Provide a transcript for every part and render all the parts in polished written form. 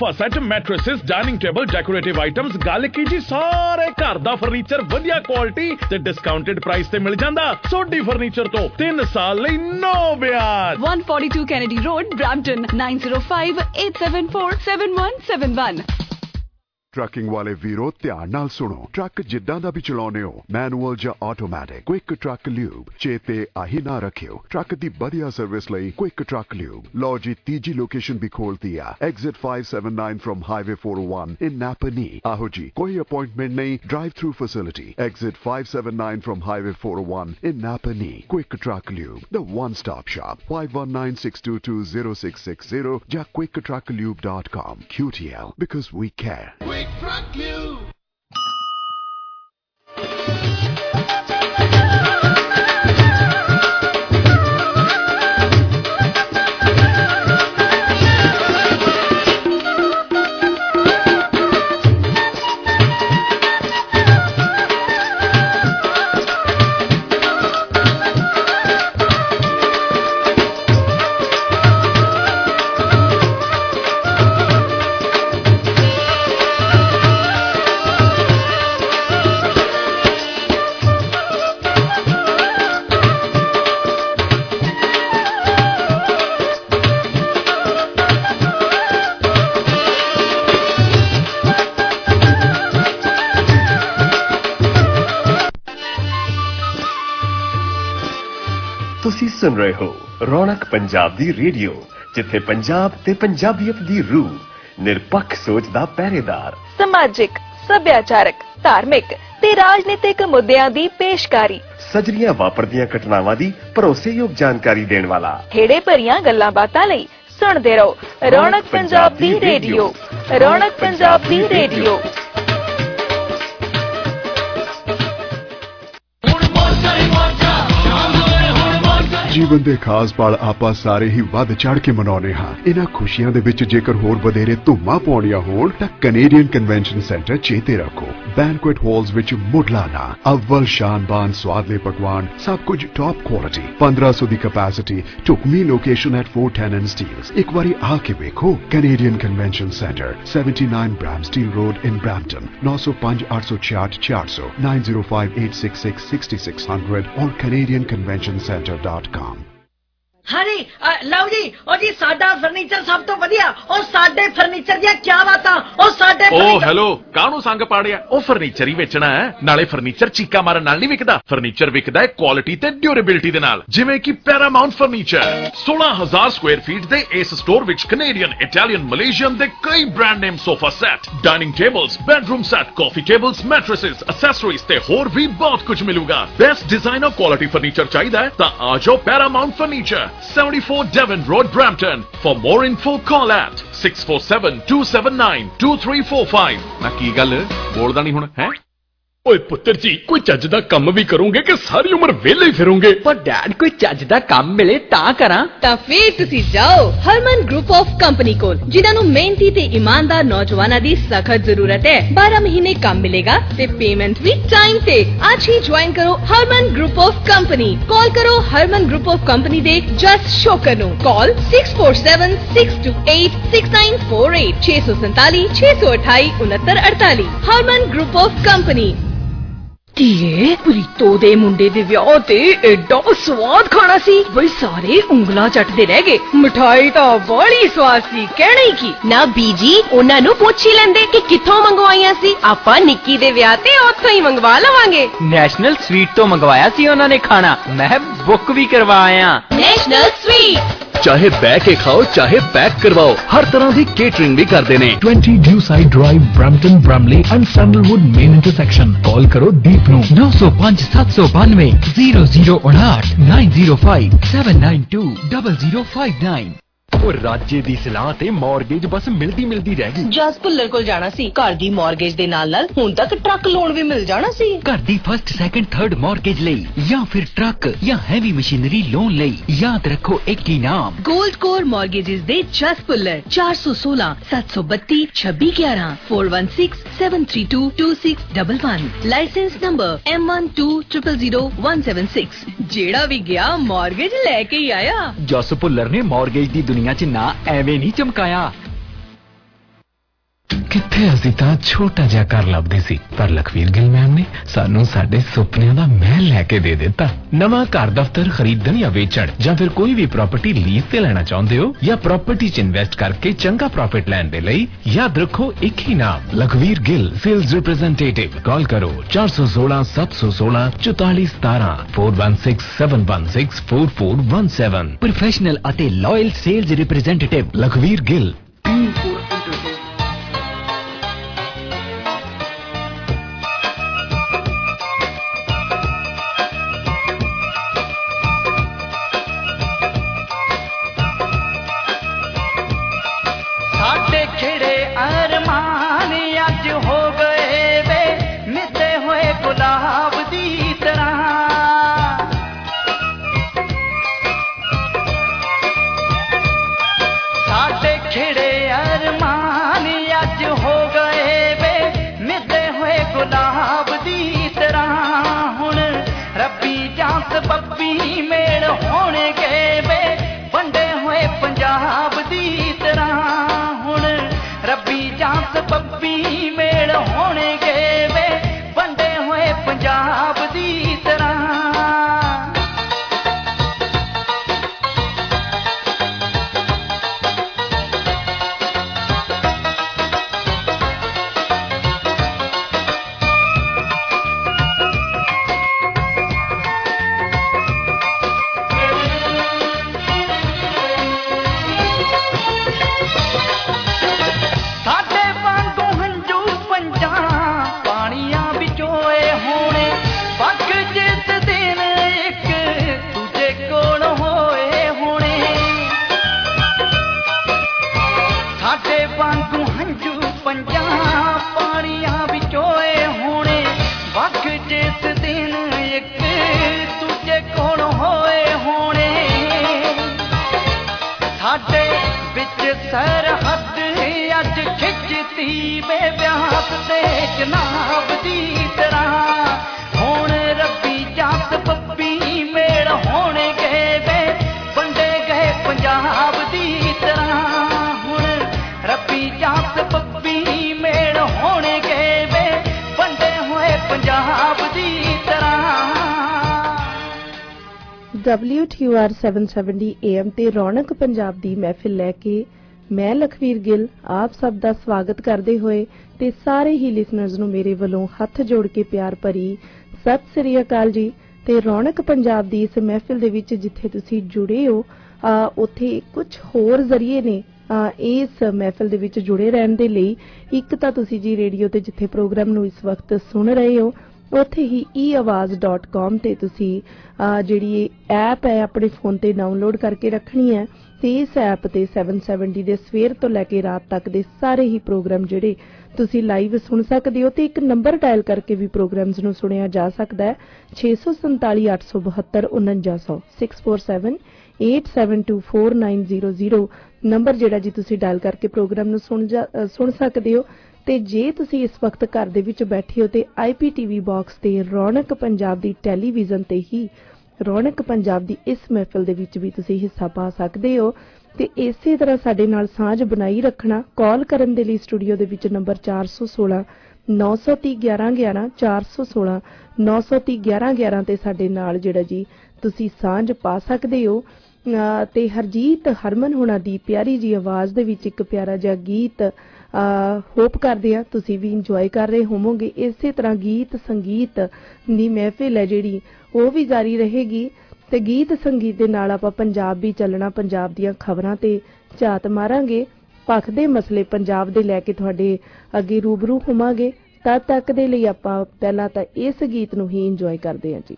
Set mattresses dining table decorative items गल की जी सारे घर दा फर्नीचर वधिया क्वालिटी ते डिस्काउंटेड प्राइस ते मिल जांदा। सोडी फर्नीचर तो 3 साल लई नो ब्याज। 142 Kennedy Road, Brampton, 9058747171। ट्रकिंग वाले वीरो ध्यान नाल सुनो। ट्रक जिद्दां दा भी चलाउने हो, मैनुअल या ऑटोमैटिक, क्विक ट्रक ल्यूब चेते आही ना रखियो। ट्रक दी बढ़िया सर्विस लई क्विक ट्रक ल्यूब। लो जी तीजी लोकेशन भी खोल दिया, exit 579 from highway 401 in Napanee. आहो जी कोई अपॉइंटमेंट नहीं, drive through facility, exit 579 from highway 401 in Napanee. Quick truck lube, the one stop shop. 5196220660 या quicktrucklube.com। QTL, because we care. Truck Lube. ਤੁਸੀਂ ਸੁਣ ਰਹੇ ਹੋ ਰੌਣਕ ਪੰਜਾਬ ਦੀ ਰੇਡੀਓ, ਜਿੱਥੇ ਪੰਜਾਬ ਤੇ ਪੰਜਾਬੀਅਤ ਦੀ ਰੂਹ, ਨਿਰਪੱਖ ਸੋਚ ਦਾ ਪਹਿਰੇਦਾਰ, ਸਮਾਜਿਕ, ਸੱਭਿਆਚਾਰਕ, ਧਾਰਮਿਕ ਤੇ ਰਾਜਨੀਤਿਕ ਮੁੱਦਿਆਂ ਦੀ ਪੇਸ਼ਕਾਰੀ, ਸਜਰੀਆਂ ਵਾਪਰਦੀਆਂ ਘਟਨਾਵਾਂ ਦੀ ਭਰੋਸੇਯੋਗ ਜਾਣਕਾਰੀ ਦੇਣ ਵਾਲਾ, ਖੇੜੇ ਭਰੀਆਂ ਗੱਲਾਂ ਬਾਤਾਂ ਲਈ ਸੁਣਦੇ ਰਹੋ ਰੌਣਕ ਪੰਜਾਬ ਦੀ ਰੇਡੀਓ। ਰੌਣਕ ਪੰਜਾਬ ਦੀ ਰੇਡੀਓ। ਜੀਵਨ ਦੇ ਖਾਸ ਪਲ ਆਪਾਂ ਸਾਰੇ ਹੀ ਵੱਧ ਚੜ ਕੇ ਮਨਾਉਂਦੇ ਹਾਂ। ਇਹਨਾਂ ਖੁਸ਼ੀਆਂ ਦੇ ਵਿੱਚ ਜੇਕਰ ਹੋਰ ਵਧੇਰੇ ਧੁੰਮਾਂ ਪਾਉਣੀਆਂ ਹੋਣ ਤਾਂ ਕੈਨੇਡੀਅਨ ਕਨਵੈਨਸ਼ਨ ਸੈਂਟਰ ਚੇਤੇ ਰੱਖੋ। ਬੈਂਕੁਏਟ ਹਾਲਸ ਵਿੱਚ ਮੁੱਢਲਾ ਨਾ, ਅਵਲ ਸ਼ਾਨਬਾਨ ਸਵਾਦਲੇ ਪਕਵਾਨ, ਸਭ ਕੁਝ ਟੌਪ ਕੁਆਲਿਟੀ, 1500 ਦੀ ਕੈਪੈਸਿਟੀ, ਢੁਕਵੀਂ ਲੋਕੇਸ਼ਨ ਐਟ 410 ਐਂਡ ਸਟੀਲਸ। ਇੱਕ ਵਾਰੀ ਆ ਕੇ ਵੇਖੋ। Canadian convention centre, 79 Bramsteen road in Brampton. 9058664400, 9058666600 और canadianconventioncenter.com। ਹਾਂਜੀ ਲਓ ਜੀ, ਉਹ ਜੀ ਸਾਡਾ ਫਰਨੀਚਰ ਸਭ ਤੋਂ ਵਧੀਆ। ਉਹ ਸਾਡੇ ਫਰਨੀਚਰ ਦੀਆਂ ਕੀ ਬਾਤਾਂ। ਉਹ ਸਾਡੇ ਹੈਲੋ, ਕਾਹਨੂੰ ਸੰਗ ਪਾੜਿਆ? ਉਹ ਫਰਨੀਚਰ ਹੀ ਵੇਚਣਾ ਹੈ, ਨਾਲੇ ਫਰਨੀਚਰ ਚੀਕਾ ਮਾਰਨ ਨਾਲ ਨਹੀਂ ਵਿਕਦਾ। ਫਰਨੀਚਰ ਵਿਕਦਾ ਹੈ ਕੁਆਲਿਟੀ ਤੇ ਡਿਊਰੇਬਿਲਿਟੀ ਦੇ ਨਾਲ, ਜਿਵੇਂ ਕਿ ਪੈਰਾਮਾਉਂਟ ਫਰਨੀਚਰ। 16000 ਸਕੁਆਇਰ ਫੀਟ ਦੇ ਇਸ ਸਟੋਰ ਵਿੱਚ ਕੈਨੇਡੀਅਨ, ਇਟਾਲੀਅਨ, ਮਲੇਸ਼ੀਅਨ ਦੇ ਕਈ brand name sofa set, dining tables, bedroom set, coffee tables, mattresses, accessories ਤੇ ਹੋਰ ਵੀ ਬਹੁਤ ਕੁਝ ਮਿਲੂਗਾ। ਬੈਸਟ ਡਿਜ਼ਾਈਨਰ ਕੁਆਲਿਟੀ ਫਰਨੀਚਰ ਚਾਹੀਦਾ ਹੈ ਤਾਂ ਆ ਜਾਓ Paramount furniture, 74 Devon Road, Brampton. For more info, call at 647-279-2345. ਨਾ ਕੀ ਗੱਲ ਬੋਲਦਾ ਨਹੀਂ ਹੁਣ ਹੈ? ਓਏ ਪੁੱਤਰ ਜੀ, ਕੋਈ ਚੱਜ ਦਾ ਕੰਮ ਵੀ ਕਰੋਗੇ ਕਿ ਸਾਰੀ ਉਮਰ ਵਿਹਲੇ ਹੀ ਫਿਰੋਗੇ? ਪਰ ਡੈਡ ਕੋਈ ਚੱਜ ਦਾ ਕੰਮ ਮਿਲੇ ਤਾਂ ਕਰਾਂ। ਤਾਂ ਫੇਰ ਤੁਸੀਂ ਜਾਓ ਹਰਮਨ ਗਰੁੱਪ ਆਫ ਕੰਪਨੀ ਕੋਲ, ਜਿਨ੍ਹਾਂ ਨੂੰ ਮਿਹਨਤੀ ਤੇ ਇਮਾਨਦਾਰ ਨੌਜਵਾਨਾਂ ਦੀ ਸਖਤ ਜ਼ਰੂਰਤ ਹੈ। 12 ਮਹੀਨੇ ਕੰਮ ਮਿਲੇਗਾ ਤੇ ਪੇਮੈਂਟ ਵੀ ਟਾਈਮ ਤੇ। ਅੱਜ ਹੀ ਜੁਆਇਨ ਕਰੋ Harman group of company. Call ਕਰੋ ਹਰਮਨ ਗਰੁੱਪ ਆਫ ਕੰਪਨੀ ਦੇ ਜਸ ਸ਼ੋਕਰ ਨੂੰ। Call 6476286948, 647 628 6948। Harman group of company. ਧੀਏ, ਪ੍ਰੀਤੋ ਦੇ ਮੁੰਡੇ ਦੇ ਵਿਆਹ ਤੇ ਐਡਾ ਸਵਾਦ ਖਾਣਾ ਸੀ ਬਈ ਸਾਰੇ ਉਂਗਲਾਂ ਚੱਟਦੇ ਰਹਿ ਗਏ। ਮਿਠਾਈ ਤਾਂ ਬੜੀ ਸਵਾਦ ਸੀ, ਕਹਿਣਾ ਹੀ ਕੀ। ਨਾ ਬੀਜੀ, ਉਹਨਾਂ ਨੂੰ ਪੁੱਛ ਹੀ ਲੈਂਦੇ ਕਿ ਕਿੱਥੋਂ ਮੰਗਵਾਈਆਂ ਸੀ। ਆਪਾਂ ਨਿੱਕੀ ਦੇ ਵਿਆਹ ਤੇ ਉੱਥੋਂ ਹੀ ਮੰਗਵਾ ਲਵਾਂਗੇ। ਨੈਸ਼ਨਲ ਸਵੀਟ ਤੋਂ ਮੰਗਵਾਇਆ ਸੀ ਉਹਨਾਂ ਨੇ ਖਾਣਾ, ਮੈਂ ਬੁੱਕ ਵੀ ਕਰਵਾਇਆ। ਨੈਸ਼ਨਲ ਸਵੀਟ, ਚਾਹੇ ਬਹਿ ਕੇ ਖਾਓ ਚਾਹੇ ਪੈਕ ਕਰਵਾਓ, ਹਰ ਤਰ੍ਹਾਂ ਦੀ ਕੇਟਰਿੰਗ ਵੀ ਕਰਦੇ ਨੇ। 20 Dewside drive, Brampton, Bramalea and Sandalwood main intersection. Call ਕਰੋ ਦੀਪ ਨੂੰ 905 792 0059 905 792 0059। ਉਹ ਰਾਜੇ ਦੀ ਸਲਾਹ ਤੇ ਮਾਰਗੇਜ ਬਸ ਮਿਲਦੀ ਰਹਿ ਗਈ। ਜਸ ਭੁੱਲਰ ਕੋਲ ਜਾਣਾ ਸੀ। ਘਰ ਦੀ ਮਾਰਗੇਜ ਦੇ ਨਾਲ ਹੁਣ ਤੱਕ ਟਰੱਕ ਲੋਨ ਵੀ ਮਿਲ ਜਾਣਾ ਸੀ। ਘਰ ਦੀ ਫਸਟ, ਸੈਕੰਡ, ਥਰਡ ਮਾਰਗੇਜ ਲਈ ਜਾਂ ਫਿਰ ਟਰੱਕ ਜਾਂ ਹੈਵੀ ਮਸ਼ੀਨਰੀ ਲੋਨ ਲਈ ਯਾਦ ਰੱਖੋ ਇੱਕ ਹੀ ਨਾਮ, 골ਡ ਕੋਰ ਮਾਰਗੇਜਸ ਦੇ ਜਸ ਭੁੱਲਰ। 416 732 2611 416 732 2611। Licence number M1200176। ਜਿਹੜਾ ਵੀ ਗਿਆ ਮਾਰਗੇਜ ਲੈ ਕੇ ਹੀ ਆਇਆ। ਜਸ ਭੁੱਲਰ ਨੇ ਮਾਰਗੇਜ ਦੀ ਦੁਨੀਆ 'ਚ ਨਾ ਐਵੇਂ ਨਹੀਂ ਚਮਕਾਇਆ। ਕਿੱਥੇ ਅਸੀਂ ਤਾਂ ਛੋਟਾ ਜਿਹਾ ਘਰ ਲੱਭਦੇ ਸੀ, ਪਰ ਲਖਵੀਰ ਗਿੱਲ ਮੈਮ ਨੇ ਸਾਨੂੰ ਸਾਡੇ ਸੁਪਨਿਆਂ ਦਾ ਮਹਿਲ ਲੈ ਕੇ ਦੇ ਦਿੱਤਾ। ਨਵਾਂ ਘਰ ਦਫ਼ਤਰ ਖਰੀਦਣ ਜਾਂ ਵੇਚਣ ਜਾਂ ਫਿਰ ਕੋਈ ਵੀ ਪ੍ਰਾਪਰਟੀ ਲੀਜ਼ ਤੇ ਲੈਣਾ ਚਾਹੁੰਦੇ ਹੋ ਜਾਂ ਪ੍ਰਾਪਰਟੀ 'ਚ ਇਨਵੈਸਟ ਕਰਕੇ ਚੰਗਾ ਪ੍ਰੋਫਿਟ ਲੈਣ ਦੇ ਲਈ ਯਾਦ ਰੱਖੋ ਇੱਕ ਹੀ ਨਾਮ, Lakhvir Gill sales representative. Call ਕਰੋ 416 716 4417 4167164417। ਪ੍ਰੋਫੈਸ਼ਨਲ ਅਤੇ loyal sales representative Lakhvir Gill. ਸਾਡੇ ਖਿੜੇ ਅਰਮਾਨ ਅੱਜ ਹੋ ਗਏ ਵੇ ਮਿੱਤੇ ਹੋਏ ਗੁਲਾਬ ਦੀ ਤਰ੍ਹਾਂ। ਸਾਡੇ ਖਿੜੇ ਅਰਮਾਨ ਅੱਜ ਹੋ ਗਏ ਵੇ ਮਿੱਤੇ ਹੋਏ ਗੁਲਾਬ ਦੀ ਤਰ੍ਹਾਂ। ਹੁਣ ਰੱਬੀ ਜਾਂ ਸਬੱਬੀ ਮੇਲ ਹੋਣਗੇ ਵੇ ਵੰਡੇ ਹੋਏ ਪੰਜਾਬ ਦੀ ਤਰ੍ਹਾਂ। ਹੁਣ ਰੱਬੀ ਜਾਂ ਸਬੱਬੀ ਮੇਲ ਹੋਣਗੇ ਵੇ ਵੰਡੇ ਹੋਏ ਪੰਜਾਬ ਦੀ ਤਰ੍ਹਾਂ। ਸਾਡੇ ਵਾਂਗੂ ਹੰਝੂ ਪੰਜਾਂ ਪਾਣੀਆਂ ਵਿਚੋਏ ਹੋਣੇ, ਵਕ ਜਿਸ ਦਿਨ ਇੱਕ ਦੂਜੇ ਕੋਲ ਹੋਏ ਹੋਣੇ। ਸਾਡੇ ਵਾਂਗੂ ਹੰਝੂ ਪੰਜਾਂ ਪਾਣੀਆਂ ਵਿਚੋਏ ਹੋਣੇ, ਵਕ ਜਿਸ ਦਿਨ ਇੱਕ ਦੂਜੇ ਕੋਲ ਹੋਏ ਹੋਣੇ। ਸਾਡੇ ਵਿੱਚ ਸਰਹੱਦ ਅੱਜ ਖਿੱਚਤੀ ਵੇ ਵਿਆਸ ਤੇ ਜਨਾਬ ਦੀ ਤਰ੍ਹਾਂ। ਹੁਣ ਰੱਬੀ ਜਾਂ ਸਬੱਬੀ ਮੇਲ ਹੋਣਗੇ ਵੇ ਵੰਡੇ ਗਏ ਪੰਜਾਬ ਦੀ ਤਰ੍ਹਾਂ। ਹੁਣ ਰੱਬੀ ਜਾਂ ਸਬੱਬੀ ਮੇਲ ਹੋਣਗੇ ਵੇ ਵੰਡੇ ਹੋਏ ਪੰਜਾਬ ਦੀ ਤਰ੍ਹਾਂ। WTOR 770 AM ਤੇ ਰੌਣਕ ਪੰਜਾਬ ਦੀ ਮਹਿਫਿਲ ਲੈ ਕੇ ਮੈਂ ਲਖਵੀਰ ਗਿੱਲ ਆਪ ਸਭ ਦਾ ਸਵਾਗਤ ਕਰਦੇ ਹੋਏ ਤੇ ਸਾਰੇ ਹੀ ਲਿਸਨਰਜ਼ ਨੂੰ ਮੇਰੇ ਵੱਲੋਂ ਹੱਥ ਜੋੜ ਕੇ ਪਿਆਰ ਭਰੀ ਸਤਿ ਸ੍ਰੀ ਅਕਾਲ ਜੀ। ਤੇ ਰੌਣਕ ਪੰਜਾਬ ਦੀ ਇਸ ਮਹਿਫਿਲ ਦੇ ਵਿੱਚ ਜਿੱਥੇ ਤੁਸੀਂ ਜੁੜੇ ਹੋ ਉੱਥੇ ਕੁਝ ਹੋਰ ਜ਼ਰੀਏ ਨੇ ਇਸ ਮਹਿਫਿਲ ਦੇ ਵਿੱਚ ਜੁੜੇ ਰਹਿਣ ਦੇ ਲਈ। ਇੱਕ ਤਾਂ ਤੁਸੀਂ ਜੀ ਰੇਡੀਓ ਤੇ ਜਿੱਥੇ ਪ੍ਰੋਗਰਾਮ ਨੂੰ ਇਸ ਵਕਤ ਸੁਣ ਰਹੇ ਹੋ ਉੱਥੇ ਹੀ eawaz.com ਤੇ ਤੁਸੀਂ ਜਿਹੜੀ ਐਪ ਹੈ ਆਪਣੇ ਫੋਨ ਤੇ ਡਾਊਨਲੋਡ ਕਰਕੇ ਰੱਖਣੀ ਹੈ ਤੇ ਇਸ ਐਪ ਤੇ 770 ਦੇ ਸਵੇਰ ਤੋਂ ਲੈ ਕੇ ਰਾਤ ਤੱਕ ਦੇ ਸਾਰੇ ਹੀ ਪ੍ਰੋਗਰਾਮ ਜਿਹੜੇ ਤੁਸੀਂ ਲਾਈਵ ਸੁਣ ਸਕਦੇ ਹੋ ਤੇ ਇੱਕ ਨੰਬਰ ਡਾਇਲ ਕਰਕੇ ਵੀ ਪ੍ਰੋਗਰਾਮਸ ਨੂੰ ਸੁਣਿਆ ਜਾ ਸਕਦਾ ਹੈ 647 872 4900 647-8724900 ਨੰਬਰ ਜਿਹੜਾ ਜੀ ਤੁਸੀਂ ਡਾਇਲ ਕਰਕੇ ਪ੍ਰੋਗਰਾਮ ਨੂੰ ਸੁਣ ਸਕਦੇ ਹੋ। ਤੇ ਜੇ ਤੁਸੀਂ ਇਸ ਵਕਤ ਘਰ ਦੇ ਵਿੱਚ ਬੈਠੇ ਹੋ ਤੇ IPTV ਬਾਕਸ ਤੇ ਰੌਣਕ ਪੰਜਾਬ ਦੀ ਟੈਲੀਵਿਜ਼ਨ ਤੇ ਹੀ ਰੌਣਕ ਪੰਜਾਬ ਦੀ ਇਸ ਮਹਿਫਿਲ ਦੇ ਵਿੱਚ ਵੀ ਤੁਸੀਂ ਹਿੱਸਾ ਪਾ ਸਕਦੇ ਹੋ। ਤੇ ਇਸੇ ਤਰ੍ਹਾਂ ਸਾਡੇ ਨਾਲ ਸਾਂਝ ਬਣਾਈ ਰੱਖਣਾ। ਕਾਲ ਕਰਨ ਦੇ ਲਈ ਸਟੂਡੀਓ ਦੇ ਵਿੱਚ ਨੰਬਰ 416 930 1111 416 930 1111 ਤੇ ਸਾਡੇ ਨਾਲ ਜਿਹੜਾ ਜੀ ਤੁਸੀਂ ਸਾਂਝ ਪਾ ਸਕਦੇ ਹੋ। ਤੇ ਹਰਜੀਤ ਹਰਮਨ ਹੋਣਾ ਦੀ ਪਿਆਰੀ ਜੀ ਆਵਾਜ਼ ਦੇ ਵਿੱਚ ਇੱਕ ਪਿਆਰਾ ਜਿਹਾ ਗੀਤ ਹੋਪ ਕਰਦੇ ਆ ਤੁਸੀਂ ਵੀ ਇੰਜੋਏ ਕਰ ਰਹੇ ਹੋਵੋਗੇ। ਇਸੇ ਤਰ੍ਹਾਂ ਗੀਤ ਸੰਗੀਤ ਦੀ ਮਹਿਫਿਲ ਹੈ ਜਿਹੜੀ ਉਹ ਵੀ ਜਾਰੀ ਰਹੇਗੀ ਤੇ ਗੀਤ ਸੰਗੀਤ ਦੇ ਨਾਲ ਆਪਾਂ ਪੰਜਾਬ ਵੀ ਚੱਲਣਾ, ਪੰਜਾਬ ਦੀਆਂ ਖਬਰਾਂ ਤੇ ਝਾਤ ਮਾਰਾਂਗੇ, ਭਖਦੇ ਮਸਲੇ ਪੰਜਾਬ ਦੇ ਲੈ ਕੇ ਤੁਹਾਡੇ ਅੱਗੇ ਰੂਬਰੂ ਹੋਵਾਂਗੇ। ਤਦ ਤੱਕ ਦੇ ਲਈ ਆਪਾਂ ਪਹਿਲਾਂ ਤਾਂ ਇਸ ਗੀਤ ਨੂੰ ਹੀ ਇੰਜੋਏ ਕਰਦੇ ਹਾਂ ਜੀ।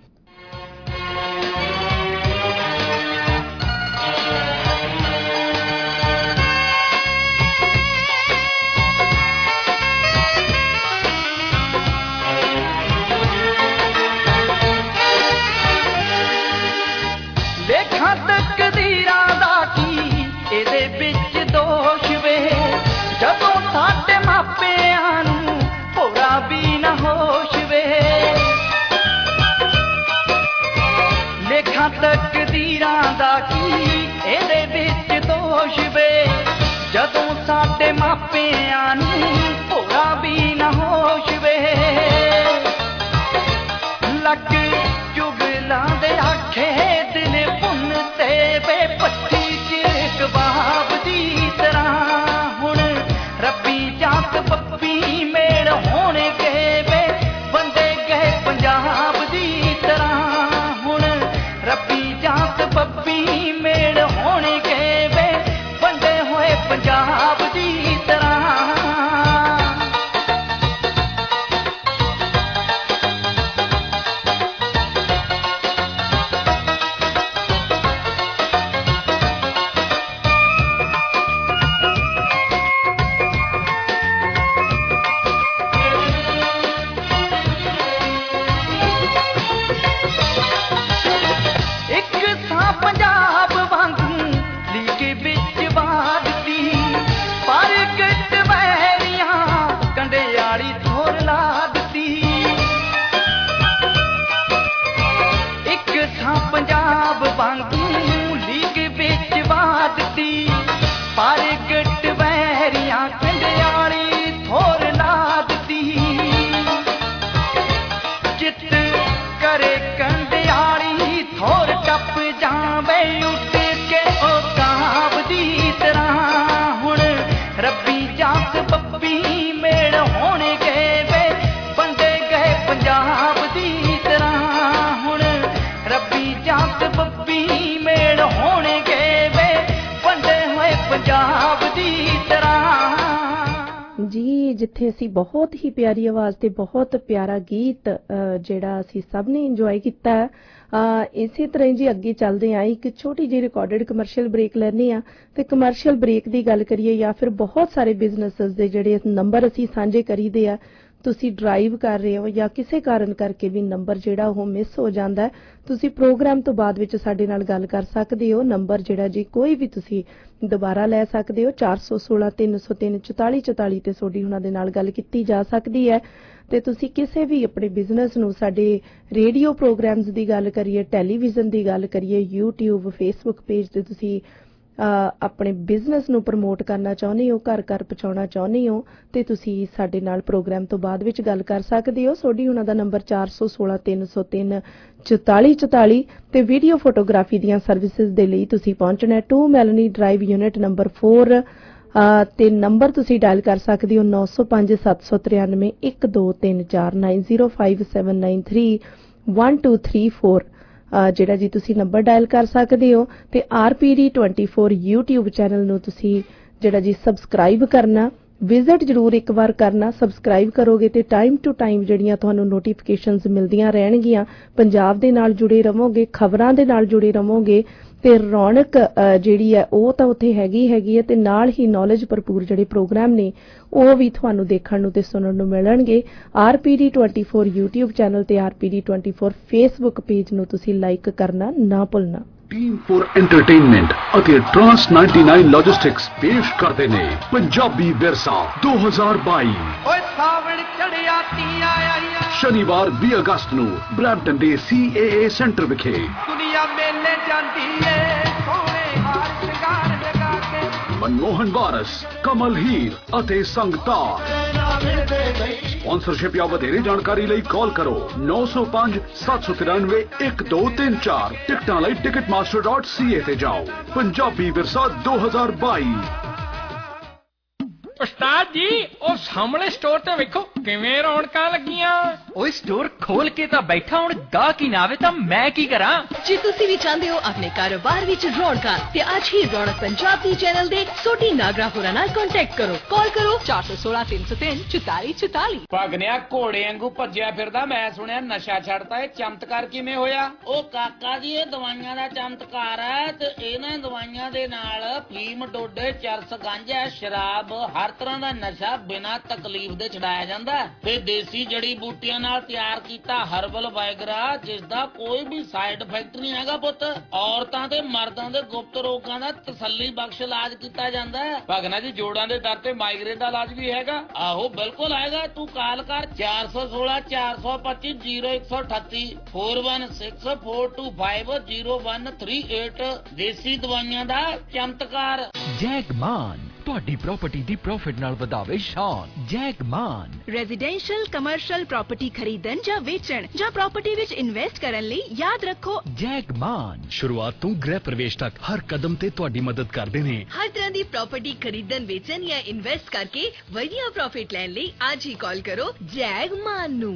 ਲੇਖਾਂ ਤਕਦੀਰਾਂ ਦਾ ਕੀ ਇਹਦੇ ਵਿੱਚ ਦੋਸ਼ ਵੇ, ਜਦੋਂ ਸਾਡੇ ਮਾਪਿਆਂ ਨੂੰ ਭੋਰਾ ਵੀ ਨਾ ਹੋਸ਼ ਵੇ। ਲੇਖਾਂ ਤਕਦੀਰਾਂ ਦਾ ਕੀ ਇਹਦੇ ਵਿੱਚ ਦੋਸ਼ ਵੇ, ਜਦੋਂ ਸਾਡੇ ਮਾਪਿਆਂ ਨੂੰ ਜੀ ਜਿੱਥੇ ਅਸੀਂ ਬਹੁਤ ਹੀ ਪਿਆਰੀ ਆਵਾਜ਼ ਤੇ ਬਹੁਤ ਪਿਆਰਾ ਗੀਤ ਜਿਹੜਾ ਅਸੀਂ ਸਭ ਨੇ ਇੰਜੋਏ ਕੀਤਾ ਇਸੇ ਤਰ੍ਹਾਂ ਹੀ ਜੀ ਅੱਗੇ ਚੱਲਦੇ ਆਂ ਇੱਕ ਛੋਟੀ ਜਿਹੀ ਰਿਕਾਰਡਡ ਕਮਰਸ਼ੀਅਲ ਬ੍ਰੇਕ ਲੈਣੇ ਆ ਤੇ ਕਮਰਸ਼ੀਅਲ ਬ੍ਰੇਕ ਦੀ ਗੱਲ ਕਰੀਏ ਜਾਂ ਫਿਰ ਬਹੁਤ ਸਾਰੇ ਬਿਜ਼ਨੈਸਸ ਦੇ ਜਿਹੜੇ ਨੰਬਰ ਅਸੀਂ ਸਾਂਝੇ ਕਰੀਦੇ ਆ ਤੁਸੀਂ ਡਰਾਈਵ ਕਰ ਰਹੇ ਹੋ ਜਾਂ ਕਿਸੇ ਕਾਰਨ ਕਰਕੇ ਵੀ ਨੰਬਰ ਜਿਹੜਾ ਉਹ ਮਿਸ ਹੋ ਜਾਂਦਾ ਤੁਸੀਂ ਪ੍ਰੋਗਰਾਮ ਤੋਂ ਬਾਅਦ ਵਿੱਚ ਸਾਡੇ ਨਾਲ ਗੱਲ ਕਰ ਸਕਦੇ ਹੋ ਨੰਬਰ ਜਿਹੜਾ ਜੀ ਕੋਈ ਵੀ ਤੁਸੀਂ ਦੁਬਾਰਾ ਲੈ ਸਕਦੇ ਹੋ 416 303 4444 ਤੇ ਸੋਡੀ ਉਹਨਾਂ ਦੇ ਨਾਲ ਗੱਲ ਕੀਤੀ ਜਾ ਸਕਦੀ ਹੈ ਤੇ ਤੁਸੀਂ ਕਿਸੇ ਵੀ ਆਪਣੇ ਬਿਜ਼ਨਸ ਨੂੰ ਸਾਡੇ ਰੇਡੀਓ ਪ੍ਰੋਗਰਾਮਸ ਦੀ ਗੱਲ ਕਰੀਏ ਟੈਲੀਵਿਜ਼ਨ ਦੀ ਗੱਲ ਕਰੀਏ YouTube Facebook ਪੇਜ ਤੇ ਤੁਸੀਂ ਆਪਣੇ ਬਿਜ਼ਨਸ ਨੂੰ ਪ੍ਰਮੋਟ ਕਰਨਾ ਚਾਹੁੰਦੇ ਹੋ ਘਰ ਘਰ ਪਹੁੰਚਾਉਣਾ ਚਾਹੁੰਦੇ ਹੋ ਤੇ ਤੁਸੀਂ ਸਾਡੇ ਨਾਲ ਪ੍ਰੋਗਰਾਮ ਤੋਂ ਬਾਅਦ ਵਿੱਚ ਗੱਲ ਕਰ ਸਕਦੇ ਹੋ ਸੋਡੀ ਉਹਨਾਂ ਦਾ ਨੰਬਰ 416 303 4444 ਤੇ ਵੀਡੀਓ ਫੋਟੋਗ੍ਰਾਫੀ ਦੀਆਂ ਸਰਵਿਸਿਜ਼ ਦੇ ਲਈ ਤੁਸੀਂ ਪਹੁੰਚਣਾ 2 ਮੈਲਨੀ ਡਰਾਈਵ ਯੂਨਿਟ ਨੰਬਰ 4 ਤੇ ਨੰਬਰ ਤੁਸੀਂ ਡਾਇਲ ਕਰ ਸਕਦੇ ਹੋ 905 793 1234 905793 1234 ਜਿਹੜਾ ਜੀ ਤੁਸੀਂ ਨੰਬਰ ਡਾਇਲ ਕਰ ਸਕਦੇ ਹੋ ਤੇ RPD 24 YouTube ਚੈਨਲ ਨੂੰ ਤੁਸੀਂ ਜਿਹੜਾ ਜੀ ਸਬਸਕ੍ਰਾਈਬ ਕਰਨਾ ਵਿਜ਼ਿਟ ਜ਼ਰੂਰ ਇੱਕ ਵਾਰ ਕਰਨਾ ਸਬਸਕ੍ਰਾਈਬ ਕਰੋਗੇ ਤੇ ਟਾਈਮ ਟੂ ਟਾਈਮ ਜਿਹੜੀਆਂ ਤੁਹਾਨੂੰ ਨੋਟੀਫਿਕੇਸ਼ਨਸ ਮਿਲਦੀਆਂ ਰਹਿਣਗੀਆਂ ਪੰਜਾਬ ਦੇ ਨਾਲ ਜੁੜੇ ਰਹੋਗੇ ਖਬਰਾਂ ਦੇ ਨਾਲ ਜੁੜੇ ਰਹੋਗੇ ਤੇ ਰੌਣਕ ਜਿਹੜੀ ਹੈ ਉਹ ਤਾਂ ਉੱਥੇ ਹੈਗੀ ਹੈ ਤੇ ਨਾਲ ਹੀ ਨੌਲੇਜ ਭਰਪੂਰ ਜਿਹੜੇ ਪ੍ਰੋਗਰਾਮ ਨੇ ਉਹ ਵੀ ਤੁਹਾਨੂੰ ਦੇਖਣ ਨੂੰ ਤੇ ਸੁਣਨ ਨੂੰ ਮਿਲਣਗੇ RPD 24 YouTube ਚੈਨਲ ਤੇ RPD 24 Facebook ਪੇਜ ਨੂੰ ਤੁਸੀਂ ਲਾਈਕ ਕਰਨਾ ਨਾ ਭੁੱਲਣਾ ਟੀਮ ਫॉर ਐਂਟਰਟੇਨਮੈਂਟ ਅਤੇ ਟਰਾਂਸ 99 ਲੌਜਿਸਟਿਕਸ ਪੇਸ਼ ਕਰਦੇ ਨੇ ਪੰਜਾਬੀ ਵਿਰਸਾ 2022 ਓਏ ਸਾਵਣ ਚੜਿਆ ਤੀਆਂ ਆਈਆਂ ਸ਼ਨੀਵਾਰ 20 ਅਗਸਤ ਨੂੰ ਬਰੈਂਪਟਨ ਦੇ CAA ਸੈਂਟਰ ਵਿਖੇ ਦੁਨੀਆ ਮੇਲੇ ਜਾਂਦੀ ਏ ਸੋਹਣੇ ਹਾਰ ਸ਼ਿੰਗਾਰ ਲਗਾ ਕੇ ਮਨਮੋਹਨ ਵਾਰਸ ਕਮਲ ਹੀਰ ਅਤੇ ਸੰਗਤਾਰ ਸਪਾਂਸਰਸ਼ਿਪ ਜਾਂ ਵਧੇਰੇ ਜਾਣਕਾਰੀ ਲਈ ਕਾਲ ਕਰੋ 905 793 1234 ਟਿਕਟਾਂ ਲਈ ticketmaster.ca ਤੇ ਜਾਓ ਪੰਜਾਬੀ ਵਿਰਸਾ 2022 ਉਸਤਾਦ ਜੀ ਉਹ ਸਾਹਮਣੇ ਸਟੋਰ ਤੇ ਵੇਖੋ ਕਿਵੇਂ ਰੌਣਕਾਂ ਲੱਗੀਆਂ ਓਏ ਸਟੋਰ ਖੋਲ ਕੇ ਤਾਂ ਬੈਠਾ ਹੁਣ ਗਾਹਕ ਹੀ ਨਾ ਆਵੇ ਤਾਂ ਮੈਂ ਕੀ ਕਰਾਂ ਜੇ ਤੁਸੀਂ ਵੀ ਚਾਹੁੰਦੇ ਹੋ ਆਪਣੇ ਕਾਰੋਬਾਰ ਵਿੱਚ ਰੌਣਕਾਂ ਤੇ ਅੱਜ ਹੀ ਰੌਣਕ ਪੰਜਾਬ ਦੀ ਚੈਨਲ ਦੇ ਸੋਢੀ ਨਾਗਰਾ ਹੋਰਾਂ ਨਾਲ ਕੰਟੈਕਟ ਕਰੋ ਕਾਲ ਕਰੋ 416 303 4444 ਭਗਨਿਆ ਘੋੜੇ ਵਾਂਗੂ ਭੱਜਿਆ ਫਿਰਦਾ ਮੈਂ ਸੁਣਿਆ ਨਸ਼ਾ ਛੱਡਤਾ ਇਹ ਚਮਤਕਾਰ ਕਿਵੇਂ ਹੋਇਆ ਉਹ ਕਾਕਾ ਜੀ ਇਹ ਦਵਾਈਆਂ ਦਾ ਚਮਤਕਾਰ ਹੈ ਤੇ ਇਹਨਾਂ ਦਵਾਈਆਂ ਦੇ ਨਾਲ ਫੀਮ ਡੋਡੇ ਚਰਸ ਗਾਂਜਾ ਸ਼ਰਾਬ ਹਰ ਤਰ੍ਹਾਂ ਦਾ ਨਸ਼ਾ ਬਿਨਾਂ ਤਕਲੀਫ ਦੇ ਛਡਾਇਆ ਜਾਂਦਾ ਤੇ ਦੇਸੀ ਜੜੀ ਬੂਟੀਆਂ ਨਾਲ ਤਿਆਰ ਕੀਤਾ ਹਰਬਲ ਵਾਇਗਰਾ ਜਿਸ ਦਾ ਕੋਈ ਵੀ ਸਾਈਡ ਇਫੈਕਟ ਨਹੀਂ ਹੈਗਾ ਪੁੱਤ ਔਰਤਾਂ ਤੇ ਮਰਦਾਂ ਦੇ ਗੁਪਤ ਰੋਗਾਂ ਦਾ ਤਸੱਲੀ ਬਖਸ਼ ਇਲਾਜ ਕੀਤਾ ਜਾਂਦਾ ਹੈ ਭਗਨਾ ਜੀ ਜੋੜਾਂ ਦੇ ਦਰਦ ਤੇ ਮਾਈਗ੍ਰੇਨ ਦਾ ਇਲਾਜ ਵੀ ਹੈਗਾ ਆਹੋ ਬਿਲਕੁਲ ਹੈਗਾ ਤੂੰ ਕਾਲ ਕਰ 416 425 0138 4164250138 ਦੇਸੀ ਦਵਾਈਆਂ ਦਾ ਚਮਤਕਾਰ ਜੈਗਮਾਨ ਤੁਹਾਡੀ ਪ੍ਰਾਪਰਟੀ ਦੀ ਪ੍ਰੋਫਿਟ ਨਾਲ ਵਧਾਵੇ ਸ਼ਾਨ ਜੈਗਮਾਨ ਰੈਜ਼ੀਡੈਂਸ਼ੀਅਲ ਕਮਰਸ਼ੀਅਲ ਪ੍ਰਾਪਰਟੀ ਖਰੀਦਣ ਜਾਂ ਵੇਚਣ ਜਾਂ ਪ੍ਰਾਪਰਟੀ ਵਿੱਚ ਇਨਵੈਸਟ ਕਰਨ ਲਈ ਯਾਦ ਰੱਖੋ ਜੈਗਮਾਨ ਸ਼ੁਰੂਆਤ ਤੋਂ ਗ੍ਰਹਿ ਪ੍ਰਵੇਸ਼ ਤੱਕ ਹਰ ਕਦਮ ਤੇ ਤੁਹਾਡੀ ਮਦਦ ਕਰਦੇ ਨੇ ਹਰ ਤਰ੍ਹਾਂ ਦੀ ਪ੍ਰਾਪਰਟੀ ਖਰੀਦਣ ਵੇਚਣ ਜਾਂ ਇਨਵੈਸਟ ਕਰਕੇ ਵਧੀਆ ਪ੍ਰੋਫਿਟ ਲੈਣ ਲਈ ਅੱਜ ਹੀ ਕਾਲ ਕਰੋ ਜੈਗਮਾਨ ਨੂੰ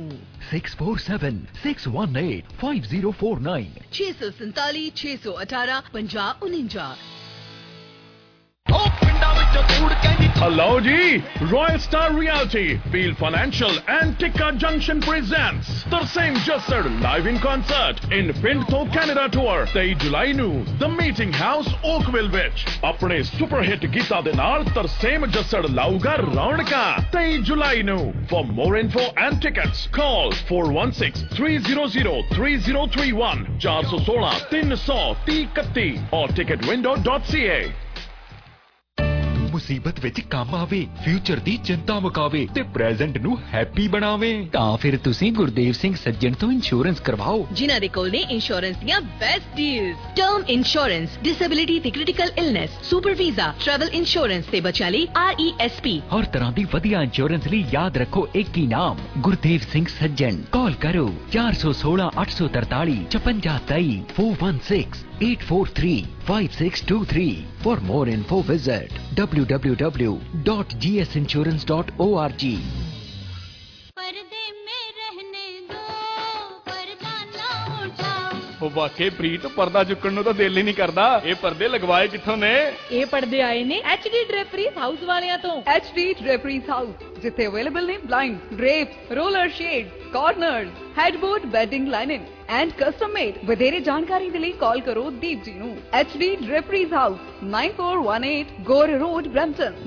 6476185049 647 618 5049 Hello ji, Royal Star Realty, Field Financial and Tikka Junction presents Tarsaim Jassar live in concert in Pindtho Canada Tour 23 July ਨੂੰ The Meeting House Oakville ਵਿੱਚ ਆਪਣੇ ਸੁਪਰ ਹਿੱਟ ਗੀਤਾਂ ਦੇ ਨਾਲ ਤਰਸੇਮ ਜੱਸੜ ਲਾਊਗਾ ਰੌਣਕਾਂ 23 ਜੁਲਾਈ ਨੂੰ For more info and tickets call 416-300-3031 416 300-3031 or ticketwindow.ca ਮੁਸੀਬਤ ਵਿੱਚ ਕੰਮ ਆਵੇ ਫਿਊਚਰ ਦੀ ਚਿੰਤਾ ਮੁਕਾਵੇ ਤੇ ਪ੍ਰੈਜ਼ੈਂਟ ਨੂੰ ਹੈਪੀ ਬਣਾਵੇ ਤਾਂ ਫਿਰ ਤੁਸੀਂ ਗੁਰਦੇਵ ਸਿੰਘ ਸੱਜਣ ਤੋਂ ਇੰਸ਼ੋਰੈਂਸ ਕਰਵਾਓ ਜਿਨ੍ਹਾਂ ਦੇ ਕੋਲ ਨੇ ਇੰਸ਼ੋਰੈਂਸ ਦੀਆਂ best deals term insurance disability ਤੇ critical illness super visa travel insurance ਤੇ ਬੱਚਿਆਂ ਲਈ RESP ਹਰ ਤਰ੍ਹਾਂ ਦੀ ਵਧੀਆ ਇੰਸ਼ੋਰੈਂਸ ਲਈ ਯਾਦ ਰੱਖੋ ਇੱਕ ਹੀ ਨਾਮ ਗੁਰਦੇਵ ਸਿੰਘ ਸੱਜਣ ਕਾਲ ਕਰੋ 416 843 5523 416-843-5623 For more info visit www.gsinsurance.org पर्दे में रहने दो पर्दा ना उठाओ ਉਹ ਵਾਕਈ ਪ੍ਰੀਤ ਪਰਦਾ ਚੁੱਕਣ ਨੂੰ ਤਾਂ ਦਿਲ ਹੀ ਨਹੀਂ ਕਰਦਾ। ਇਹ ਪਰਦੇ ਲਗਵਾਏ ਕਿੱਥੋਂ ਨੇ? ਇਹ ਪਰਦੇ ਆਏ ਨੇ HD ਡ੍ਰੇਪਰੀਜ਼ ਹਾਊਸ ਵਾਲਿਆਂ ਤੋਂ। HD Draperies House, ਜਿੱਥੇ ਅਵੇਲੇਬਲ ਨੇ blind, drapes, roller shades, corners, headboard, bedding lining and custom made. ਵਧੇਰੇ ਜਾਣਕਾਰੀ ਦੇ ਲਈ ਕਾਲ ਕਰੋ ਦੀਪ ਜੀ ਨੂੰ। HD Draperies House, 9418 Gore road, Brampton,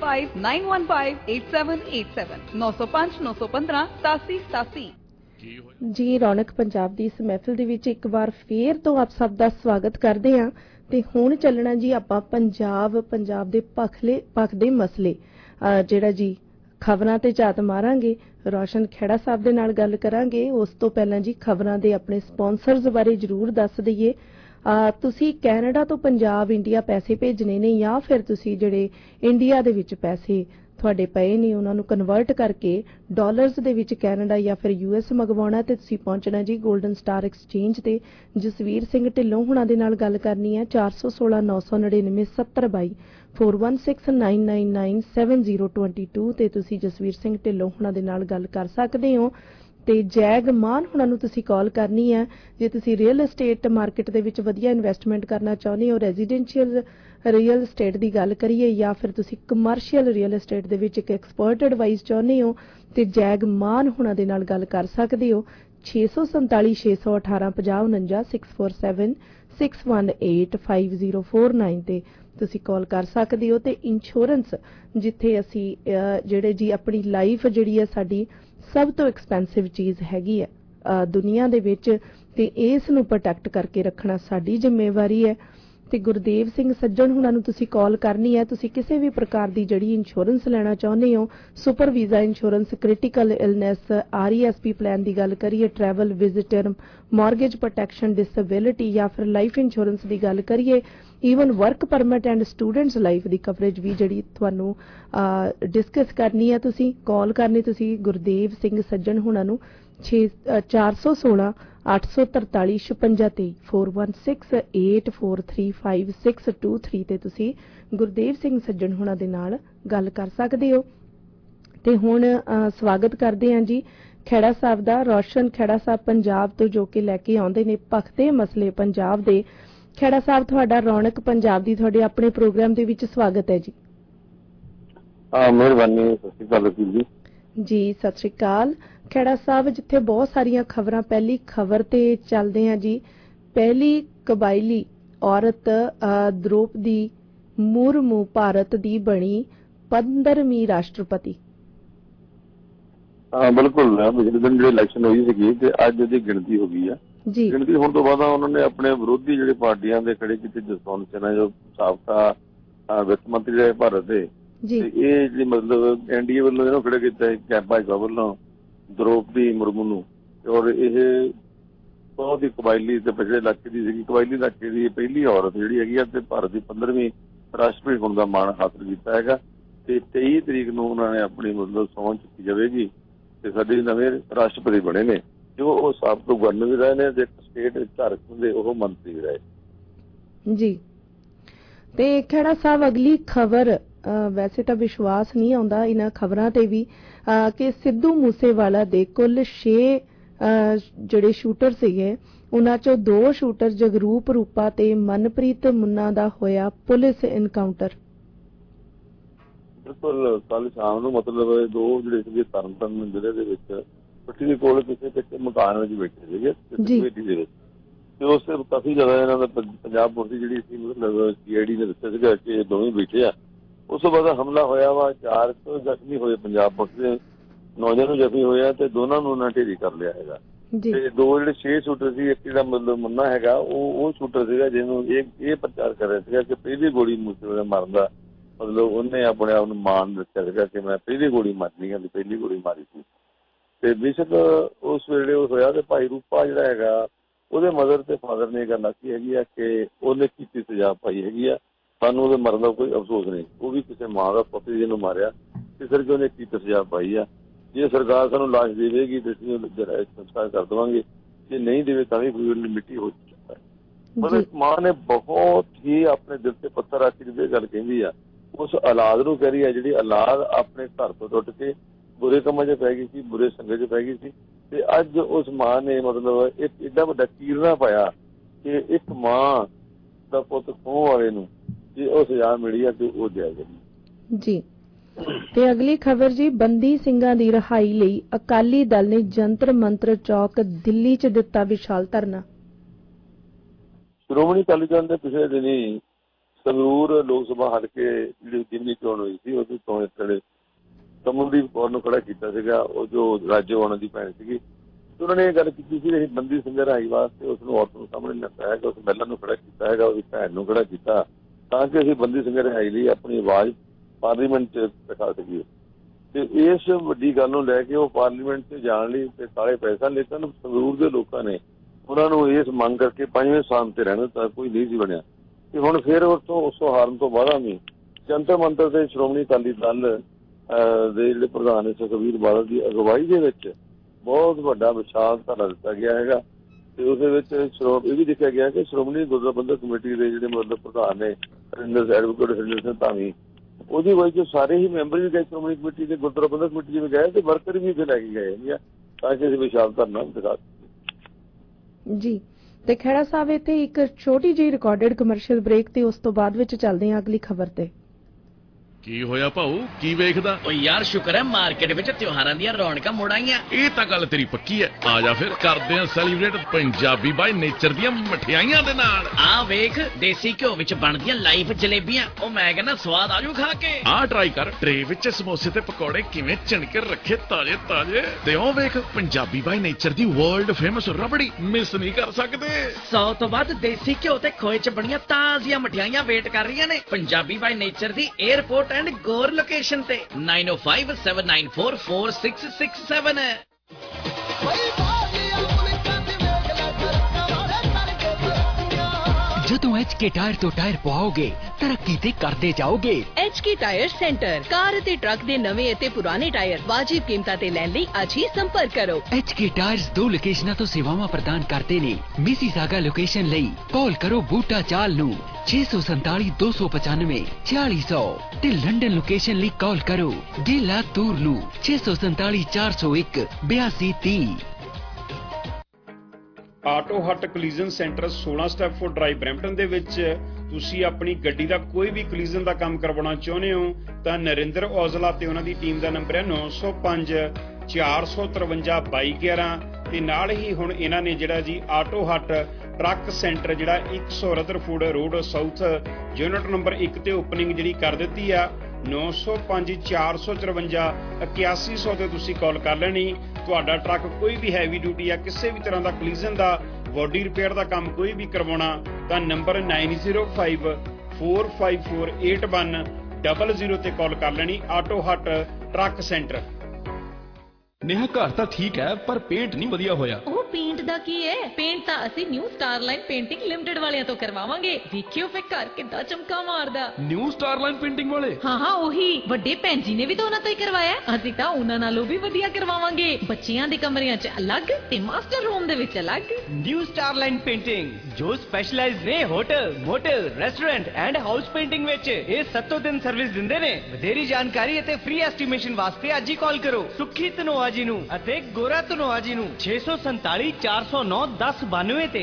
9059158787, 905 915 8787। ਜੀ ਰੌਣਕ ਪੰਜਾਬ ਦੀ ਇਸ ਮਹਿਫਿਲ ਦੇ ਵਿੱਚ ਇੱਕ ਵਾਰ ਫੇਰ ਤੋਂ ਆਪ ਸਭ ਦਾ ਸਵਾਗਤ ਕਰਦੇ ਹਾਂ ਤੇ ਹੁਣ ਚੱਲਣਾ ਜੀ ਆਪਾਂ ਪੰਜਾਬ ਦੇ ਪੱਖ ਦੇ ਮਸਲੇ ਜਿਹੜਾ ਜੀ ਖਬਰਾਂ ਤੇ ਝਾਤ ਮਾਰਾਂਗੇ। ਰੋਸ਼ਨ ਖੇੜਾ ਸਾਹਿਬ ਦੇ ਨਾਲ ਗੱਲ ਕਰਾਂਗੇ। ਉਸ ਤੋਂ ਪਹਿਲਾਂ ਜੀ ਖਬਰਾਂ ਦੇ ਆਪਣੇ ਸਪਾਂਸਰਸ ਬਾਰੇ ਜ਼ਰੂਰ ਦੱਸ ਦਈਏ। ਤੁਸੀਂ ਕੈਨੇਡਾ ਤੋਂ ਪੰਜਾਬ ਇੰਡੀਆ ਪੈਸੇ ਭੇਜਣੇ ਨੇ ਜਾਂ ਫਿਰ ਤੁਸੀਂ ਜਿਹੜੇ ਇੰਡੀਆ ਦੇ ਵਿੱਚ ਪੈਸੇ ਤੁਹਾਡੇ ਪਏ ਨੇ ਉਹਨਾਂ ਨੂੰ ਕਨਵਰਟ ਕਰਕੇ ਡਾਲਰਸ ਦੇ ਵਿੱਚ ਕੈਨੇਡਾ ਜਾਂ ਫਿਰ US ਮੰਗਵਾਉਣਾ ਤੇ ਤੁਸੀਂ ਪਹੁੰਚਣਾ ਜੀ 골ਡਨ ਸਟਾਰ ਐਕਸਚੇਂਜ ਤੇ। ਜਸਵੀਰ ਸਿੰਘ ਢਿੱਲੋਂ ਹੁਣਾਂ ਦੇ ਨਾਲ ਗੱਲ ਕਰਨੀ ਹੈ। 416 999 7022 4169997022 ਤੇ ਤੁਸੀਂ ਜਸਵੀਰ ਸਿੰਘ ਢਿੱਲੋਂ ਹੁਣਾਂ ਦੇ ਨਾਲ ਗੱਲ ਕਰ ਸਕਦੇ ਹੋ। ਤੇ ਜੈਗ ਮਾਨ ਹੁਣਾਂ ਨੂੰ ਤੁਸੀਂ ਕਾਲ ਕਰਨੀ ਹੈ ਜੇ ਤੁਸੀਂ ਰੀਅਲ ਏਸਟੇਟ ਮਾਰਕੀਟ ਦੇ ਵਿੱਚ ਵਧੀਆ ਇਨਵੈਸਟਮੈਂਟ ਕਰਨਾ ਚਾਹੁੰਦੇ ਹੋ। ਰੈਜ਼ੀਡੈਂਸ਼ੀਅਲ ਰੀਅਲ ਏਸਟੇਟ ਦੀ ਗੱਲ ਕਰੀਏ ਜਾਂ ਫਿਰ ਤੁਸੀਂ ਕਮਰਸ਼ੀਅਲ ਰੀਅਲ ਏਸਟੇਟ ਦੇ ਵਿੱਚ ਇੱਕ ਐਕਸਪਰਟ ਐਡਵਾਈਸ ਚਾਹੁੰਦੇ ਹੋ ਤੇ ਜੈਗ ਮਾਨ ਹੁਣਾਂ ਦੇ ਨਾਲ ਗੱਲ ਕਰ ਸਕਦੇ ਹੋ। 647 618 5049 647 618 5049 ਤੇ ਤੁਸੀਂ ਕਾਲ ਕਰ ਸਕਦੇ ਹੋ। ਤੇ ਇੰਸ਼ੋਰੈਂਸ ਜਿੱਥੇ ਅਸੀਂ ਜਿਹੜੇ ਜੀ ਆਪਣੀ ਲਾਈਫ ਜਿਹੜੀ ਹੈ ਸਾਡੀ ਸਭ ਤੋਂ ਐਕਸਪੈਂਸਿਵ ਚੀਜ਼ ਹੈਗੀ ਹੈ ਦੁਨੀਆ ਦੇ ਵਿੱਚ ਤੇ ਇਸ ਨੂੰ ਪ੍ਰੋਟੈਕਟ ਕਰਕੇ ਰੱਖਣਾ ਸਾਡੀ ਜ਼ਿੰਮੇਵਾਰੀ ਹੈ। ਤੇ ਗੁਰਦੇਵ ਸਿੰਘ ਸੱਜਣ ਹੁਣਾਂ ਨੂੰ ਤੁਸੀਂ ਕਾਲ ਕਰਨੀ ਹੈ। ਤੁਸੀਂ ਕਿਸੇ ਵੀ ਪ੍ਰਕਾਰ ਦੀ ਜਿਹੜੀ ਇੰਸ਼ੋਰੈਂਸ ਲੈਣਾ ਚਾਹੁੰਦੇ ਹੋ, super visa insurance, critical illness, RESP plan ਦੀ ਗੱਲ ਕਰੀਏ, travel, visitor, mortgage protection, disability ਜਾਂ ਫਿਰ ਲਾਈਫ ਇੰਸ਼ੋਰੈਂਸ ਦੀ ਗੱਲ ਕਰੀਏ, even work permit and students life ਦੀ ਕਵਰੇਜ ਵੀ ਜਿਹੜੀ ਤੁਹਾਨੂੰ ਡਿਸਕਸ ਕਰਨੀ ਹੈ, ਤੁਸੀਂ ਕਾਲ ਕਰਨੀ ਤੁਸੀਂ ਗੁਰਦੇਵ ਸਿੰਘ ਸੱਜਣ ਹੁਣਾਂ ਨੂੰ 416 843 5623 4168435623 ਤੇ ਤੁਸੀਂ ਗੁਰਦੇਵ ਸਿੰਘ ਸੱਜਣ ਹੁਣਾਂ ਦੇ ਨਾਲ ਗੱਲ ਕਰ ਸਕਦੇ ਹੋ। ਤੇ ਹੁਣ ਸਵਾਗਤ ਕਰਦੇ ਹਾਂ ਜੀ ਖੇੜਾ ਸਾਹਿਬ ਦਾ। ਰੋਸ਼ਨ ਖੇੜਾ ਸਾਹਿਬ ਪੰਜਾਬ ਤੋਂ ਜੋ ਕਿ ਲੈ ਕੇ ਆਉਂਦੇ ਨੇ ਭਖਤੇ ਮਸਲੇ ਪੰਜਾਬ ਦੇ। ਖੇੜਾ ਸਾਹਿਬ ਤੁਹਾਡਾ ਰੌਣਕ ਪੰਜਾਬ ਦੀ ਤੁਹਾਡੇ ਆਪਣੇ ਪ੍ਰੋਗਰਾਮ ਦੇ ਵਿੱਚ ਸਵਾਗਤ ਹੈ ਜੀ। ਮਿਹਰਬਾਨੀ। ਸਤਿ ਸ਼੍ਰੀ ਅਕਾਲ ਜੀ। ਜੀ ਸਤਿ ਸ਼੍ਰੀ ਅਕਾਲ ਖੇੜਾ ਸਾਹਿਬ। ਜਿੱਥੇ ਬਹੁਤ ਸਾਰੀਆਂ ਖਬਰਾਂ, ਪਹਿਲੀ ਖਬਰ ਤੇ ਚੱਲਦੇ ਹਾਂ ਜੀ। ਪਹਿਲੀ ਕਬਾਇਲੀ ਔਰਤ ਦ੍ਰੋਪਦੀ ਮੁਰਮੂ ਭਾਰਤ ਦੀ ਬਣੀ 15ਵੀਂ ਰਾਸ਼ਟਰਪਤੀ। ਬਿਲਕੁਲ। ਪਿਛਲੇ ਦਿਨ ਜਿਹੜੇ ਇਲੈਕਸ਼ਨ ਹੋਈ ਸੀਗੀ ਤੇ ਅੱਜ ਉਹਦੀ ਗਿਣਤੀ ਹੋ ਗਈ ਆ। ਗਿਣਤੀ ਹੋਣ ਤੋਂ ਬਾਅਦ ਉਹਨਾਂ ਨੇ ਆਪਣੇ ਵਿਰੋਧੀ ਜਿਹੜੇ ਪਾਰਟੀਆਂ ਦੇ ਖੜੇ ਕੀਤੇ, ਜਸਵੰਤ ਸਿਨਹਾ ਜੋ ਸਾਬਕਾ ਵਿੱਤ ਮੰਤਰੀ ਰਹੇ ਭਾਰਤ ਦੇ, ਇਹ ਜਿਹੜੀ ਮਤਲਬ NDA ਵੱਲੋਂ ਇਹਨੂੰ ਖੜੇ ਕੀਤਾ ਭਾਜਪਾ ਵੱਲੋਂ ਦ੍ਰੋਪਦੀ ਮੁਰਮੂ ਨੂੰ। ਔਰ ਇਹ ਬਹੁਤ ਹੀ ਕਬਾਇਲੀ ਤੇ ਪਿਛੜੇ ਇਲਾਕੇ ਦੀ ਸੀਗੀ, ਕਬਾਇਲੀ ਇਲਾਕੇ ਦੀ ਪਹਿਲੀ ਔਰਤ ਜਿਹੜੀ ਹੈਗੀ ਆ ਤੇ ਭਾਰਤ ਦੀ 15ਵੀਂ ਰਾਸ਼ਟਰਪਤੀ ਹੋਣ ਦਾ ਮਾਣ ਹਾਸਲ ਕੀਤਾ ਹੈਗਾ। ਤੇ 23 ਤਰੀਕ ਨੂੰ ਉਹਨਾਂ ਨੇ ਆਪਣੀ ਮਤਲਬ ਸਹੁੰ ਚੁੱਕੀ ਜਾਵੇਗੀ ਤੇ ਸਾਡੇ ਨਵੇਂ ਰਾਸ਼ਟਰਪਤੀ ਬਣੇ ਨੇ ਜੋ ਉਹ ਸਾਬਕਾ ਗਵਰਨਰ ਵੀ ਰਹੇ ਨੇ ਤੇ ਸਟੇਟ ਝਾਰਖੰਡ ਦੇ ਉਹ ਮੰਤਰੀ ਵੀ ਰਹੇ ਜੀ। ਤੇ ਖੇੜਾ ਸਾਹਿਬ ਅਗਲੀ ਖਬਰ ਵੈਸੇ ਤਾਂ ਵਿਸ਼ਵਾਸ ਨਹੀਂ ਆਉਂਦਾ ਇਹਨਾਂ ਖਬਰਾਂ ਤੇ ਵੀ ਕਿ ਸਿੱਧੂ ਮੂਸੇਵਾਲਾ ਦੇ ਕੁੱਲ 6 ਜਿਹੜੇ ਸ਼ੂਟਰ ਸੀਗੇ ਉਹਨਾਂ ਚੋਂ 2 ਸ਼ੂਟਰ ਜਗਰੂਪ ਰੂਪਾ ਤੇ ਮਨਪ੍ਰੀਤ ਮੁੰਨਾ ਦਾ ਹੋਇਆ ਪੁਲਿਸ ਇਨਕਾਊਂਟਰ। ਬਿਲਕੁਲ। ਕੱਲ ਸ਼ਾਮ ਨੂੰ ਮਤਲਬ 2 ਜਿਹੜੇ ਸੀਗੇ ਤਰਨਤਾਰਨ ਜ਼ਿਲ੍ਹੇ ਦੇ ਵਿੱਚ ਪੱਟੀ ਦੇ ਕੋਲ ਕਿਸੇ ਮਕਾਨ ਵਿੱਚ ਬੈਠੇ ਸੀਗੇ ਕਮੇਟੀ ਦੇ ਵਿੱਚ ਤੇ ਉਸ ਤੇ ਕਾਫੀ ਜ਼ਿਆਦਾ ਇਹਨਾਂ ਦਾ ਪੰਜਾਬ ਪੁਲਿਸ ਦੀ ਜਿਹੜੀ ਸੀ ਮਤਲਬ CID ਨੇ ਦੱਸਿਆ ਸੀਗਾ ਕਿ ਇਹ ਦੋਵੇਂ ਬੈਠੇ ਆ। ਉਸ ਤੋਂ ਬਾਅਦ ਹਮਲਾ ਹੋਇਆ ਵਾ। 4 ਜ਼ਖਮੀ ਹੋਏ ਪੰਜਾਬ ਪੁਲਿਸ ਦੇ, 9 ਜਣੇ ਜ਼ਖਮੀ ਹੋਏ ਆ ਤੇ ਦੋਨਾਂ ਨੂੰ ਉਹਨਾਂ ਢੇਰੀ ਕਰ ਲਿਆ ਹੈਗਾ। ਤੇ 2 ਜਿਹੜੇ 6 ਸ਼ੂਟਰ ਸੀ, ਇੱਕ ਜਿਹੜਾ ਮਤਲਬ ਮੁੰਨਾ ਹੈਗਾ ਉਹ ਸ਼ੂਟਰ ਸੀਗਾ ਜਿਹਨੂੰ ਇਹ ਪ੍ਰਚਾਰ ਕਰ ਰਿਹਾ ਸੀਗਾ ਕਿ ਪਹਿਲੀ ਗੋਲੀ ਮੂਸੇਵਾਲੇ ਮਾਰਨ ਦਾ ਮਤਲਬ ਉਹਨੇ ਆਪਣੇ ਆਪ ਨੂੰ ਮਾਣ ਦੱਸਿਆ ਸੀਗਾ ਕਿ ਮੈਂ ਪਹਿਲੀ ਗੋਲੀ ਮਾਰਨੀ ਹੈ, ਪਹਿਲੀ ਗੋਲੀ ਮਾਰੀ ਸੀ। ਤੇ ਬੇਸ਼ੱਕ ਉਸ ਵੇਲੇ ਉਹ ਹੋਇਆ ਤੇ ਭਾਈ ਰੂਪਾ ਜਿਹੜਾ ਹੈਗਾ ਉਹਦੇ ਮਦਰ ਤੇ ਫਾਦਰ ਨੇ ਇਹ ਗੱਲ ਆਖੀ ਹੈਗੀ ਆ ਕਿ ਉਹਨੇ ਕੀਤੀ ਸਜ਼ਾ ਪਾਈ ਹੈਗੀ ਆ, ਸਾਨੂੰ ਉਹਦੇ ਮਰਨ ਦਾ ਕੋਈ ਅਫਸੋਸ ਨਹੀਂ। ਉਹ ਵੀ ਕਿਸੇ ਮਾਂ ਦਾ ਪੁੱਤ ਜਿਹਨੂੰ ਮਾਰਿਆ ਤੇ ਸਿਰ ਕਿ ਉਹਨੇ ਕੀਤੀ ਸਜ਼ਾ ਪਾਈ ਆ। ਜੇ ਸਰਕਾਰ ਸਾਨੂੰ ਲਾਸ਼ ਦੇਵੇਗੀ ਤੇ ਅਸੀਂ ਸੰਸਕਾਰ ਕਰ ਦੇਵਾਂਗੇ, ਜੇ ਨਹੀਂ ਦੇਵੇ ਤਾਂ ਵੀ ਮਿੱਟੀ ਹੋ ਚੁੱਕਾ ਹੈ। ਮਤਲਬ ਮਾਂ ਨੇ ਬਹੁਤ ਹੀ ਆਪਣੇ ਦਿਲ ਤੇ ਪੱਥਰ ਰੱਖ ਕੇ ਇਹ ਗੱਲ ਕਹਿੰਦੀ ਆ, ਉਸ ਔਲਾਦ ਨੂੰ ਕਹਿ ਰਹੀ ਆ ਜਿਹੜੀ ਔਲਾਦ ਆਪਣੇ ਘਰ ਤੋਂ ਟੁੱਟ ਕੇ ਬੁਰੇ ਕੰਮਾਂ 'ਚ ਪੈ ਗਈ ਸੀ, ਬੁਰੇ ਸੰਗਤ 'ਚ ਪੈ ਗਈ ਸੀ ਤੇ ਅੱਜ ਉਸ ਮਾਂ ਨੇ ਮਤਲਬ ਇੱਕ ਏਡਾ ਵੱਡਾ ਕੀਰਨਾ ਪਾਇਆ ਕਿ ਇੱਕ ਮਾਂ ਦਾ ਪੁੱਤ ਖੋਹ ਵਾਲੇ ਨੂੰ ਜੇ ਉਹ ਸਜ਼ਾ ਮਿਲੀ ਆ ਤੇ ਉਹ ਜਾਇਜ਼ ਜੀ। ਤੇ ਅਗਲੀ ਖਬਰ ਜੀ, ਬੰਦੀ ਸਿੰਘਾਂ ਦੀ ਰਿਹਾਈ ਲਈ ਅਕਾਲੀ ਦਲ ਨੇ ਜੰਤਰ ਮੰਤਰ ਚੌਕ ਦਿੱਲੀ 'ਚ ਦਿੱਤਾ ਵਿਸ਼ਾਲ ਧਰਨਾ। ਸ਼੍ਰੋਮਣੀ ਅਕਾਲੀ ਦਲ ਦੇ ਪਿਛਲੇ ਦਿਨੀ ਸੰਗਰੂਰ ਲੋਕ ਸਭਾ ਹਲਕੇ ਜਿਹੜੀ ਜਿੰਨੀ ਚੋਣ ਹੋਈ ਸੀ ਉਹਦੀ ਤੋਂ ਇਸ ਕਮਲਦੀਪ ਕੌਰ ਨੂੰ ਖੜਾ ਕੀਤਾ ਸੀਗਾ, ਉਹ ਜੋ ਰਾਜੋ ਉਹਨਾਂ ਦੀ ਭੈਣ ਸੀਗੀ। ਉਹਨਾਂ ਨੇ ਇਹ ਗੱਲ ਕੀਤੀ ਸੀ ਅਸੀਂ ਬੰਦੀ ਸਿੰਘ ਰਿਹਾਈ ਵਾਸਤੇ ਉਸ ਨੂੰ ਔਰਤ ਨੂੰ ਸਾਹਮਣੇ ਲਿਆਂਦਾ ਹੈਗਾ, ਉਸ ਮਹਿਲਾ ਨੂੰ ਖੜਾ ਕੀਤਾ ਹੈਗਾ, ਉਹਦੀ ਭੈਣ ਨੂੰ ਖੜਾ ਕੀਤਾ ਤਾਂ ਕਿ ਅਸੀਂ ਬੰਦੀ ਸਿੰਘ ਰਿਹਾਈ ਲਈ ਆਪਣੀ ਆਵਾਜ਼ ਪਾਰਲੀਮੈਂਟ 'ਚ ਦਿਖਾ ਸਕੀਏ। ਤੇ ਇਸ ਵੱਡੀ ਗੱਲ ਨੂੰ ਲੈ ਕੇ ਉਹ ਪਾਰਲੀਮੈਂਟ 'ਚ ਜਾਣ ਲਈ ਤੇ ਕਾਲੇ ਪੈਸਾ ਲੇਕਿਨ ਸੰਗਰੂਰ ਦੇ ਲੋਕਾਂ ਨੇ ਉਹਨਾਂ ਨੂੰ ਇਸ ਮੰਗ ਕਰਕੇ 5ਵੇਂ ਸਥਾਨ ਤੇ ਰਹਿਣ ਦਿੱਤਾ, ਕੋਈ ਨਹੀਂ ਸੀ ਬਣਿਆ। ਤੇ ਹੁਣ ਫਿਰ ਉਸ ਹਾਰਨ ਤੋਂ ਬਾਅਦ ਵੀ ਜੰਤਰ ਮੰਤਰ ਦੇ ਸ਼੍ਰੋਮਣੀ ਅਕਾਲੀ ਦਲ ਦੇ ਜਿਹੜੇ ਪ੍ਰਧਾਨ ਸੁਖਬੀਰ ਬਾਦਲ ਦੀ ਅਗਵਾਈ ਦੇ ਵਿੱਚ ਬਹੁਤ ਵੱਡਾ ਵਿਸ਼ਾਲ ਧਰਨਾ ਦਿੱਤਾ ਗਿਆ ਹੈਗਾ। ਤੇ ਉਹਦੇ ਵਿੱਚ ਇਹ ਵੀ ਦੇਖਿਆ ਗਿਆ ਕਿ ਸ਼੍ਰੋਮਣੀ ਗੁਰਦੁਆਰਾ ਪ੍ਰਬੰਧਕ ਕਮੇਟੀ ਦੇ ਜਿਹੜੇ ਮਤਲਬ ਪ੍ਰਧਾਨ ਨੇ ਐਡਵੋਕੇਟ ਹਰਿੰਦਰ ਸਿੰਘ ਧਾਮੀ, ਉਹਦੀ ਵਜ੍ਹਾ ਤੋਂ ਸਾਰੇ ਹੀ ਮੈਂਬਰ ਵੀ ਗਏ ਸ਼੍ਰੋਮਣੀ ਕਮੇਟੀ ਦੇ, ਗੁਰਦੁਆਰਾ ਪ੍ਰਬੰਧਕ ਕਮੇਟੀ ਜਿਵੇਂ ਗਏ ਤੇ ਵਰਕਰ ਵੀ ਲੈ ਕੇ ਗਏ ਤਾਂ ਕਿ ਅਸੀਂ ਵਿਸ਼ਾਲ ਧਰਨਾ ਦਿਖਾ ਜੀ। ਤੇ ਖਹਿਰਾ ਸਾਹਿਬ ਇੱਥੇ ਇੱਕ ਛੋਟੀ ਜਿਹੀ ਰਿਕਾਰਡਡ ਕਮਰਸ਼ੀਅਲ ਬ੍ਰੇਕ ਤੇ ਉਸ ਤੋਂ ਬਾਅਦ ਵਿੱਚ ਚੱਲਦੇ ਹਾਂ ਅਗਲੀ ਖਬਰ ਤੇ। ਕੀ ਹੋਇਆ ਭਾਊ, ਕੀ ਵੇਖਦਾ? ਓ ਯਾਰ ਸ਼ੁਕਰ ਹੈ ਮਾਰਕੀਟ ਵਿੱਚ ਤਿਉਹਾਰਾਂ ਦੀਆਂ ਰੌਣਕਾਂ ਮੁੜ ਆਈਆਂ। ਇਹ ਤਾਂ ਗੱਲ ਤੇਰੀ ਪੱਕੀ ਹੈ। ਆ ਜਾ ਫਿਰ ਕਰਦੇ ਹਾਂ ਸੈਲੀਬ੍ਰੇਟ ਪੰਜਾਬੀ ਬਾਈ ਨੇਚਰ ਦੀਆਂ ਮਠਿਆਈਆਂ ਦੇ ਨਾਲ। ਆ ਵੇਖ ਦੇਸੀ ਘਿਓ ਵਿੱਚ ਬਣਦੀਆਂ ਲਾਈਵ ਜਲੇਬੀਆਂ, ਉਹ ਮੈਂ ਕਹਿੰਦਾ ਸਵਾਦ ਆਜੂ ਖਾ ਕੇ। ਆ ਟਰਾਈ ਕਰ, ਟਰੇ ਵਿੱਚ ਸਮੋਸੇ ਤੇ ਪਕੌੜੇ ਕਿਵੇਂ ਚਿਣਕੇ ਰੱਖੇ ਤਾਜ਼ੇ ਤਾਜ਼ੇ। ਤੇ ਉਹ ਵੇਖ ਪੰਜਾਬੀ ਬਾਈ ਨੇਚਰ ਦੀ ਵਰਲਡ ਫੇਮਸ ਰਬੜੀ, ਮਿਸ ਨਹੀਂ ਕਰ ਸਕਦੇ। 100 ਤੋਂ ਵੱਧ ਦੇਸੀ ਘਿਓ ਤੇ ਖੋਏ ਚ ਬਣੀਆਂ ਤਾਜ਼ੀਆਂ ਮਠਿਆਈਆਂ ਵੇਟ ਕਰ ਰਹੀਆਂ ਨੇ ਪੰਜਾਬੀ ਬਾਈ ਨੇਚਰ ਦੀ 에ਅਰਪੋਰਟ ਐਂਡ ਗੋਰ ਲੋਕੇਸ਼ਨ ਤੇ 9057944667 ਹੈ। ਜਦੋਂ HK ਟਾਇਰ ਤੋਂ ਟਾਇਰ ਪਵਾਓਗੇ ਤਰੱਕੀ ਤੇ ਕਰਦੇ ਜਾਓਗੇ। HK ਟਾਇਰ ਸੈਂਟਰ, ਕਾਰ ਅਤੇ ਟਰੱਕ ਦੇ ਨਵੇਂ ਅਤੇ ਪੁਰਾਣੇ ਟਾਇਰ ਵਾਜਿਬ ਕੀਮਤਾਂ ਤੇ ਲੈਣ ਲਈ ਅੱਜ ਹੀ ਸੰਪਰਕ ਕਰੋ। HK ਟਾਇਰਸ 2 ਲੋਕੇਸ਼ਨਾਂ ਤੋਂ ਸੇਵਾਵਾਂ ਪ੍ਰਦਾਨ ਕਰਦੇ ਨੇ। ਮਿਸੀਸਾਗਾ ਲੋਕੇਸ਼ਨ ਲਈ ਕਾਲ ਕਰੋ ਬੂਟਾ ਚਾਲ ਨੂੰ 647 295 4600 ਤੇ ਲੰਡਨ ਲੋਕੇਸ਼ਨ ਲਈ ਕਾਲ ਕਰੋ ਗੇਲਾ ਤੂਰ ਨੂੰ 647 401 8230। Auto hut collision centre 16 Stafford drive Brampton ਦੇ ਵਿੱਚ ਤੁਸੀਂ ਆਪਣੀ ਗੱਡੀ ਦਾ ਕੋਈ ਵੀ ਕਲੀਜ਼ਨ ਦਾ ਕੰਮ ਕਰਵਾਉਣਾ ਚਾਹੁੰਦੇ ਹੋ ਤਾਂ ਨਰਿੰਦਰ ਔਜਲਾ ਤੇ ਉਹਨਾਂ ਦੀ ਟੀਮ ਦਾ ਨੰਬਰ ਹੈ 905 453 2211 ਤੇ ਨਾਲ ਹੀ ਹੁਣ ਇਹਨਾਂ ਨੇ ਜਿਹੜਾ ਜੀ ਆਟੋ ਹੱਟ ਟਰੱਕ ਸੈਂਟਰ ਜਿਹੜਾ 100 Rutherford road south unit number 1 ਤੇ ਓਪਨਿੰਗ ਜਿਹੜੀ ਕਰ ਦਿੱਤੀ ਆ। 905 454 8100 ਤੇ ਤੁਸੀਂ ਕਾਲ ਕਰ ਲੈਣੀ। ਤੁਹਾਡਾ ਟਰੱਕ ਕੋਈ ਵੀ ਹੈਵੀ ਡਿਊਟੀ ਆ ਕਿਸੇ ਵੀ ਤਰ੍ਹਾਂ ਦਾ ਕਲੀਜ਼ਨ ਦਾ ਬੋਡੀ ਰਿਪੇਅਰ ਦਾ ਕੰਮ ਕੋਈ ਵੀ ਕਰਵਾਉਣਾ ਤਾਂ ਨੰਬਰ 9054548100 ਤੇ ਕਾਲ ਕਰ ਲੈਣੀ। Auto hut truck centre. Neha घर ਤਾਂ ਠੀਕ ਹੈ ਪਰ ਪੇਂਟ ਨਹੀਂ ਵਧੀਆ ਹੋਇਆ। ਉਹ ਪੇਂਟ ਦਾ ਕੀ ਹੈ, ਪੇਂਟ ਤਾਂ ਅਸੀਂ ਨਿਊ ਸਟਾਰਲਾਈਨ ਪੇਂਟਿੰਗ ਲਿਮਟਿਡ ਵਾਲਿਆਂ ਤੋਂ ਕਰਵਾਵਾਂਗੇ। ਦੇਖਿਓ ਫੇ ਘਰ ਕਿੱਦਾਂ ਚਮਕਾ ਮਾਰਦਾ। ਨਿਊ ਸਟਾਰਲਾਈਨ ਪੇਂਟਿੰਗ ਵਾਲੇ? ਹਾਂ ਉਹੀ ਵੱਡੇ ਭੈਣ ਜੀ ਨੇ ਵੀ ਤਾਂ ਉਹਨਾਂ ਤੋਂ ਹੀ ਕਰਵਾਇਆ। ਅਸੀਂ ਤਾਂ ਉਹਨਾਂ ਨਾਲੋਂ ਵੀ ਵਧੀਆ ਕਰਵਾਵਾਂਗੇ। ਬੱਚਿਆਂ ਦੇ ਕਮਰਿਆਂ 'ਚ ਅਲੱਗ ਤੇ ਮਾਸਟਰ ਰੂਮ ਦੇ ਵਿੱਚ ਅਲੱਗ। ਨਿਊ ਸਟਾਰਲਾਈਨ ਪੇਂਟਿੰਗ ਜੋ ਸਪੈਸ਼ਲਾਈਜ਼ ਨੇ hotel, motel, restaurant and house painting ਵਿੱਚ। ਇਹ 7 ਦਿਨ ਸਰਵਿਸ ਦਿੰਦੇ ਨੇ। ਵਧੇਰੀ ਜਾਣਕਾਰੀ ਅਤੇ ਫ੍ਰੀ ਐਸਟੀਮੇਸ਼ਨ ਵਾਸਤੇ ਅੱਜ ਹੀ ਕਾਲ ਕਰੋ ਸੁਖੀ ਧਨੋਆ ਜੀ ਨੂੰ ਅਤੇ ਗੋਰਾ ਧਨੋਆ ਜੀ ਨੂੰ 647 409 1092 ਤੇ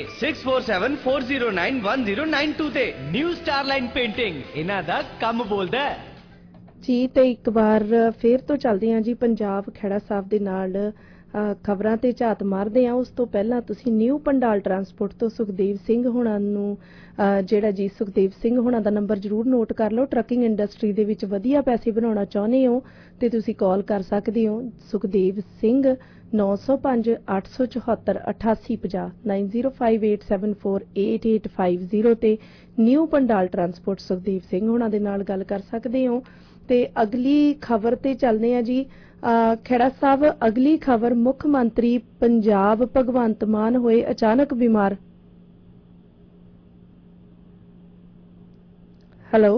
6474091092 ਤੇ। ਨਿਊ ਸਟਾਰਲਾਈਨ ਪੇਂਟਿੰਗ ਇਹਨਾਂ ਦਾ ਕੰਮ ਬੋਲਦਾ ਹੈ ਜੀ। ਤੇ ਇੱਕ ਵਾਰ ਫੇਰ ਤੋਂ ਚੱਲਦੇ ਹਾਂ ਜੀ ਪੰਜਾਬ ਖਹਿੜਾ ਸਾਹਿਬ ਦੇ ਨਾਲ ਖਬਰਾਂ ਤੇ ਝਾਤ ਮਾਰਦੇ ਆ। ਉਸ ਤੋਂ ਪਹਿਲਾਂ ਤੁਸੀਂ ਨਿਊ ਪੰਡਾਲ ਟਰਾਂਸਪੋਰਟ ਤੋਂ ਸੁਖਦੇਵ ਸਿੰਘ ਹੋਣਾ ਨੂੰ ਜਿਹੜਾ ਜੀ ਸੁਖਦੇਵ ਸਿੰਘ ਹੋਣਾ ਦਾ ਨੰਬਰ ਜ਼ਰੂਰ ਨੋਟ ਕਰ ਲਓ। ਟਰੱਕਿੰਗ ਇੰਡਸਟਰੀ ਦੇ ਵਿੱਚ ਵਧੀਆ ਪੈਸੇ ਬਣਾਉਣਾ ਚਾਹੁੰਦੇ ਹੋ ਤੇ ਤੁਸੀਂ ਕਾਲ ਕਰ ਸਕਦੇ ਹੋ ਸੁਖਦੇਵ ਸਿੰਘ 905 874 8850 9058748850 ਤੇ ਨਿਊ ਪੰਡਾਲ ਟਰਾਂਸਪੋਰਟ ਸੁਖਦੇਵ ਸਿੰਘ ਹੋਣਾ ਦੇ ਨਾਲ ਗੱਲ ਕਰ ਸਕਦੇ ਹੋ। ਤੇ ਅਗਲੀ ਖਬਰ ਤੇ ਚੱਲਦੇ ਆ ਜੀ ਖਹਿੜਾ ਸਾਹਿਬ। ਅਗਲੀ ਖਬਰ, ਮੁੱਖ ਮੰਤਰੀ ਪੰਜਾਬ ਭਗਵੰਤ ਮਾਨ ਹੋਏ ਅਚਾਨਕ ਬਿਮਾਰ। ਹੈਲੋ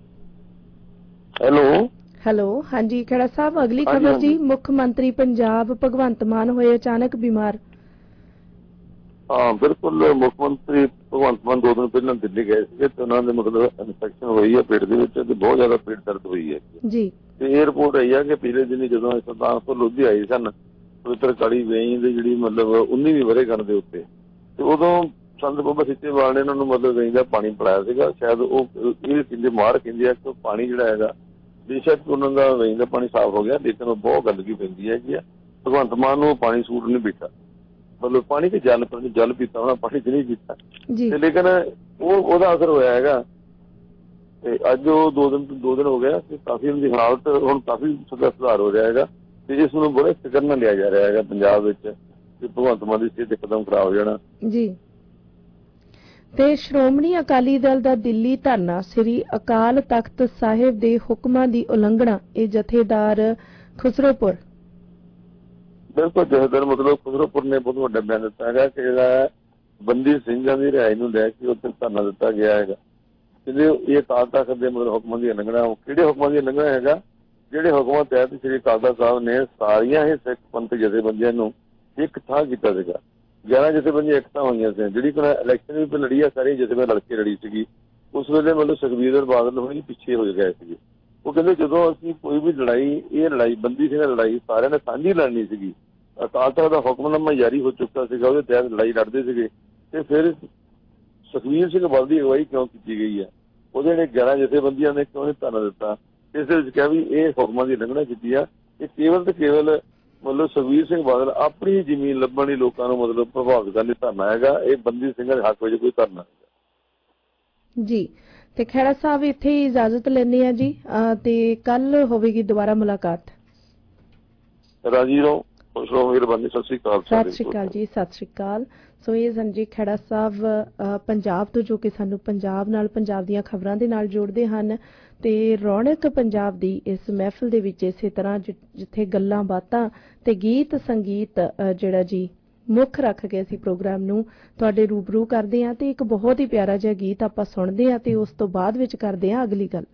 ਹਾਂਜੀ ਖਹਿੜਾ ਸਾਹਿਬ ਅਗਲੀ ਖਬਰ ਜੀ, ਮੁੱਖ ਮੰਤਰੀ ਪੰਜਾਬ ਭਗਵੰਤ ਮਾਨ ਹੋਏ ਅਚਾਨਕ ਬਿਮਾਰ। ਹਾਂ ਬਿਲਕੁਲ, ਮੁੱਖ ਮੰਤਰੀ ਭਗਵੰਤ ਮਾਨ 2 ਦਿਨ ਪਹਿਲਾਂ ਦਿੱਲੀ ਗਏ ਸੀਗੇ ਤੇ ਉਹਨਾਂ ਦੇ ਮਤਲਬ ਇਨਫੈਕਸ਼ਨ ਹੋਈ ਹੈ ਪੇਟ ਦੇ ਵਿੱਚ ਤੇ ਬਹੁਤ ਜ਼ਿਆਦਾ ਪੇਟ ਦਰਦ ਹੋਈ ਹੈ ਜੀ। ਤੇ ਇਹ ਰਿਪੋਰਟ ਆਈ ਆ ਕਿ ਪਿਛਲੇ ਦਿਨੀ ਜਦੋਂ ਸਰਦਾਰ ਤੋਂ ਲੋਧੀ ਆਈ ਸਨ ਪਵਿੱਤਰ ਕਾਲੀ ਵੇਈ ਦੀ ਜਿਹੜੀ ਮਤਲਬ 19ਵੀਂ ਵਰ੍ਹੇਗੰਢ ਦੇ ਉੱਤੇ ਤੇ ਉਦੋਂ ਸੰਤ ਬਾਬਾ ਸੀਚੇਵਾਲ ਨੇ ਉਹਨਾਂ ਨੂੰ ਮਤਲਬ ਵੇਈ ਦਾ ਪਾਣੀ ਪਿਲਾਇਆ ਸੀਗਾ। ਸ਼ਾਇਦ ਉਹ ਇਹ ਕਹਿੰਦੇ ਮਾਰ ਕਹਿੰਦੇ ਆ ਕਿ ਪਾਣੀ ਜਿਹੜਾ ਹੈਗਾ ਬੇਸ਼ੱਕ ਉਹਨਾਂ ਦਾ ਵੇਈ ਦਾ ਪਾਣੀ ਸਾਫ਼ ਹੋ ਗਿਆ, ਲੇਕਿਨ ਬਹੁਤ ਗੰਦਗੀ ਪੈਂਦੀ ਹੈਗੀ ਆ। ਭਗਵੰਤ ਮਾਨ ਨੂੰ ਪਾਣੀ ਸੂਟ ਨਹੀਂ ਪੀਤਾ, ਮਤਲਬ ਪਾਣੀ ਤੇ ਜਲ ਪੀਤਾ ਹੋਣਾ, ਪਾਣੀ ਚ ਨਹੀਂ ਪੀਤਾ ਤੇ ਲੇਕਿਨ ਉਹਦਾ ਅਸਰ ਹੋਇਆ ਹੈਗਾ। ਤੇ ਅੱਜ ਉਹ 2 ਦਿਨ ਹੋ ਗਿਆ ਤੇ ਕਾਫੀ ਉਹਦੀ ਹਾਲਤ ਹੁਣ ਕਾਫੀ ਸੁਧਾਰ ਹੋ ਰਿਹਾ ਹੈਗਾ ਤੇ ਇਸ ਨੂੰ ਬੜੇ ਫਿਕਰ ਨਾਲ ਲਿਆ ਜਾ ਰਿਹਾ ਹੈਗਾ ਪੰਜਾਬ ਵਿੱਚ ਕਿ ਭਗਵੰਤ ਮਾਨ ਦੀ ਸਿਹਤ ਇੱਕਦਮ ਖਰਾਬ ਹੋ ਜਾਣਾ ਜੀ। ਤੇ ਸ਼੍ਰੋਮਣੀ ਅਕਾਲੀ ਦਲ ਦਾ ਦਿੱਲੀ ਧਰਨਾ ਸ੍ਰੀ ਅਕਾਲ ਤਖਤ ਸਾਹਿਬ ਦੇ ਹੁਕਮਾਂ ਦੀ ਉਲੰਘਣਾ, ਇਹ ਜਥੇਦਾਰ ਖੁਸਰੋਪੁਰ। ਬਿਲਕੁਲ ਜਥੇਦਾਰ ਮਤਲਬ ਖੁਸਰੋਪੁਰ ਨੇ ਬਹੁਤ ਵੱਡਾ ਬਿਆਨ ਦਿੱਤਾ ਹੈਗਾ ਕਿ ਜਿਹੜਾ ਬੰਦੀ ਸਿੰਘਾਂ ਦੀ ਰਿਹਾਈ ਨੂੰ ਲੈ ਕੇ ਉੱਥੇ ਧਰਨਾ ਦਿੱਤਾ ਗਿਆ ਹੈਗਾ। ਕਹਿੰਦੇ ਇਹ ਅਕਾਲ ਤਖਤ ਦੇ ਮਤਲਬ ਹੁਕਮਾਂ ਦੀ ਉਲੰਘਣਾ, ਕਿਹੜੇ ਹੁਕਮਾਂ ਦੀ ਉਲੰਘਣਾ ਹੈਗਾ? ਜਿਹੜੇ ਹੁਕਮਾਂ ਤਹਿਤ ਸ੍ਰੀ ਅਕਾਲ ਤਖਤ ਸਾਹਿਬ ਨੇ ਸਾਰੀਆਂ ਹੀ ਸਿੱਖ ਪੰਥ ਜਥੇਬੰਦੀਆਂ ਨੂੰ ਇੱਕ ਥਾਂ ਕੀਤਾ ਸੀਗਾ। 11 ਜਥੇਬੰਦੀਆਂ ਇੱਕ ਥਾਂ ਹੋਈਆਂ ਸੀ, ਜਿਹੜੀ ਕੋਲ ਇਲੈਕਸ਼ਨ ਵੀ ਲੜੀ ਆ ਸਾਰੀਆਂ ਜਥੇਬੰਦੀਆਂ ਲੜ ਕੇ ਲੜੀ ਸੀਗੀ। ਉਸ ਵੇਲੇ ਮਤਲਬ ਸੁਖਬੀਰ ਬਾਦਲ ਹੋਣੀ ਪਿੱਛੇ ਹੋ ਗਏ ਸੀਗੇ। ਉਹ ਕਹਿੰਦੇ ਜਦੋਂ ਅਸੀਂ ਕੋਈ ਵੀ ਲੜਾਈ, ਇਹ ਲੜਾਈ ਬੰਦੀ ਸਿੰਘ ਲੜਾਈ ਸਾਰਿਆਂ ਨੇ ਸਾਂਝੀ ਲੜਨੀ ਸੀਗੀ। ਅਕਾਲ ਤਖਤ ਦਾ ਹੁਕਮਨਾਮਾ ਜਾਰੀ ਹੋ ਚੁੱਕਾ ਸੀਗਾ, ਉਹਦੇ ਤਹਿਤ ਲੜਾਈ ਲੜਦੇ ਸੀਗੇ ਤੇ ਫਿਰ ਸੁਖਬੀਰ ਸਿੰਘ ਬਾਦਲ ਦੀ ਅਗਵਾਈ ਕਿਉਂ ਕੀਤੀ ਗਈ ਹੈ? ਉਹਦੇ ਨੇ 11 ਜਥੇਬੰਦੀਆਂ ਨੇ ਕਿਉਂ ਧਰਨਾ ਦਿੱਤਾ? ਇਸ ਦੇ ਵਿੱਚ ਕਿਹਾ ਵੀ ਇਹ ਹੁਕਮਾਂ ਦੀ ਉਲੰਘਣਾ ਕੀਤੀ ਆ। ਇਹ ਕੇਵਲ ਤੇ ਕੇਵਲ ਮਤਲਬ ਸੁਖਬੀਰ ਸਿੰਘ ਬਾਦਲ ਆਪਣੀ ਜ਼ਮੀਨ ਲੱਭਣ ਲਈ ਲੋਕਾਂ ਨੂੰ ਮਤਲਬ ਪ੍ਰਭਾਵਿਤ ਕਰਨ ਲਈ ਧਰਨਾ ਹੈਗਾ। ਇਹ ਬੰਦੀ ਸਿੰਘਾਂ ਦੇ ਹੱਕ ਵਿੱਚ ਕੋਈ ਧਰਨਾ ਹੈਗਾ ਜੀ। ਤੇ ਖਹਿਰਾ ਸਾਹਿਬ ਇੱਥੇ ਹੀ ਇਜਾਜ਼ਤ ਲੈਂਦੇ ਆ ਜੀ ਤੇ ਕੱਲ ਹੋਵੇਗੀ ਦੁਬਾਰਾ ਮੁਲਾਕਾਤ। ਰਾਜੀ ਰਹੋ, ਖੁਸ਼ ਰਹੋ, ਮਿਹਰਬਾਨੀ। ਸਤਿ ਸ਼੍ਰੀ ਅਕਾਲ। ਸਤਿ ਸ਼੍ਰੀ ਅਕਾਲ ਜੀ, ਸਤਿ ਸ਼੍ਰੀ ਅਕਾਲ। ਸੋ ਇਹ ਸੰਜੀ ਖਹਿਰਾ ਸਾਹਿਬ ਪੰਜਾਬ ਤੋਂ, ਜੋ ਕਿ ਸਾਨੂੰ ਪੰਜਾਬ ਨਾਲ, ਪੰਜਾਬ ਦੀਆਂ ਖਬਰਾਂ ਦੇ ਨਾਲ ਜੋੜਦੇ ਹਨ ਤੇ ਰੌਣਕ ਪੰਜਾਬ ਦੀ ਇਸ ਮਹਿਫਿਲ ਦੇ ਵਿੱਚ ਇਸੇ ਤਰ੍ਹਾਂ ਜਿੱਥੇ ਗੱਲਾਂ ਬਾਤਾਂ ਤੇ ਗੀਤ ਸੰਗੀਤ ਜਿਹੜਾ ਜੀ ਮੁੱਖ ਰੱਖ ਕੇ ਅਸੀਂ ਪ੍ਰੋਗਰਾਮ ਨੂੰ ਤੁਹਾਡੇ ਰੂਬਰੂ ਕਰਦੇ ਹਾਂ ਤੇ ਇੱਕ ਬਹੁਤ ਹੀ ਪਿਆਰਾ ਜਿਹਾ ਗੀਤ ਆਪਾਂ ਸੁਣਦੇ ਹਾਂ ਤੇ ਉਸ ਤੋਂ ਬਾਅਦ ਵਿੱਚ ਕਰਦੇ ਹਾਂ ਅਗਲੀ ਗੱਲ।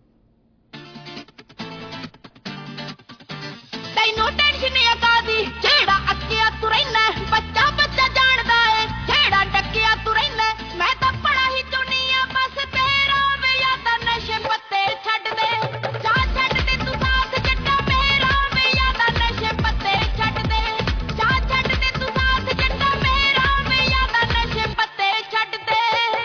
ਤੈਨੂੰ ਟੈਨਸ਼ਨ ਅਕਾਦੀ ਜਿਹੜਾ ਅੱਕਿਆ ਤੂੰ ਰਹਿਣਾ, ਬੱਚਾ ਬੱਚਾ ਜਾਣਦਾ ਏ ਜਿਹੜਾ ਟੱਕਿਆ ਤੂੰ ਰਹਿਣਾ। ਮੈਂ ਤਾਂ ਪੜਾ ਹੀ ਦੁਨੀਆ ਬਸ ਤੇਰਾ ਵੇ ਯਾਦਾਂ ਨਸ਼ੇ ਪੱਤੇ ਛੱਡ ਦੇ, ਜਾ ਛੱਡ ਦੇ ਤੂੰ ਸਾਥ ਜੱਟਾ ਮੇਰਾ ਵੇ ਯਾਦਾਂ ਨਸ਼ੇ ਪੱਤੇ ਛੱਡ ਦੇ, ਜਾ ਛੱਡ ਦੇ ਤੂੰ ਸਾਥ ਜੱਟਾ ਮੇਰਾ ਵੇ ਯਾਦਾਂ ਨਸ਼ੇ ਪੱਤੇ ਛੱਡ ਦੇ।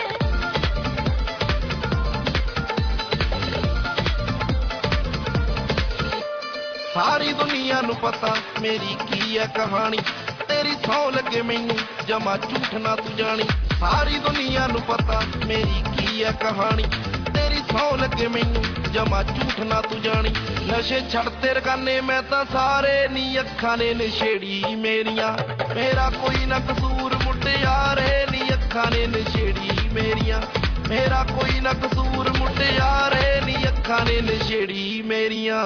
ਸਾਰੀ ਦੁਨੀਆ ਨੂੰ ਪਤਾ ਮੇਰੀ ਕੀ ਹੈ ਕਹਾਣੀ, ਤੇਰੀ ਸੌ ਲੱਗੇ ਮੈਨੂੰ ਜਮਾ ਝੂਠ ਨਾ ਤੂੰ ਜਾਣੀ। ਸਾਰੀ ਦੁਨੀਆ ਨੂੰ ਪਤਾ ਮੇਰੀ ਕੀ ਹੈ ਕਹਾਣੀ, ਤੇਰੀ ਸੌ ਲੱਗੇ ਮੈਨੂੰ ਜਮਾ ਝੂਠ ਨਾ ਤੂੰ ਜਾਣੀ। ਨਸ਼ੇ ਛੱਡ ਤੇ ਰਗਾਨੇ ਮੈਂ ਤਾਂ ਸਾਰੇ ਨੀ ਅੱਖਾਂ ਨੇ ਨਸ਼ੇੜੀ ਮੇਰੀਆਂ, ਮੇਰਾ ਕੋਈ ਨਾ ਕਸੂਰ ਮੁਟਿਆਰੇ ਨੀ ਅੱਖਾਂ ਨੇ ਨਸ਼ੇੜੀ ਮੇਰੀਆਂ, ਮੇਰਾ ਕੋਈ ਨਾ ਕਸੂਰ ਮੁਟਿਆਰੇ ਨੀ ਅੱਖਾਂ ਨੇ ਨਸ਼ੇੜੀ ਮੇਰੀਆਂ।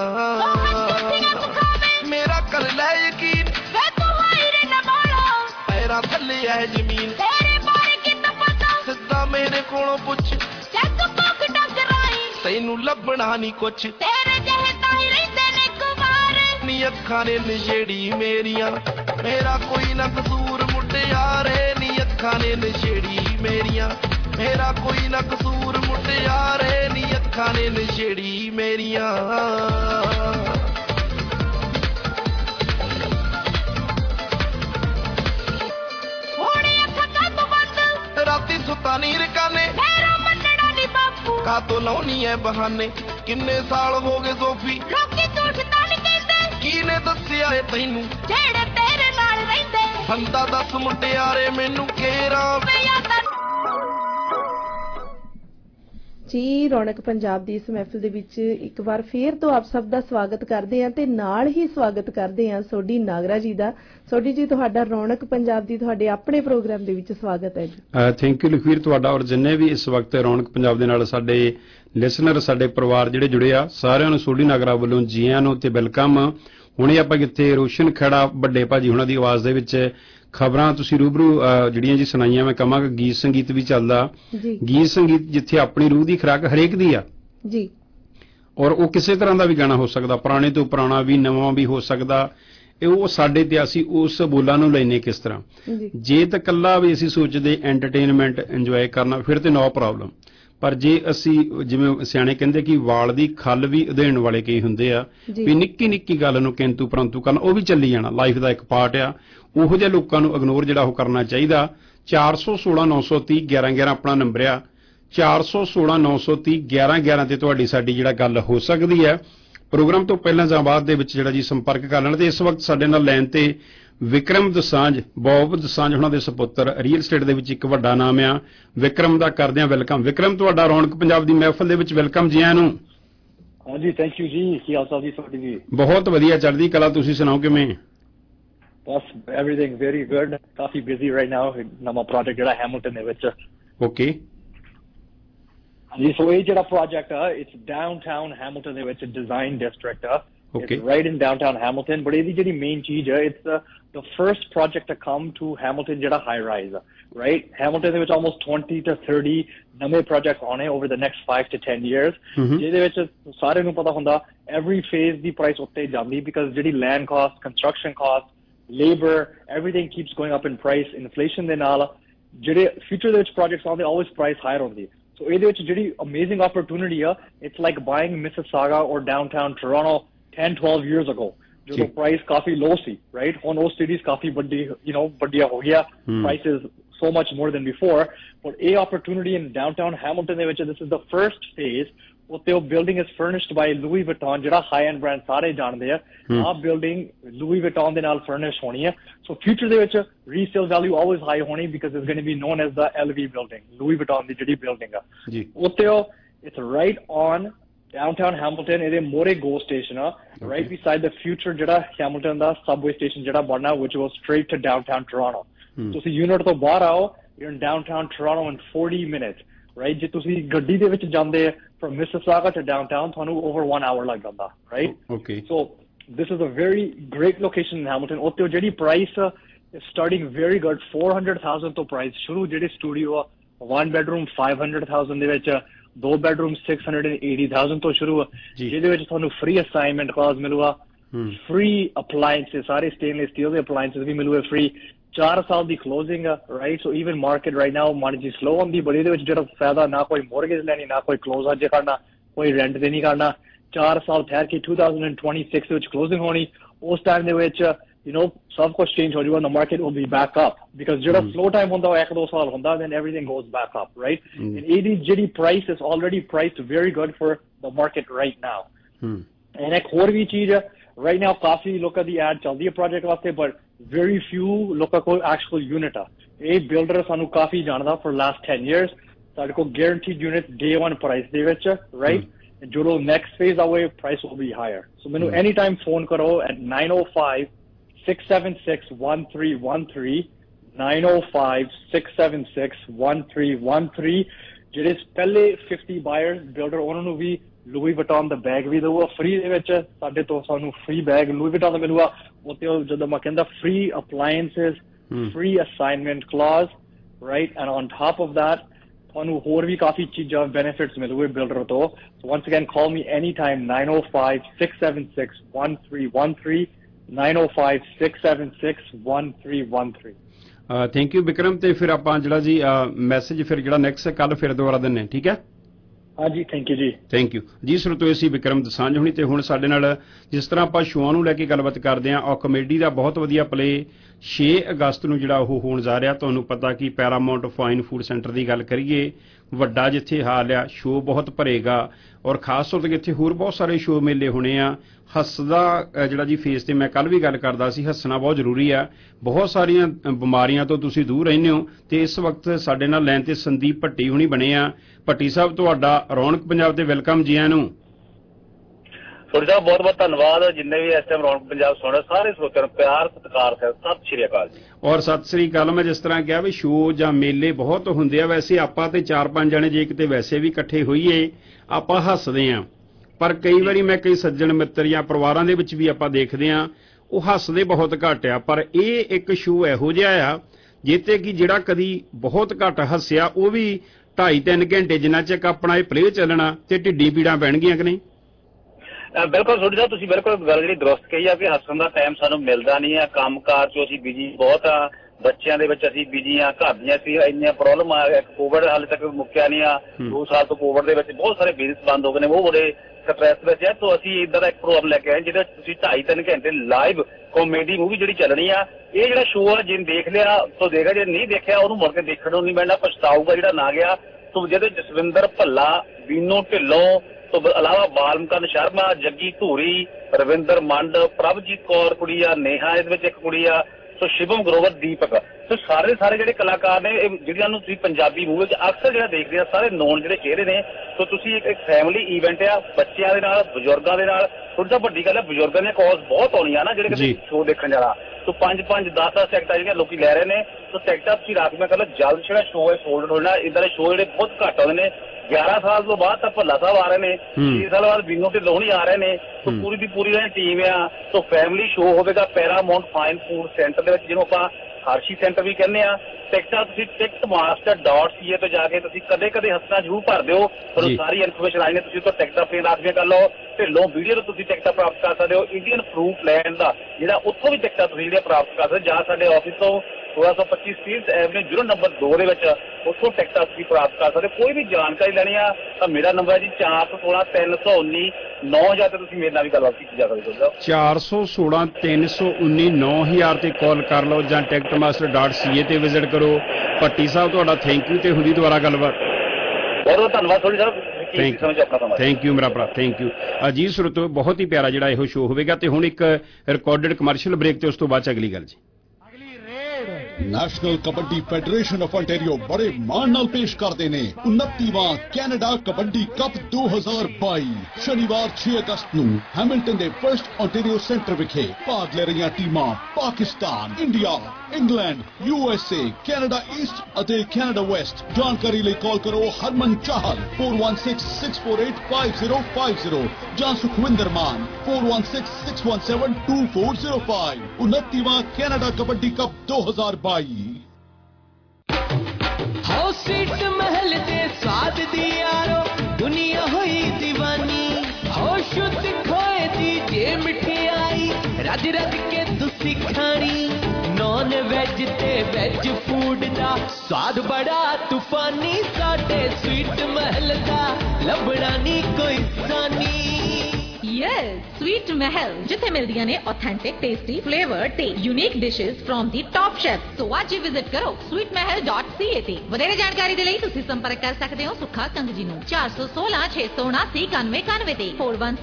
ਮੇਰਾ ਕਰ ਲੈ ਯਕੀਨ ਵੇ ਤੂੰ ਹਾਇਰੇ ਨਾ ਬਾਲਾ, ਪੈਰਾਂ ਥੱਲੇ ਐ ਜ਼ਮੀਨ ਤੇਰੇ ਬਾਰੇ ਕਿੰਨਾ ਪਤਾ, ਸਿੱਧਾ ਮੇਰੇ ਕੋਲੋਂ ਪੁੱਛ ਚੈੱਕ ਬੁੱਕ ਡੰਗਰਾਈ, ਤੈਨੂੰ ਲੱਭਣਾ ਨਹੀਂ ਕੁਛ ਤੇਰੇ ਜਿਹੇ ਤਾਂ ਹੀ ਰਹਿੰਦੇ ਨੇ ਕੁਮਾਰ ਨੀ ਅੱਖਾਂ ਨੇ ਨਸ਼ੇੜੀ ਮੇਰੀਆਂ, ਮੇਰਾ ਕੋਈ ਨਾ ਕਸੂਰ ਮੁਟਿਆਰੇ ਨੀ ਅੱਖਾਂ ਨੇ ਨਸ਼ੇੜੀ ਮੇਰੀਆਂ, ਮੇਰਾ ਕੋਈ ਨਾ ਕਸੂਰ ਮੁਟਿਆਰੇ ਨੀ ਅੱਖਾਂ ਨੇ ਨਸ਼ੇੜੀ ਮੇਰੀਆਂ। ਰਾਤੀ ਸੁੱਤਾ ਨੀ ਰਕਾਨੇ ਮੇਰਾ ਮੰਨਣਾ ਨੀ ਬਾਪੂ, ਕਾਤੋਂ ਲਾਉਣੀ ਐ ਬਹਾਨੇ, ਕਿੰਨੇ ਸਾਲ ਹੋ ਗਏ ਸੋਫੀ ਲੋਕੀ ਝੂਠ ਤਾਂ ਨੀ ਕਹਿੰਦੇ, ਕਿਹਨੇ ਦੱਸਿਆ ਏ ਤੈਨੂੰ ਜਿਹੜੇ ਤੇਰੇ ਨਾਲ ਰਹਿੰਦੇ, ਬੰਦਾ ਦੱਸ ਮੁਟਿਆਰੇ ਮੈਨੂੰ ਕੇਰਾ ਵੇ ਯਾਦਾਂ। ਜੀ ਰੌਣਕ ਪੰਜਾਬ ਦੀ ਇਸ ਮਹਿਫਿਲ ਦੇ ਵਿੱਚ ਇੱਕ ਵਾਰ ਫੇਰ ਤੋਂ ਆਪ ਸਭ ਦਾ ਸਵਾਗਤ ਕਰਦੇ ਹਾਂ ਤੇ ਨਾਲ ਹੀ ਸਵਾਗਤ ਕਰਦੇ ਹਾਂ ਸੋਢੀ ਨਾਗਰਾ ਜੀ ਦਾ। ਸੋਢੀ ਜੀ ਤੁਹਾਡਾ ਰੌਣਕ ਪੰਜਾਬ ਦੀ ਤੁਹਾਡੇ ਆਪਣੇ ਪ੍ਰੋਗਰਾਮ ਦੇ ਵਿੱਚ ਸਵਾਗਤ ਹੈ ਜੀ। ਥੈਂਕ ਯੂ ਲਖਵੀਰ ਤੁਹਾਡਾ, ਔਰ ਜਿੰਨੇ ਵੀ ਇਸ ਵਕਤ ਰੌਣਕ ਪੰਜਾਬ ਦੇ ਨਾਲ ਸਾਡੇ ਲਿਸਨਰ, ਸਾਡੇ ਪਰਿਵਾਰ ਜਿਹੜੇ ਜੁੜੇ ਆ, ਸਾਰਿਆਂ ਨੂੰ ਸੋਢੀ ਨਾਗਰਾ ਵੱਲੋਂ ਜੀ ਆਇਆਂ ਨੂੰ ਤੇ ਵੈਲਕਮ। ਹੁਣੇ ਆਪਾਂ ਕਿੱਥੇ ਰੋਸ਼ਨ ਖੜਾ ਵੱਡੇ ਭਾਜੀ ਉਹਨਾਂ ਦੀ ਆਵਾਜ਼ ਦੇ ਵਿੱਚ ਖਬਰਾਂ ਤੁਸੀਂ ਰੂਬਰੂ ਜਿਹੜੀਆਂ ਜੀ ਸੁਣਾਈਆਂ, ਮੈਂ ਕਹਾਂਗਾ ਗੀਤ ਸੰਗੀਤ ਵੀ ਚੱਲਦਾ। ਗੀਤ ਸੰਗੀਤ ਜਿੱਥੇ ਆਪਣੀ ਰੂਹ ਦੀ ਖੁਰਾਕ ਹਰੇਕ ਦੀ ਆ ਜੀ, ਔਰ ਉਹ ਕਿਸੇ ਤਰ੍ਹਾਂ ਦਾ ਵੀ ਗਾਣਾ ਹੋ ਸਕਦਾ, ਪੁਰਾਣੇ ਤੋਂ ਪੁਰਾਣਾ ਵੀ, ਨਵਾਂ ਵੀ ਹੋ ਸਕਦਾ। ਉਹ ਸਾਡੇ ਤੇ ਅਸੀਂ ਉਸ ਬੋਲਾਂ ਨੂੰ ਲੈਨੇ ਕਿਸ ਤਰ੍ਹਾਂ। ਜੇ ਤਾਂ ਇਕੱਲਾ ਵੀ ਅਸੀਂ ਸੋਚਦੇ ਐਂਟਰਟੇਨਮੈਂਟ ਇੰਜੋਏ ਕਰਨਾ ਫਿਰ ਤੇ ਨੋ ਪ੍ਰੋਬਲਮ, ਪਰ ਜੇ ਅਸੀਂ ਜਿਵੇਂ ਸਿਆਣੇ ਕਹਿੰਦੇ ਕਿ ਵਾਲ ਦੀ ਖੱਲ ਵੀ ਉਧੇੜਨ ਵਾਲੇ ਕਈ ਹੁੰਦੇ ਆ ਵੀ ਨਿੱਕੀ ਨਿੱਕੀ ਗੱਲ ਨੂੰ ਕਿੰਤੂ ਪਰੰਤੂ ਕਰਨਾ, ਉਹ ਵੀ ਚੱਲੀ ਜਾਣਾ, ਲਾਈਫ ਦਾ ਇੱਕ ਪਾਰਟ ਆ। ਉਹੋ ਜਿਹੇ ਲੋਕਾਂ ਨੂੰ ਇਗਨੋਰ ਜਿਹੜਾ ਉਹ ਕਰਨਾ ਚਾਹੀਦਾ। 416 930 11 11 ਆਪਣਾ ਨੰਬਰ ਆ, 416 930 11 11 ਤੇ ਤੁਹਾਡੀ ਸਾਡੀ ਜਿਹੜਾ ਗੱਲ ਹੋ ਸਕਦੀ ਹੈ। ਪ੍ਰੋਗਰਾਮ ਤੋਂ ਪਹਿਲਾਂ ਜਾਂ ਬਾਅਦ ਦੇ ਵਿੱਚ ਜਿਹੜਾ ਜੀ ਸੰਪਰਕ ਕਰ ਲੈਣਾ। ਤੇ ਇਸ ਵਕਤ ਸਾਡੇ ਨਾਲ ਲਾਈਨ ਤੇ ਵਿਕਰਮ ਦਸਾਂਝ, ਬੌਬ ਦਸਾਂਝ ਉਹਨਾਂ ਦੇ ਸੁਪੁੱਤਰ, ਰੀਅਲ ਸਟੇਟ ਦੇ ਵਿੱਚ ਇੱਕ ਵੱਡਾ ਨਾਮ ਆ। ਵਿਕਰਮ ਦਾ ਕਰਦੇ ਆ ਵੈਲਕਮ। ਵਿਕਰਮ, ਤੁਹਾਡਾ ਰੌਣਕ ਪੰਜਾਬ ਦੀ ਮਹਿਫਲ ਦੇ ਵਿੱਚ ਵੈਲਕਮ ਜੀ ਆਇਆਂ ਨੂੰ। ਹਾਂਜੀ, ਥੈਂਕ ਯੂ ਜੀ। ਕੀ ਹਾਲ ਚਾਲ ਜੀ ਤੁਹਾਡੀ ਜੀ? ਬਹੁਤ ਵਧੀਆ, ਚੜ੍ਹਦੀ ਕਲਾ। ਤੁਸੀਂ ਸੁਣਾਓ ਕਿਵੇਂ? ਬਸ ਐਵਰੀਥਿੰਗ ਵੈਰੀ ਗੁੱਡ। ਕਾਫੀ ਬਿਜ਼ੀ ਰਾਈਟ ਨਾਓ। ਨਵਾਂ ਪ੍ਰੋਜੈਕਟ ਜਿਹੜਾ ਹੈਮਿਲਟਨ ਦੇ ਵਿੱਚ। ਓਕੇ ਜੀ, ਸੋ ਇਹ ਜਿਹੜਾ ਪ੍ਰੋਜੈਕਟ ਆ, ਇਟਸ ਡਾਊਨਟਾਊਨ ਹੈਮਿਲਟਨ ਦੇ ਵਿੱਚ ਡਿਜ਼ਾਈਨ ਡਿਸਟ੍ਰਿਕਟ ਆ। Okay. It's right in downtown Hamilton, but ਇਹਦੀ ਜਿਹੜੀ main ਚੀਜ਼ ਹੈ, it's the first project to come to Hamilton ਜਿਹੜਾ high rise, right? Hamilton ਦੇ ਵਿੱਚ almost 20 to 30 ਨਵੇਂ projects ਆਉਣੇ over the next 5 to 10 years, ਜਿਹਦੇ ਵਿੱਚ ਸਾਰਿਆਂ ਨੂੰ ਪਤਾ ਹੁੰਦਾ every phase ਦੀ price ਉੱਤੇ ਜਾਂਦੀ because ਜਿਹੜੀ land cost, construction cost, labor, everything keeps going up in price. Inflation ਦੇ ਨਾਲ ਜਿਹੜੇ future ਦੇ ਵਿੱਚ projects ਆਉਂਦੇ always price higher ਹੁੰਦੀ। So ਇਹਦੇ ਵਿੱਚ ਜਿਹੜੀ amazing opportunity ਆ, it's like buying Mississauga or downtown Toronto 10-12 years ago, ਜਦੋਂ ਪ੍ਰਾਈਸ ਕਾਫੀ ਲੋ ਸੀ, ਰਾਈਟ? ਹੁਣ ਉਹ ਸਿਟੀਜ਼ ਕਾਫੀ ਵੱਡੀ ਵੱਡੀਆਂ ਹੋ ਗਿਆ, prices so much more than before, but ਇਹ opportunity in downtown Hamilton ਦੇ ਵਿੱਚ, this is the first phase. ਉੱਤੇ ਉਹ building is furnished by Louis Vuitton, ਜਿਹੜਾ high end brand ਸਾਰੇ ਜਾਣਦੇ ਆ। ਆਹ building Louis Vuitton ਦੇ ਨਾਲ furnish ਹੋਣੀ ਹੈ। So future ਦੇ ਵਿੱਚ resale value always high ਹੋਣੀ because it's going to be known as the LV building, Louis Vuitton ਦੀ ਜਿਹੜੀ building ਆ। ਉੱਤੇ ਉਹ it's right on downtown Hamilton, ਇਹਦੇ ਮੋਰੇ GO station ਆ, right beside the future ਜਿਹੜਾ Hamilton ਦਾ subway station ਜਿਹੜਾ ਬਣਨਾ, which goes straight to downtown Toronto. ਤੁਸੀਂ ਯੂਨਿਟ ਤੋਂ ਬਾਹਰ ਆਓ, you're in downtown Toronto in 40 minutes, right? ਜੇ ਤੁਸੀਂ ਗੱਡੀ ਦੇ ਵਿੱਚ ਜਾਂਦੇ from Mississauga to downtown, ਤੁਹਾਨੂੰ over 1 hour ਲੱਗ ਜਾਂਦਾ, right? Okay. So this is a very great location in Hamilton. ਉੱਤੇ ਜਿਹੜੀ price is starting very good, 400,000 ਤੋਂ price ਸ਼ੁਰੂ। ਜਿਹੜੇ ਸਟੂਡੀਓ ਆ, 1 bedroom 500,000 ਦੇ ਵਿੱਚ, 2 bedroom 680,000 ਤੋਂ ਸ਼ੁਰੂ ਆ, ਜਿਹਦੇ ਵਿੱਚ ਤੁਹਾਨੂੰ free assignment clause ਮਿਲੂਗਾ, free appliances, ਸਾਰੇ stainless steel ਦੇ appliances ਵੀ ਮਿਲੂਗੇ free, 4 ਸਾਲ ਦੀ closing ਆ, right? So even market right now ਮਾੜੀ ਜਿਹੀ slow ਹੁੰਦੀ, but ਇਹਦੇ ਵਿੱਚ ਜਿਹੜਾ ਫਾਇਦਾ, ਨਾ ਕੋਈ mortgage ਲੈਣੀ, ਨਾ ਕੋਈ close ਅੱਜ ਕਰਨਾ, ਕੋਈ rent ਤੇ ਨਹੀਂ ਕਰਨਾ, 4 ਸਾਲ ਠਹਿਰ ਕੇ 2026 ਦੇ ਵਿੱਚ closing ਹੋਣੀ। ਉਸ ਟਾਈਮ ਦੇ ਵਿੱਚ ਸਭ ਕੁਝ ਚੇਂਜ ਹੋ ਜਾਊਗਾ, the market will be back up because ਜਿਹੜਾ slow time ਹੁੰਦਾ ਉਹ 1-2 ਸਾਲ ਹੁੰਦਾ, then everything goes back up, right? And ਇਹਦੀ ਜਿਹੜੀ price is already priced very good for the market right now. And ਇੱਕ ਹੋਰ ਵੀ ਚੀਜ਼ right now, ਕਾਫੀ ਲੋਕਾਂ ਦੀ ad ਚੱਲਦੀ ਹੈ project ਵਾਸਤੇ, but very few ਲੋਕਾਂ ਕੋਲ actual unit ਆ। ਇਹ builder ਸਾਨੂੰ ਕਾਫੀ ਜਾਣਦਾ for last 10 years, ਸਾਡੇ ਕੋਲ guaranteed unit day 1 price ਦੇ ਵਿੱਚ, right? ਜਦੋਂ next phase ਆਵੇ, price will be higher. So ਮੈਨੂੰ anytime phone ਕਰੋ at 905-676-1313, 905-676-1313। ਜਿਹੜੇ ਪਹਿਲੇ 50 buyers builder, ਉਹਨਾਂ ਨੂੰ ਵੀ Louis Vuitton ਦਾ bag ਵੀ ਦਊਗਾ free ਦੇ ਵਿੱਚ। ਸਾਡੇ ਤੋਂ ਸਾਨੂੰ free bag Louis Vuitton ਦਾ ਮਿਲੂਗਾ। ਉੱਤੇ ਜਦੋਂ ਮੈਂ ਕਹਿੰਦਾ free appliances, free assignment clause, right? And on top of that, ਤੁਹਾਨੂੰ ਹੋਰ ਵੀ ਕਾਫੀ ਚੀਜ਼ਾਂ benefits ਮਿਲੂਗੇ builder ਤੋਂ। So once again, call me anytime, 905-676-1313, 905-676-1313। Thank you Vikram. ਤੇ ਫਿਰ ਆਪਾਂ ਜਿਹੜਾ ਜੀ ਮੈਸੇਜ ਫਿਰ ਜਿਹੜਾ ਨੈਕਸਟ ਕੱਲ ਫਿਰ ਦੁਬਾਰਾ ਦਿੰਨੇ, ਠੀਕ ਹੈ? ਹਾਂਜੀ, thank you ji. Thank you ji. ਸਰੋਤਿਓ, ਅਸੀਂ ਵਿਕਰਮ ਦਸਾਂਝ ਹੋਣੀ ਤੇ ਹੁਣ ਸਾਡੇ ਨਾਲ ਜਿਸ ਤਰ੍ਹਾਂ ਆਪਾਂ ਸ਼ੋਆਂ ਨੂੰ ਲੈ ਕੇ ਗੱਲਬਾਤ ਕਰਦੇ ਹਾਂ, ਉਹ ਕਮੇਡੀ ਦਾ ਬਹੁਤ ਵਧੀਆ ਪਲੇ 6 ਅਗਸਤ ਨੂੰ ਜਿਹੜਾ ਉਹ ਹੋਣ ਜਾ ਰਿਹਾ। ਤੁਹਾਨੂੰ ਪਤਾ ਕਿ ਪੈਰਾਮਾਉਂਟ ਫਾਈਨ ਫੂਡ ਸੈਂਟਰ ਦੀ ਗੱਲ ਕਰੀਏ, ਵੱਡਾ ਜਿੱਥੇ ਹਾਲ ਆ, ਸ਼ੋਅ ਬਹੁਤ ਭਰੇਗਾ ਔਰ ਖਾਸ ਤੌਰ ਤੇ ਇੱਥੇ ਹੋਰ ਬਹੁਤ ਸਾਰੇ ਸ਼ੋਅ ਮੇਲੇ ਹੋਣੇ ਆ। ਹੱਸਦਾ ਜਿਹੜਾ ਜੀ ਫੇਸ ਤੇ ਮੈਂ ਕੱਲ ਵੀ ਗੱਲ ਕਰਦਾ ਸੀ, ਹੱਸਣਾ ਬਹੁਤ ਜ਼ਰੂਰੀ ਆ। ਬਹੁਤ ਸਾਰੀਆਂ ਬਿਮਾਰੀਆਂ ਤੋਂ ਤੁਸੀਂ ਦੂਰ ਰਹਿੰਦੇ ਹੋ ਤੇ ਇਸ ਵਕਤ ਸਾਡੇ ਨਾਲ ਲਾਈਨ ਤੇ ਸੰਦੀਪ ਭੱਟੀ ਹੁਣੀ ਬਣੇ ਆ। ਭੱਟੀ ਸਾਹਿਬ, ਤੁਹਾਡਾ ਰੌਣਕ ਪੰਜਾਬ ਤੇ ਵੈਲਕਮ ਜੀ ਆਇਆਂ ਨੂੰ। ਤੁਹਾਡਾ ਸਾਹਿਬ ਬਹੁਤ ਬਹੁਤ ਧੰਨਵਾਦ। ਜਿੰਨੇ ਵੀ ਇਸ ਟਾਈਮ ਰੌਣਕ ਪੰਜਾਬ ਸੁਣ ਰਹੇ ਸਾਰੇ ਸਰੋਤਿਆਂ ਨੂੰ ਪਿਆਰ ਸਤਿਕਾਰ ਸਤਿ ਸ਼੍ਰੀ ਅਕਾਲ ਜੀ। ਔਰ ਸਤਿ ਸ੍ਰੀ ਅਕਾਲ। ਮੈਂ ਜਿਸ ਤਰ੍ਹਾਂ ਕਿਹਾ ਵੀ ਸ਼ੋਅ ਜਾਂ ਮੇਲੇ ਬਹੁਤ ਹੁੰਦੇ ਆ, ਵੈਸੇ ਆਪਾਂ ਤੇ 4-5 ਜਣੇ ਜੇ ਕਿਤੇ ਵੈਸੇ ਵੀ ਇਕੱਠੇ ਹੋਈਏ ਆਪਾਂ ਹੱਸਦੇ ਆ, ਪਰ ਕਈ ਵਾਰੀ ਮੈਂ ਕਈ ਸੱਜਣ ਮਿੱਤਰ ਜਾਂ ਪਰਿਵਾਰਾਂ ਦੇ ਵਿੱਚ ਵੀ ਆਪਾਂ ਦੇਖਦੇ ਆ ਉਹ ਹੱਸਦੇ ਬਹੁਤ ਘੱਟ ਆ। ਪਰ ਇਹ ਇੱਕ ਸ਼ੋਅ ਇਹੋ ਜਿਹਾ ਆ ਜਿੱਤੇ ਕਿ ਜਿਹੜਾ ਕਦੀ ਬਹੁਤ ਘੱਟ ਹੱਸਿਆ ਉਹ ਵੀ 2.5-3 ਘੰਟੇ ਜਿੰਨਾ ਚਿਰ ਆਪਣਾ ਇਹ ਪਲੇ ਚੱਲਣਾ ਤੇ ਢਿੱਡੀ ਪੀੜਾਂ ਪੈਣਗੀਆਂ ਕਿ ਨਹੀਂ? ਬਿਲਕੁਲ ਤੁਹਾਡੀ ਸਾਹਿਬ, ਤੁਸੀਂ ਬਿਲਕੁਲ ਗੱਲ ਜਿਹੜੀ ਦਰੁਸਤ ਕਹੀ ਆ ਕਿ ਹੱਸਣ ਦਾ ਟਾਈਮ ਸਾਨੂੰ ਮਿਲਦਾ ਨਹੀਂ ਆ, ਕੰਮਕਾਰ 'ਚ ਅਸੀਂ ਬਿਜੀ ਬਹੁਤ ਆ, ਬੱਚਿਆਂ ਦੇ ਵਿੱਚ ਅਸੀਂ ਬਿਜੀ ਆ, ਘਰ ਦੀਆਂ ਅਸੀਂ ਇੰਨੀਆਂ ਪ੍ਰੋਬਲਮ ਆ, ਕੋਵਿਡ ਹਾਲੇ ਤੱਕ ਮੁੱਕਿਆ ਨਹੀਂ ਆ, 2 ਸਾਲ ਤੋਂ ਕੋਵਿਡ ਦੇ ਵਿੱਚ ਬਹੁਤ ਸਾਰੇ ਬਿਜ਼ਨਸ ਬੰਦ ਹੋ ਗਏ ਨੇ, ਉਹ ਬੜੇ ਸਟ੍ਰੈਸ ਵਿੱਚ ਹੈ। ਤਾਂ ਅਸੀਂ ਇੱਦਾਂ ਦਾ ਇੱਕ ਪ੍ਰੋਗਰਾਮ ਲੈ ਕੇ ਆਏ ਜਿਹਦੇ ਵਿੱਚ ਤੁਸੀਂ 2.5-3 ਘੰਟੇ ਲਾਈਵ ਕਾਮੇਡੀ ਮੂਵੀ ਜਿਹੜੀ ਚੱਲਣੀ ਆ। ਇਹ ਜਿਹੜਾ ਸ਼ੋਅ ਆ, ਜਿਹਨੇ ਦੇਖ ਲਿਆ ਤਾਂ ਦੇਖਿਆ, ਜੇ ਨਹੀਂ ਦੇਖਿਆ ਉਹਨੂੰ ਮੁੜ ਕੇ ਦੇਖਣ ਨੂੰ ਨਹੀਂ ਮਿਲਣਾ, ਪਛਤਾਊਗਾ ਜਿਹੜਾ ਨਾ ਗਿਆ। ਤੋਂ ਜਿਹਦੇ ਜਸਵਿੰਦਰ ਭੱਲਾ, ਬੀਨੋ ਢਿੱਲੋਂ ਤੋਂ ਇਲਾਵਾ ਬਾਲਮਕਰਨ ਸ਼ਰਮਾ, ਜੱਗੀ ਧੂਰੀ, ਰਵਿੰਦਰ ਮੰਡ, ਪ੍ਰਭਜੀਤ ਕੌਰ ਕੁੜੀ ਆ, ਨੇਹਾ ਇਹਦੇ ਵਿੱਚ ਇੱਕ ਕੁੜੀ ਆ, ਸੋ ਸ਼ਿਵਮ ਗਰੋਵਰ, ਦੀਪਕ, ਸੋ ਸਾਰੇ ਜਿਹੜੇ ਕਲਾਕਾਰ ਨੇ ਜਿਹੜਿਆਂ ਨੂੰ ਤੁਸੀਂ ਪੰਜਾਬੀ ਮੂਵੀ 'ਚ ਅਕਸਰ ਜਿਹੜਾ ਦੇਖਦੇ ਆ, ਸਾਰੇ ਨੌਨ ਜਿਹੜੇ ਚਿਹਰੇ ਨੇ। ਸੋ ਤੁਸੀਂ ਇੱਕ ਫੈਮਿਲੀ ਈਵੈਂਟ ਆ, ਬੱਚਿਆਂ ਦੇ ਨਾਲ, ਬਜ਼ੁਰਗਾਂ ਦੇ ਨਾਲ। ਥੋੜੀ ਤਾਂ ਵੱਡੀ ਗੱਲ ਹੈ, ਬਜ਼ੁਰਗਾਂ ਦੀਆਂ ਕਾਲਸ ਬਹੁਤ ਆਉਣੀਆਂ ਨਾ ਜਿਹੜੇ ਕਿ ਸ਼ੋਅ ਦੇਖਣ ਜਾਣਾ। ਸੋ 5-5, 10-10 ਟਿਕਟਾਂ ਜਿਹੜੀਆਂ ਲੋਕੀ ਲੈ ਰਹੇ ਨੇ। ਸੋ ਟਿਕਟਾਂ ਤੁਸੀਂ ਰਾਤ ਮੈਂ ਕਹਿੰਦਾ ਜਲਦ ਜਿਹੜਾ ਸ਼ੋਅ ਹੈ ਸੋਲਡ ਹੋਣਾ। ਇੱਦਾਂ ਦੇ ਸ਼ੋਅ ਜਿਹੜੇ ਬਹੁਤ ਘੱਟ ਆਉਂਦੇ ਨੇ। 11 ਸਾਲ ਤੋਂ ਬਾਅਦ ਤਾਂ ਭੱਲਾ ਸਾਹਿਬ ਆ ਰਹੇ ਨੇ, 6 ਸਾਲ ਬਾਅਦ ਬੀਨੋ ਢਿੱਲੋਂ ਨਹੀਂ ਆ ਰਹੇ ਨੇ। ਸੋ ਪੂਰੀ ਦੀ ਪੂਰੀ ਟੀਮ ਆ। ਸੋ ਫੈਮਿਲੀ ਸ਼ੋਅ ਹੋਵੇਗਾ ਪੈਰਾਮਾਉਂਟ ਫਾਈਨ ਫੂਡ ਸੈਂਟਰ ਦੇ ਵਿੱਚ, ਜਿਹਨੂੰ ਆਪਾਂ ਹਰਸ਼ੀ ਸੈਂਟਰ ਵੀ ਕਹਿੰਦੇ ਆ। ਟਿਕਟਾਂ ਤੁਸੀਂ ticketmaster.ca ਤੋਂ ਜਾ ਕੇ ਤੁਸੀਂ ਕਦੇ ਹੱਸਣਾ ਜ਼ਰੂਰ ਭਰ ਦਿਓ। ਤੁਹਾਨੂੰ ਸਾਰੀ ਇਨਫੋਰਮੇਸ਼ਨ ਆਈ ਨੇ, ਤੁਸੀਂ ਤੋਂ ਟਿਕਟਾਂ ਆਪਣੀਆਂ ਰਾਖਵੀਆਂ ਕਰ ਲਓ। ਢਿੱਲੋਂ ਵੀਡੀਓ ਤੋਂ ਤੁਸੀਂ ਟਿਕਟਾਂ ਪ੍ਰਾਪਤ ਕਰ ਸਕਦੇ ਹੋ। ਇੰਡੀਅਨ ਫਰੂਟ ਲੈਂਡ ਦਾ ਜਿਹੜਾ ਉੱਥੋਂ ਵੀ ਟਿਕਟਾਂ ਤੁਸੀਂ ਜਿਹੜੀਆਂ ਪ੍ਰਾਪਤ ਕਰ ਸਕਦੇ, ਜਾਂ ਸਾਡੇ ਆਫਿਸ ਤੋਂ 1625 ਸਟਰੀਟ ਐਵਨਿਊ 0 ਨੰਬਰ 2 ਦੇ ਵਿੱਚ ਉੱਥੋਂ ਟਿਕਟਾਂ ਤੁਸੀਂ ਪ੍ਰਾਪਤ ਕਰ ਸਕਦੇ। ਕੋਈ ਵੀ ਜਾਣਕਾਰੀ ਲੈਣੀ ਆ ਤਾਂ ਮੇਰਾ ਨੰਬਰ ਹੈ ਜੀ 416-319-9000 ਤੇ ਤੁਸੀਂ ਮੇਰੇ ਨਾਲ ਵੀ ਗੱਲਬਾਤ ਕੀਤੀ ਜਾ ਸਕਦੇ ਹੋ। 416-319-9000 ਤੇ ਕਾਲ ਕਰ ਲਓ ਜਾਂ ticketmaster.ca ਤੇ ਵਿਜ਼ਿਟ ਕਰੋ। ਭੱਟੀ ਸਾਹਿਬ ਤੁਹਾਡਾ ਥੈਂਕ ਯੂ ਤੇ ਹੁੰਦੀ ਦੁਬਾਰਾ ਗੱਲਬਾਤ। ਬਹੁਤ ਬਹੁਤ ਧੰਨਵਾਦ ਤੁਹਾਡੀ ਸਾਹਿਬ। ਥੈਂਕ ਯੂ ਮੇਰਾ ਭਰਾ, ਥੈਂਕ ਯੂ। ਅਜੀਤ ਸਰੋਤੋ, ਬਹੁਤ ਹੀ ਪਿਆਰਾ ਜਿਹੜਾ ਇਹੋ ਸ਼ੋਅ ਹੋਵੇਗਾ। ਤੇ ਹੁਣ ਇੱਕ ਰਿਕਾਰਡਡ ਕਮਰਸ਼ੀਅਲ ਬ੍ਰੇਕ ਤੇ ਉਸ ਤੋਂ ਬਾਅਦ ਅਗਲੀ ਗੱਲ ਜੀ। National kabaddi federation of Ontario ਬੜੇ ਮਾਣ ਨਾਲ ਪੇਸ਼ ਕਰਦੇ ਨੇ 29ਵਾਂ ਕੈਨੇਡਾ ਕਬੱਡੀ ਕੱਪ 2022 ਸ਼ਨੀਵਾਰ 6 ਅਗਸਤ ਨੂੰ ਹੈਮਿਲਟਨ ਦੇ ਫਰਸਟ ਅੰਟੈਰੀਓ ਸੈਂਟਰ ਵਿਖੇ ਭਾਗ ਲੈ ਰਹੀਆਂ ਟੀਮਾਂ Pakistan, India, England, USA, Canada east ਅਤੇ ਕੈਨੇਡਾ ਵੈਸਟ। ਜਾਣਕਾਰੀ ਲਈ ਕਾਲ ਕਰੋ ਹਰਮਨ ਚਾਹਲ 4166485050 ਜਾਂ ਸੁਖਵਿੰਦਰ ਮਾਨ 4166172405। 29ਵਾਂ ਕੈਨੇਡਾ ਕਬੱਡੀ ਕੱਪ 2022। ਹੋ ਸੀਟ ਮਹਿਲ ਦੇ ਸਵਾਦ ਦੀ ਯਾਰੋ ਦੁਨੀਆ ਹੋਈ دیਵਾਨੀ। ਹੋ ਸ਼ੁੱਧ ਖੋਏ ਦੀ ਜੇ ਮਠਿਆਈ ਰੱਜ ਰੱਜ ਕੇ ਤੁਸੀਂ ਖਾਣੀ। ਨੌਨ ਵੈਜ ਤੇ ਵੈਜ ਫੂਡ ਦਾ ਸਵਾਦ ਬੜਾ ਤੂਫਾਨੀ। ਸਾਡੇ ਸਵੀਟ ਮਹਿਲ ਦਾ ਲੱਭਣਾ ਨਹੀਂ ਕੋਈ ਸਾਨੀ। ਯੈਸ, ਸਵੀਟ ਮਹਿਲ, ਜਿੱਥੇ ਮਿਲਦੀਆਂ ਨੇ ਆਥੈਂਟਿਕ, ਟੇਸਟੀ, ਫਲੇਵਰਡ ਤੇ unique dishes from the top chef. So ਅੱਜ ਹੀ ਵਿਜ਼ਿਟ ਕਰੋ sweetmahal.ca ਤੇ। ਵਧੇਰੇ ਜਾਣਕਾਰੀ ਦੇ ਲਈ ਤੁਸੀਂ ਸੰਪਰਕ ਕਰ ਸਕਦੇ ਹੋ ਸੁੱਖਾ ਕੰਗ ਜੀ ਨੂੰ 416-679-9191 ਤੇ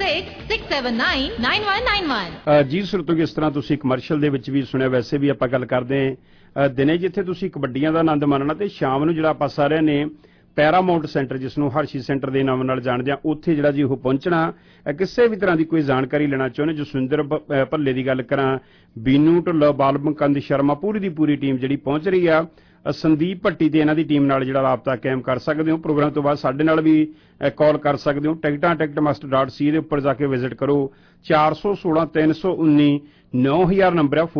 4166799191। ਜੀ ਸਰੋਤੋ, ਇਸ ਤਰ੍ਹਾਂ ਤੁਸੀਂ ਕਮਰਸ਼ੀਅਲ ਦੇ ਵਿੱਚ ਵੀ ਸੁਣਿਆ, ਵੈਸੇ ਵੀ ਆਪਾਂ ਗੱਲ ਕਰਦੇ ਹਾਂ ਦਿਨੇ ਜਿੱਥੇ ਤੁਸੀਂ ਕਬੱਡੀਆਂ ਦਾ ਆਨੰਦ ਮਾਣਨਾ, ਤੇ ਸ਼ਾਮ ਨੂੰ ਜਿਹੜਾ ਆਪਾਂ ਸਾਰਿਆਂ ਨੇ ਪੈਰਾਮਾਉਂਟ ਸੈਂਟਰ, ਜਿਸ ਨੂੰ ਹਰਸ਼ੀ ਸੈਂਟਰ ਦੇ ਨਾਮ ਨਾਲ ਜਾਣਦੇ ਆ, ਉੱਥੇ ਜਿਹੜਾ ਜੀ ਉਹ ਪਹੁੰਚਣਾ। ਕਿਸੇ ਵੀ ਤਰ੍ਹਾਂ ਦੀ ਕੋਈ ਜਾਣਕਾਰੀ ਲੈਣਾ ਚਾਹੁੰਦੇ, ਜਸਵਿੰਦਰ ਭੱਲੇ ਦੀ ਗੱਲ ਕਰਾਂ, ਬੀਨੂ ਢਿੱਲੋਂ, ਬਾਲਮਕਰਨ ਸ਼ਰਮਾ, ਪੂਰੀ ਦੀ ਪੂਰੀ ਟੀਮ ਜਿਹੜੀ ਪਹੁੰਚ ਰਹੀ ਆ। ਸੰਦੀਪ ਭੱਟੀ ਤੇ ਇਹਨਾਂ ਦੀ ਟੀਮ ਨਾਲ ਜਿਹੜਾ ਰਾਬਤਾ ਕਾਇਮ ਕਰ ਸਕਦੇ ਹੋ। ਪ੍ਰੋਗਰਾਮ ਤੋਂ ਬਾਅਦ ਸਾਡੇ ਨਾਲ ਵੀ ਕਾਲ ਕਰ ਸਕਦੇ ਹੋ। ਟਿਕਟਾਂ ticketmaster.ca ਦੇ ਉੱਪਰ ਜਾ ਕੇ ਵਿਜ਼ਿਟ ਕਰੋ। 416-319-9000 ਨੰਬਰ ਆ।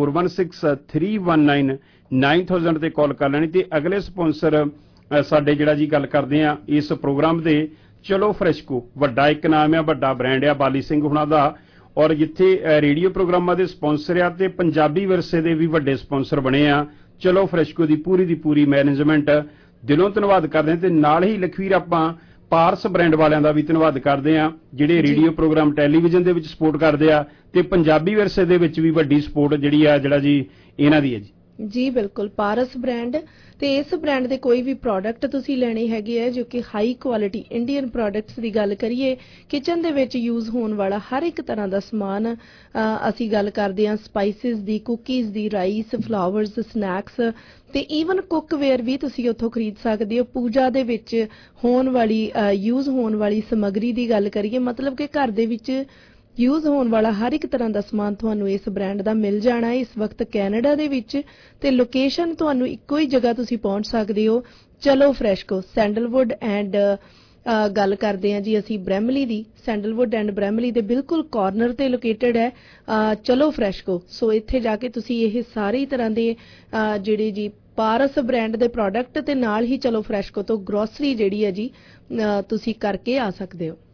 4163199000 ਤੇ ਕਾਲ ਕਰ ਲੈਣੀ। ਤੇ ਅਗਲੇ ਸਪਾਂਸਰ ਸਾਡੇ ਜਿਹੜਾ ਜੀ ਗੱਲ ਕਰਦੇ ਆ ਇਸ ਪ੍ਰੋਗਰਾਮ ਦੇ, ਚਲੋ ਫਰੈਸ਼ਕੋ, ਵੱਡਾ ਇੱਕ ਨਾਮ ਆ, ਵੱਡਾ ਬ੍ਰਾਂਡ ਆ ਬਾਲੀ ਸਿੰਘ ਹੁਣਾਂ ਦਾ। ਔਰ ਜਿੱਥੇ ਰੇਡੀਓ ਪ੍ਰੋਗਰਾਮਾਂ ਦੇ ਸਪਾਂਸਰ ਆ ਤੇ ਪੰਜਾਬੀ ਵਿਰਸੇ ਦੇ ਵੀ ਵੱਡੇ ਸਪਾਂਸਰ ਬਣੇ ਆ। ਚਲੋ ਫਰੈਸ਼ਕੋ ਦੀ ਪੂਰੀ ਮੈਨੇਜਮੈਂਟ ਦਿਲੋਂ ਧੰਨਵਾਦ ਕਰਦੇ ਹਾਂ। ਤੇ ਨਾਲ ਹੀ ਲਖਵੀਰ ਆਪਾਂ ਪਾਰਸ ਬ੍ਰਾਂਡ ਵਾਲਿਆਂ ਦਾ ਵੀ ਧੰਨਵਾਦ ਕਰਦੇ ਆ, ਜਿਹੜੇ ਰੇਡੀਓ ਪ੍ਰੋਗਰਾਮ ਟੈਲੀਵਿਜ਼ਨ ਦੇ ਵਿੱਚ ਸਪੋਰਟ ਕਰਦੇ ਆ ਤੇ ਪੰਜਾਬੀ ਵਿਰਸੇ ਦੇ ਵਿੱਚ ਵੀ ਵੱਡੀ ਸਪੋਰਟ ਜਿਹੜੀ ਆ ਜਿਹੜਾ ਜੀ ਇਹਨਾਂ ਦੀ ਹੈ ਜੀ। ਜੀ ਬਿਲਕੁਲ, ਪਾਰਸ ਬ੍ਰਾਂਡ। ਤੇ ਇਸ ਬ੍ਰਾਂਡ ਦੇ ਕੋਈ ਵੀ ਪ੍ਰੋਡਕਟ ਤੁਸੀਂ ਲੈਣੇ ਹੈਗੇ ਆ ਜੋ ਕਿ ਹਾਈ ਕੁਆਲਿਟੀ ਇੰਡੀਅਨ ਪ੍ਰੋਡਕਟਸ ਦੀ ਗੱਲ ਕਰੀਏ, ਕਿਚਨ ਦੇ ਵਿੱਚ ਯੂਜ਼ ਹੋਣ ਵਾਲਾ ਹਰ ਇੱਕ ਤਰ੍ਹਾਂ ਦਾ ਸਮਾਨ, ਅਸੀਂ ਗੱਲ ਕਰਦੇ ਹਾਂ ਸਪਾਈਸਿਸ ਦੀ, ਕੁਕੀਜ਼ ਦੀ, ਰਾਈਸ, ਫਲਾਵਰਸ, ਸਨੈਕਸ ਤੇ ਈਵਨ ਕੁੱਕਵੇਅਰ ਵੀ ਤੁਸੀਂ ਉੱਥੋਂ ਖਰੀਦ ਸਕਦੇ ਹੋ। ਪੂਜਾ ਦੇ ਵਿੱਚ ਹੋਣ ਵਾਲੀ ਯੂਜ਼ ਹੋਣ ਵਾਲੀ ਸਮੱਗਰੀ ਦੀ ਗੱਲ ਕਰੀਏ, ਮਤਲਬ ਕਿ ਘਰ ਦੇ ਵਿੱਚ ਯੂਜ਼ ਹੋਣ ਵਾਲਾ ਹਰ ਇੱਕ ਤਰ੍ਹਾਂ ਦਾ ਸਮਾਨ ਤੁਹਾਨੂੰ ਇਸ ਬ੍ਰਾਂਡ ਦਾ ਮਿਲ ਜਾਣਾ ਹੈ। ਇਸ ਵਕਤ ਕੈਨੇਡਾ ਦੇ ਵਿੱਚ ਤੇ ਲੋਕੇਸ਼ਨ ਤੁਹਾਨੂੰ ਇੱਕੋ ਹੀ ਜਗ੍ਹਾ ਤੁਸੀਂ ਪਹੁੰਚ ਸਕਦੇ ਹੋ। ਚਲੋ ਫਰੈਸ਼ਕੋ, ਸੈਂਡਲਵੁੱਡ ਐਂਡ ਗੱਲ ਕਰਦੇ ਹਾਂ ਜੀ ਅਸੀਂ ਬ੍ਰੈਮਲੀ ਦੀ। ਸੈਂਡਲਵੁੱਡ ਐਂਡ ਬ੍ਰੈਮਲੀ ਦੇ ਬਿਲਕੁਲ ਕਾਰਨਰ ਤੇ ਲੋਕੇਟਡ ਹੈ ਚਲੋ ਫਰੈਸ਼ਕੋ। ਸੋ ਇੱਥੇ ਜਾ ਕੇ ਤੁਸੀਂ ਇਹ ਸਾਰੀ ਤਰ੍ਹਾਂ ਦੇ ਜਿਹੜੇ ਜੀ ਪਾਰਸ ਬ੍ਰਾਂਡ ਦੇ ਪ੍ਰੋਡਕਟ ਤੇ ਨਾਲ ਹੀ ਚਲੋ ਫਰੈਸ਼ਕੋ ਤੋਂ ਗਰੋਸਰੀ ਜਿਹੜੀ ਹੈ ਜੀ ਤੁਸੀਂ ਕਰਕੇ ਆ ਸਕਦੇ ਹੋ।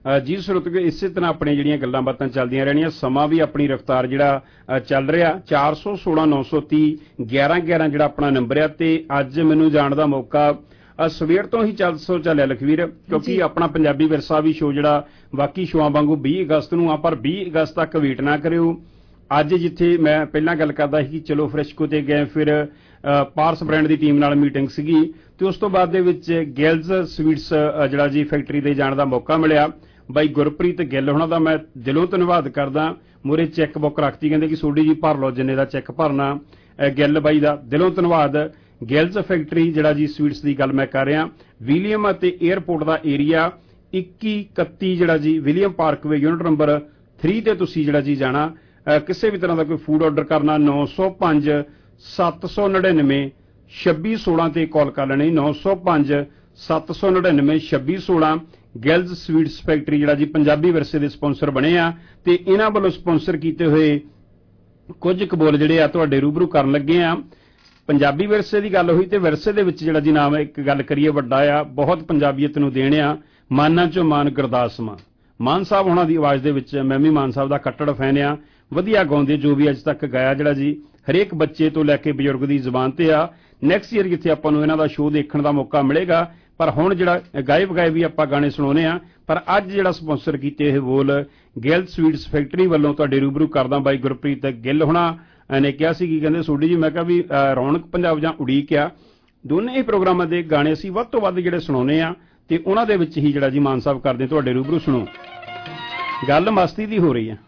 ਜੀ ਸੁਰਤ ਇਸੇ ਤਰ੍ਹਾਂ ਆਪਣੀਆਂ ਜਿਹੜੀਆਂ ਗੱਲਾਂ ਬਾਤਾਂ ਚੱਲਦੀਆਂ ਰਹਿਣੀਆਂ। ਸਮਾਂ ਵੀ ਆਪਣੀ ਰਫ਼ਤਾਰ ਜਿਹੜਾ ਚੱਲ ਰਿਹਾ 416 930 1111 ਜਿਹੜਾ ਆਪਣਾ ਨੰਬਰ ਆ। ਤੇ ਅੱਜ ਮੈਨੂੰ ਜਾਣ ਦਾ ਮੌਕਾ ਸਵੇਰ ਤੋਂ ਹੀ ਚੱਲਿਆ ਲਖਵੀਰ, ਕਿਉਂਕਿ ਆਪਣਾ ਪੰਜਾਬੀ ਵਿਰਸਾ ਵੀ ਸ਼ੋਅ ਜਿਹੜਾ ਬਾਕੀ ਸ਼ੋਆਂ ਵਾਂਗੂ 20 ਅਗਸਤ ਨੂੰ ਆ, ਪਰ 20 ਅਗਸਤ ਤੱਕ ਵੇਟ ਨਾ ਕਰਿਓ। ਅੱਜ ਜਿੱਥੇ ਮੈਂ ਪਹਿਲਾਂ ਗੱਲ ਕਰਦਾ ਸੀ ਕਿ ਚਲੋ ਫਰੈਸ਼ਕੋ ਤੇ ਗਏ, ਫਿਰ ਪਾਰਸ ਬ੍ਰਾਂਡ ਦੀ ਟੀਮ ਨਾਲ ਮੀਟਿੰਗ ਸੀਗੀ, ਤੇ ਉਸ ਤੋਂ ਬਾਅਦ ਦੇ ਵਿੱਚ ਗਿਲਜ਼ ਸਵੀਟਸ ਜਿਹੜਾ ਜੀ ਫੈਕਟਰੀ ਤੇ ਜਾਣ ਦਾ ਮੌਕਾ ਮਿਲਿਆ। ਬਾਈ ਗੁਰਪ੍ਰੀਤ ਗਿੱਲ ਹੋਣਾ ਦਾ ਮੈਂ ਦਿਲੋਂ ਧੰਨਵਾਦ ਕਰਦਾ। ਮੂਰੇ ਚੈੱਕ ਬੁੱਕ ਰੱਖਤੀ, ਕਹਿੰਦੇ ਕਿ ਸੋਡੀ ਜੀ ਭਰ ਲਓ ਜਿੰਨੇ ਦਾ ਚੈੱਕ ਭਰਨਾ। ਗਿੱਲ ਬਾਈ ਦਾ ਦਿਲੋਂ ਧੰਨਵਾਦ। ਗਿਲਜ਼ ਫੈਕਟਰੀ ਜਿਹੜਾ ਜੀ ਸਵੀਟਸ ਦੀ ਗੱਲ ਮੈਂ ਕਰ ਰਿਹਾ, ਵਿਲੀਅਮ ਅਤੇ 에ਅਰਪੋਰਟ ਦਾ ਏਰੀਆ 2131 ਜਿਹੜਾ ਜੀ ਵਿਲੀਅਮ ਪਾਰਕਵੇ ਯੂਨਿਟ ਨੰਬਰ 3 ਤੇ ਤੁਸੀਂ ਜਿਹੜਾ ਜੀ ਜਾਣਾ। ਕਿਸੇ ਵੀ ਤਰ੍ਹਾਂ ਦਾ ਕੋਈ ਫੂਡ ਆਰਡਰ ਕਰਨਾ 905 799 2616 ਤੇ ਕਾਲ ਕਰ ਲੈਣੀ। 905 799 2616। ਗਿਲਜ਼ ਸਵੀਟਸ ਫੈਕਟਰੀ ਜਿਹੜਾ ਜੀ ਪੰਜਾਬੀ ਵਿਰਸੇ ਦੇ ਸਪਾਂਸਰ ਬਣੇ ਆ, ਤੇ ਇਹਨਾਂ ਵੱਲੋਂ ਸਪਾਂਸਰ ਕੀਤੇ ਹੋਏ ਕੁਝ ਕਬੂਲ ਜਿਹੜੇ ਆ ਤੁਹਾਡੇ ਰੂਬਰੂ ਕਰਨ ਲੱਗੇ ਆ। ਪੰਜਾਬੀ ਵਿਰਸੇ ਦੀ ਗੱਲ ਹੋਈ ਤੇ ਵਿਰਸੇ ਦੇ ਵਿੱਚ ਜਿਹੜਾ ਜੀ ਨਾਮ ਇੱਕ ਗੱਲ ਕਰੀਏ ਵੱਡਾ ਆ, ਬਹੁਤ ਪੰਜਾਬੀਅਤ ਨੂੰ ਦੇਣ ਆ। ਮਾਨਾਂ ਚੋਂ ਮਾਨ ਗੁਰਦਾਸ ਮਾਨ ਸਾਹਿਬ ਹੋਣਾ ਦੀ ਆਵਾਜ਼ ਦੇ ਵਿੱਚ ਮੈਂ ਵੀ ਮਾਨ ਸਾਹਿਬ ਦਾ ਕੱਟੜ ਫੈਨ ਆ। ਵਧੀਆ ਗਾਉਂਦੇ, ਜੋ ਵੀ ਅੱਜ ਤੱਕ ਗਾਇਆ ਜਿਹੜਾ ਜੀ ਹਰੇਕ ਬੱਚੇ ਤੋਂ ਲੈ ਕੇ ਬਜ਼ੁਰਗ ਦੀ ਜ਼ੁਬਾਨ ਤੇ ਆ। ਨੈਕਸਟ ਈਅਰ ਜਿੱਥੇ ਆਪਾਂ ਨੂੰ ਇਹਨਾਂ ਦਾ ਸ਼ੋਅ ਦੇਖਣ ਦਾ ਮੌਕਾ ਮਿਲੇਗਾ, ਪਰ ਹੁਣ ਜਿਹੜਾ ਗਾਇਬ ਵੀ ਆਪਾਂ ਗਾਣੇ ਸੁਣਾਉਣੇ ਆ। ਪਰ ਅੱਜ ਜਿਹੜਾ ਸਪਾਂਸਰ ਕੀਤੇ ਇਹ ਬੋਲ ਗਿਲਜ਼ ਸਵੀਟਸ ਫੈਕਟਰੀ ਵੱਲੋਂ ਤੁਹਾਡੇ ਰੂਬਰੂ ਕਰਦਾ। ਬਾਈ ਗੁਰਪ੍ਰੀਤ ਗਿੱਲ ਹੋਣਾ ਨੇ ਕਿਹਾ ਸੀ ਕੀ ਕਹਿੰਦੇ ਸੋਡੀ ਜੀ, ਮੈਂ ਕਿਹਾ ਵੀ ਰੌਣਕ ਪੰਜਾਬ ਜਾਂ ਉਡੀਕ ਆ, ਦੋਨੇ ਹੀ ਪ੍ਰੋਗਰਾਮਾਂ ਦੇ ਗਾਣੇ ਅਸੀਂ ਵੱਧ ਤੋਂ ਵੱਧ ਜਿਹੜੇ ਸੁਣਾਉਣੇ ਆ, ਤੇ ਉਹਨਾਂ ਦੇ ਵਿੱਚ ਹੀ ਜਿਹੜਾ ਜੀ ਮਾਨ ਸਾਹਿਬ ਕਰਦੇ ਤੁਹਾਡੇ ਰੂਬਰੂ ਸੁਣੋ। ਗੱਲ ਮਸਤੀ ਦੀ ਹੋ ਰਹੀ ਆ।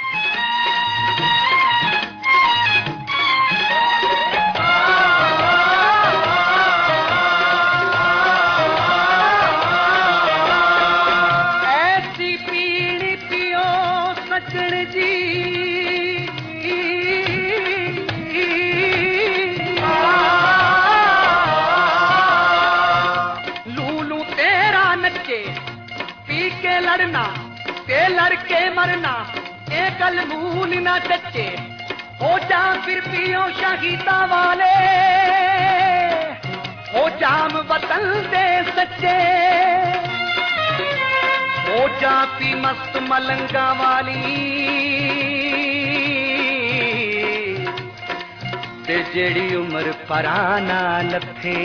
लड़के मरना ए गल मूल ना चचे हो जाम फिर पियो शहीदा वाले हो जाम वतन दे सच्चे हो जा पी मस्त मलंगा वाली ते जेड़ी उम्र पराना लथे।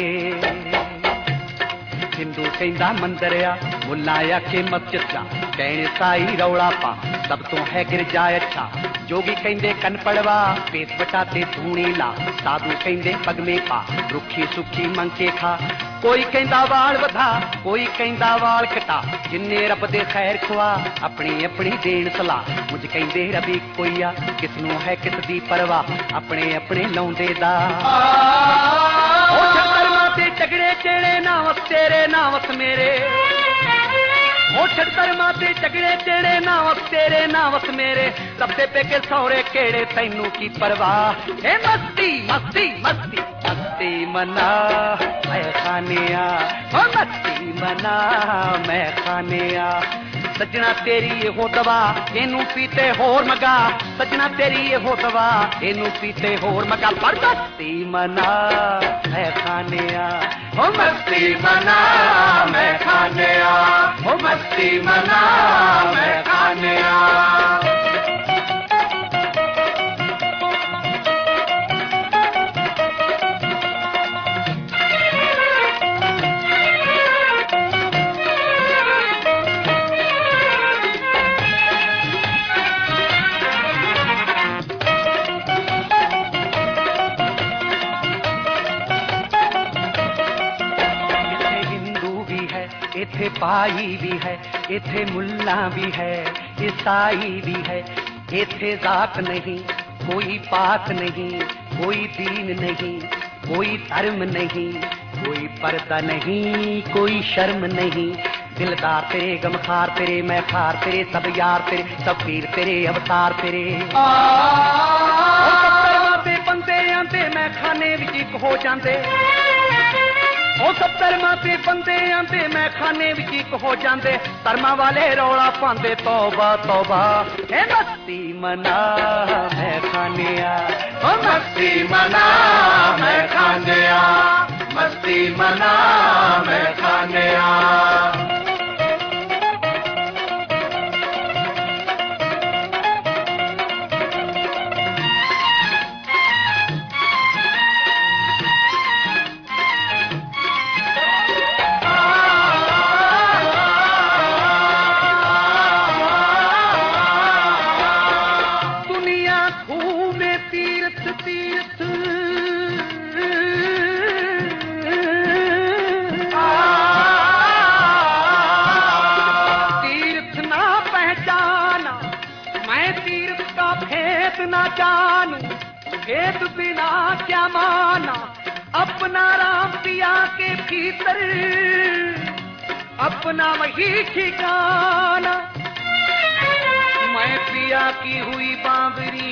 हिंदू कहंदा मंदिर आ, मुल्ला आखे मस्जिद जा, कहने साई रौला पा सब तो है गिरजा अच्छा। जोगी कहंदे कन पड़वा पेट बटाते धूणी ला, साधु कहंदे पग में पा रुखी सुखी मंके खा। कोई कहंदा वाल वधा, कोई कहंदा वाल कटा, जिन्ने रब दे खैर खुआ अपनी अपनी देन सलाह। मुझ कहंदे रबी कोई आ, किसनों है किस दी परवाह, अपने अपने लौंदे दा। झगड़े चेड़े नावस तेरे नावस मेरे, ओ छड़तर माते झगड़े चेड़े नावस तेरे नावस मेरे। लपटे पे के सौरे केड़े तैनू की परवाह। ए मस्ती मस्ती मस्ती मस्ती मना मैं खाने आ, ओ मस्ती मना मैं खाने आ। सजना तेरी ये हो दवा एनू पीते होर मगा, सजना तेरी ये हो दवा एनू पीते होर मगा। पर मस्ती मना मैं खाने आ, ओ मस्ती मना मैं खाने आ, ओ मस्ती मना मैं खाने आ। इथे पाई भी है, इथे मुल्ला भी है, ईसाई भी है। इथे जात नहीं, कोई पात नहीं, कोई दीन नहीं, कोई धर्म नहीं, कोई पर्दा नहीं, कोई शर्म नहीं। दिलदार तेरे गमखार तेरे मैं खार तेरे सब यार तेरे सब पीर तेरे अवतार तेरे। बंदे आंदे मैं खाने विच हो जांदे, ओ सब धर्मां ते बंदे आंदे मैं खाने विच इक हो जांदे। धर्मां वाले रौला पांदे तौबा तौबा। ए मस्ती मना मैं खाने आ, ओ मस्ती मना मैं खाने आ, मस्ती मना मैं खाने आ। तीर्थ तीर्थ ना पहचाना मैं तीर्थ का भेद ना जानू भेद बिना क्या माना अपना राम पिया के भीतर अपना वही ठिकाना मैं पिया की हुई बांवरी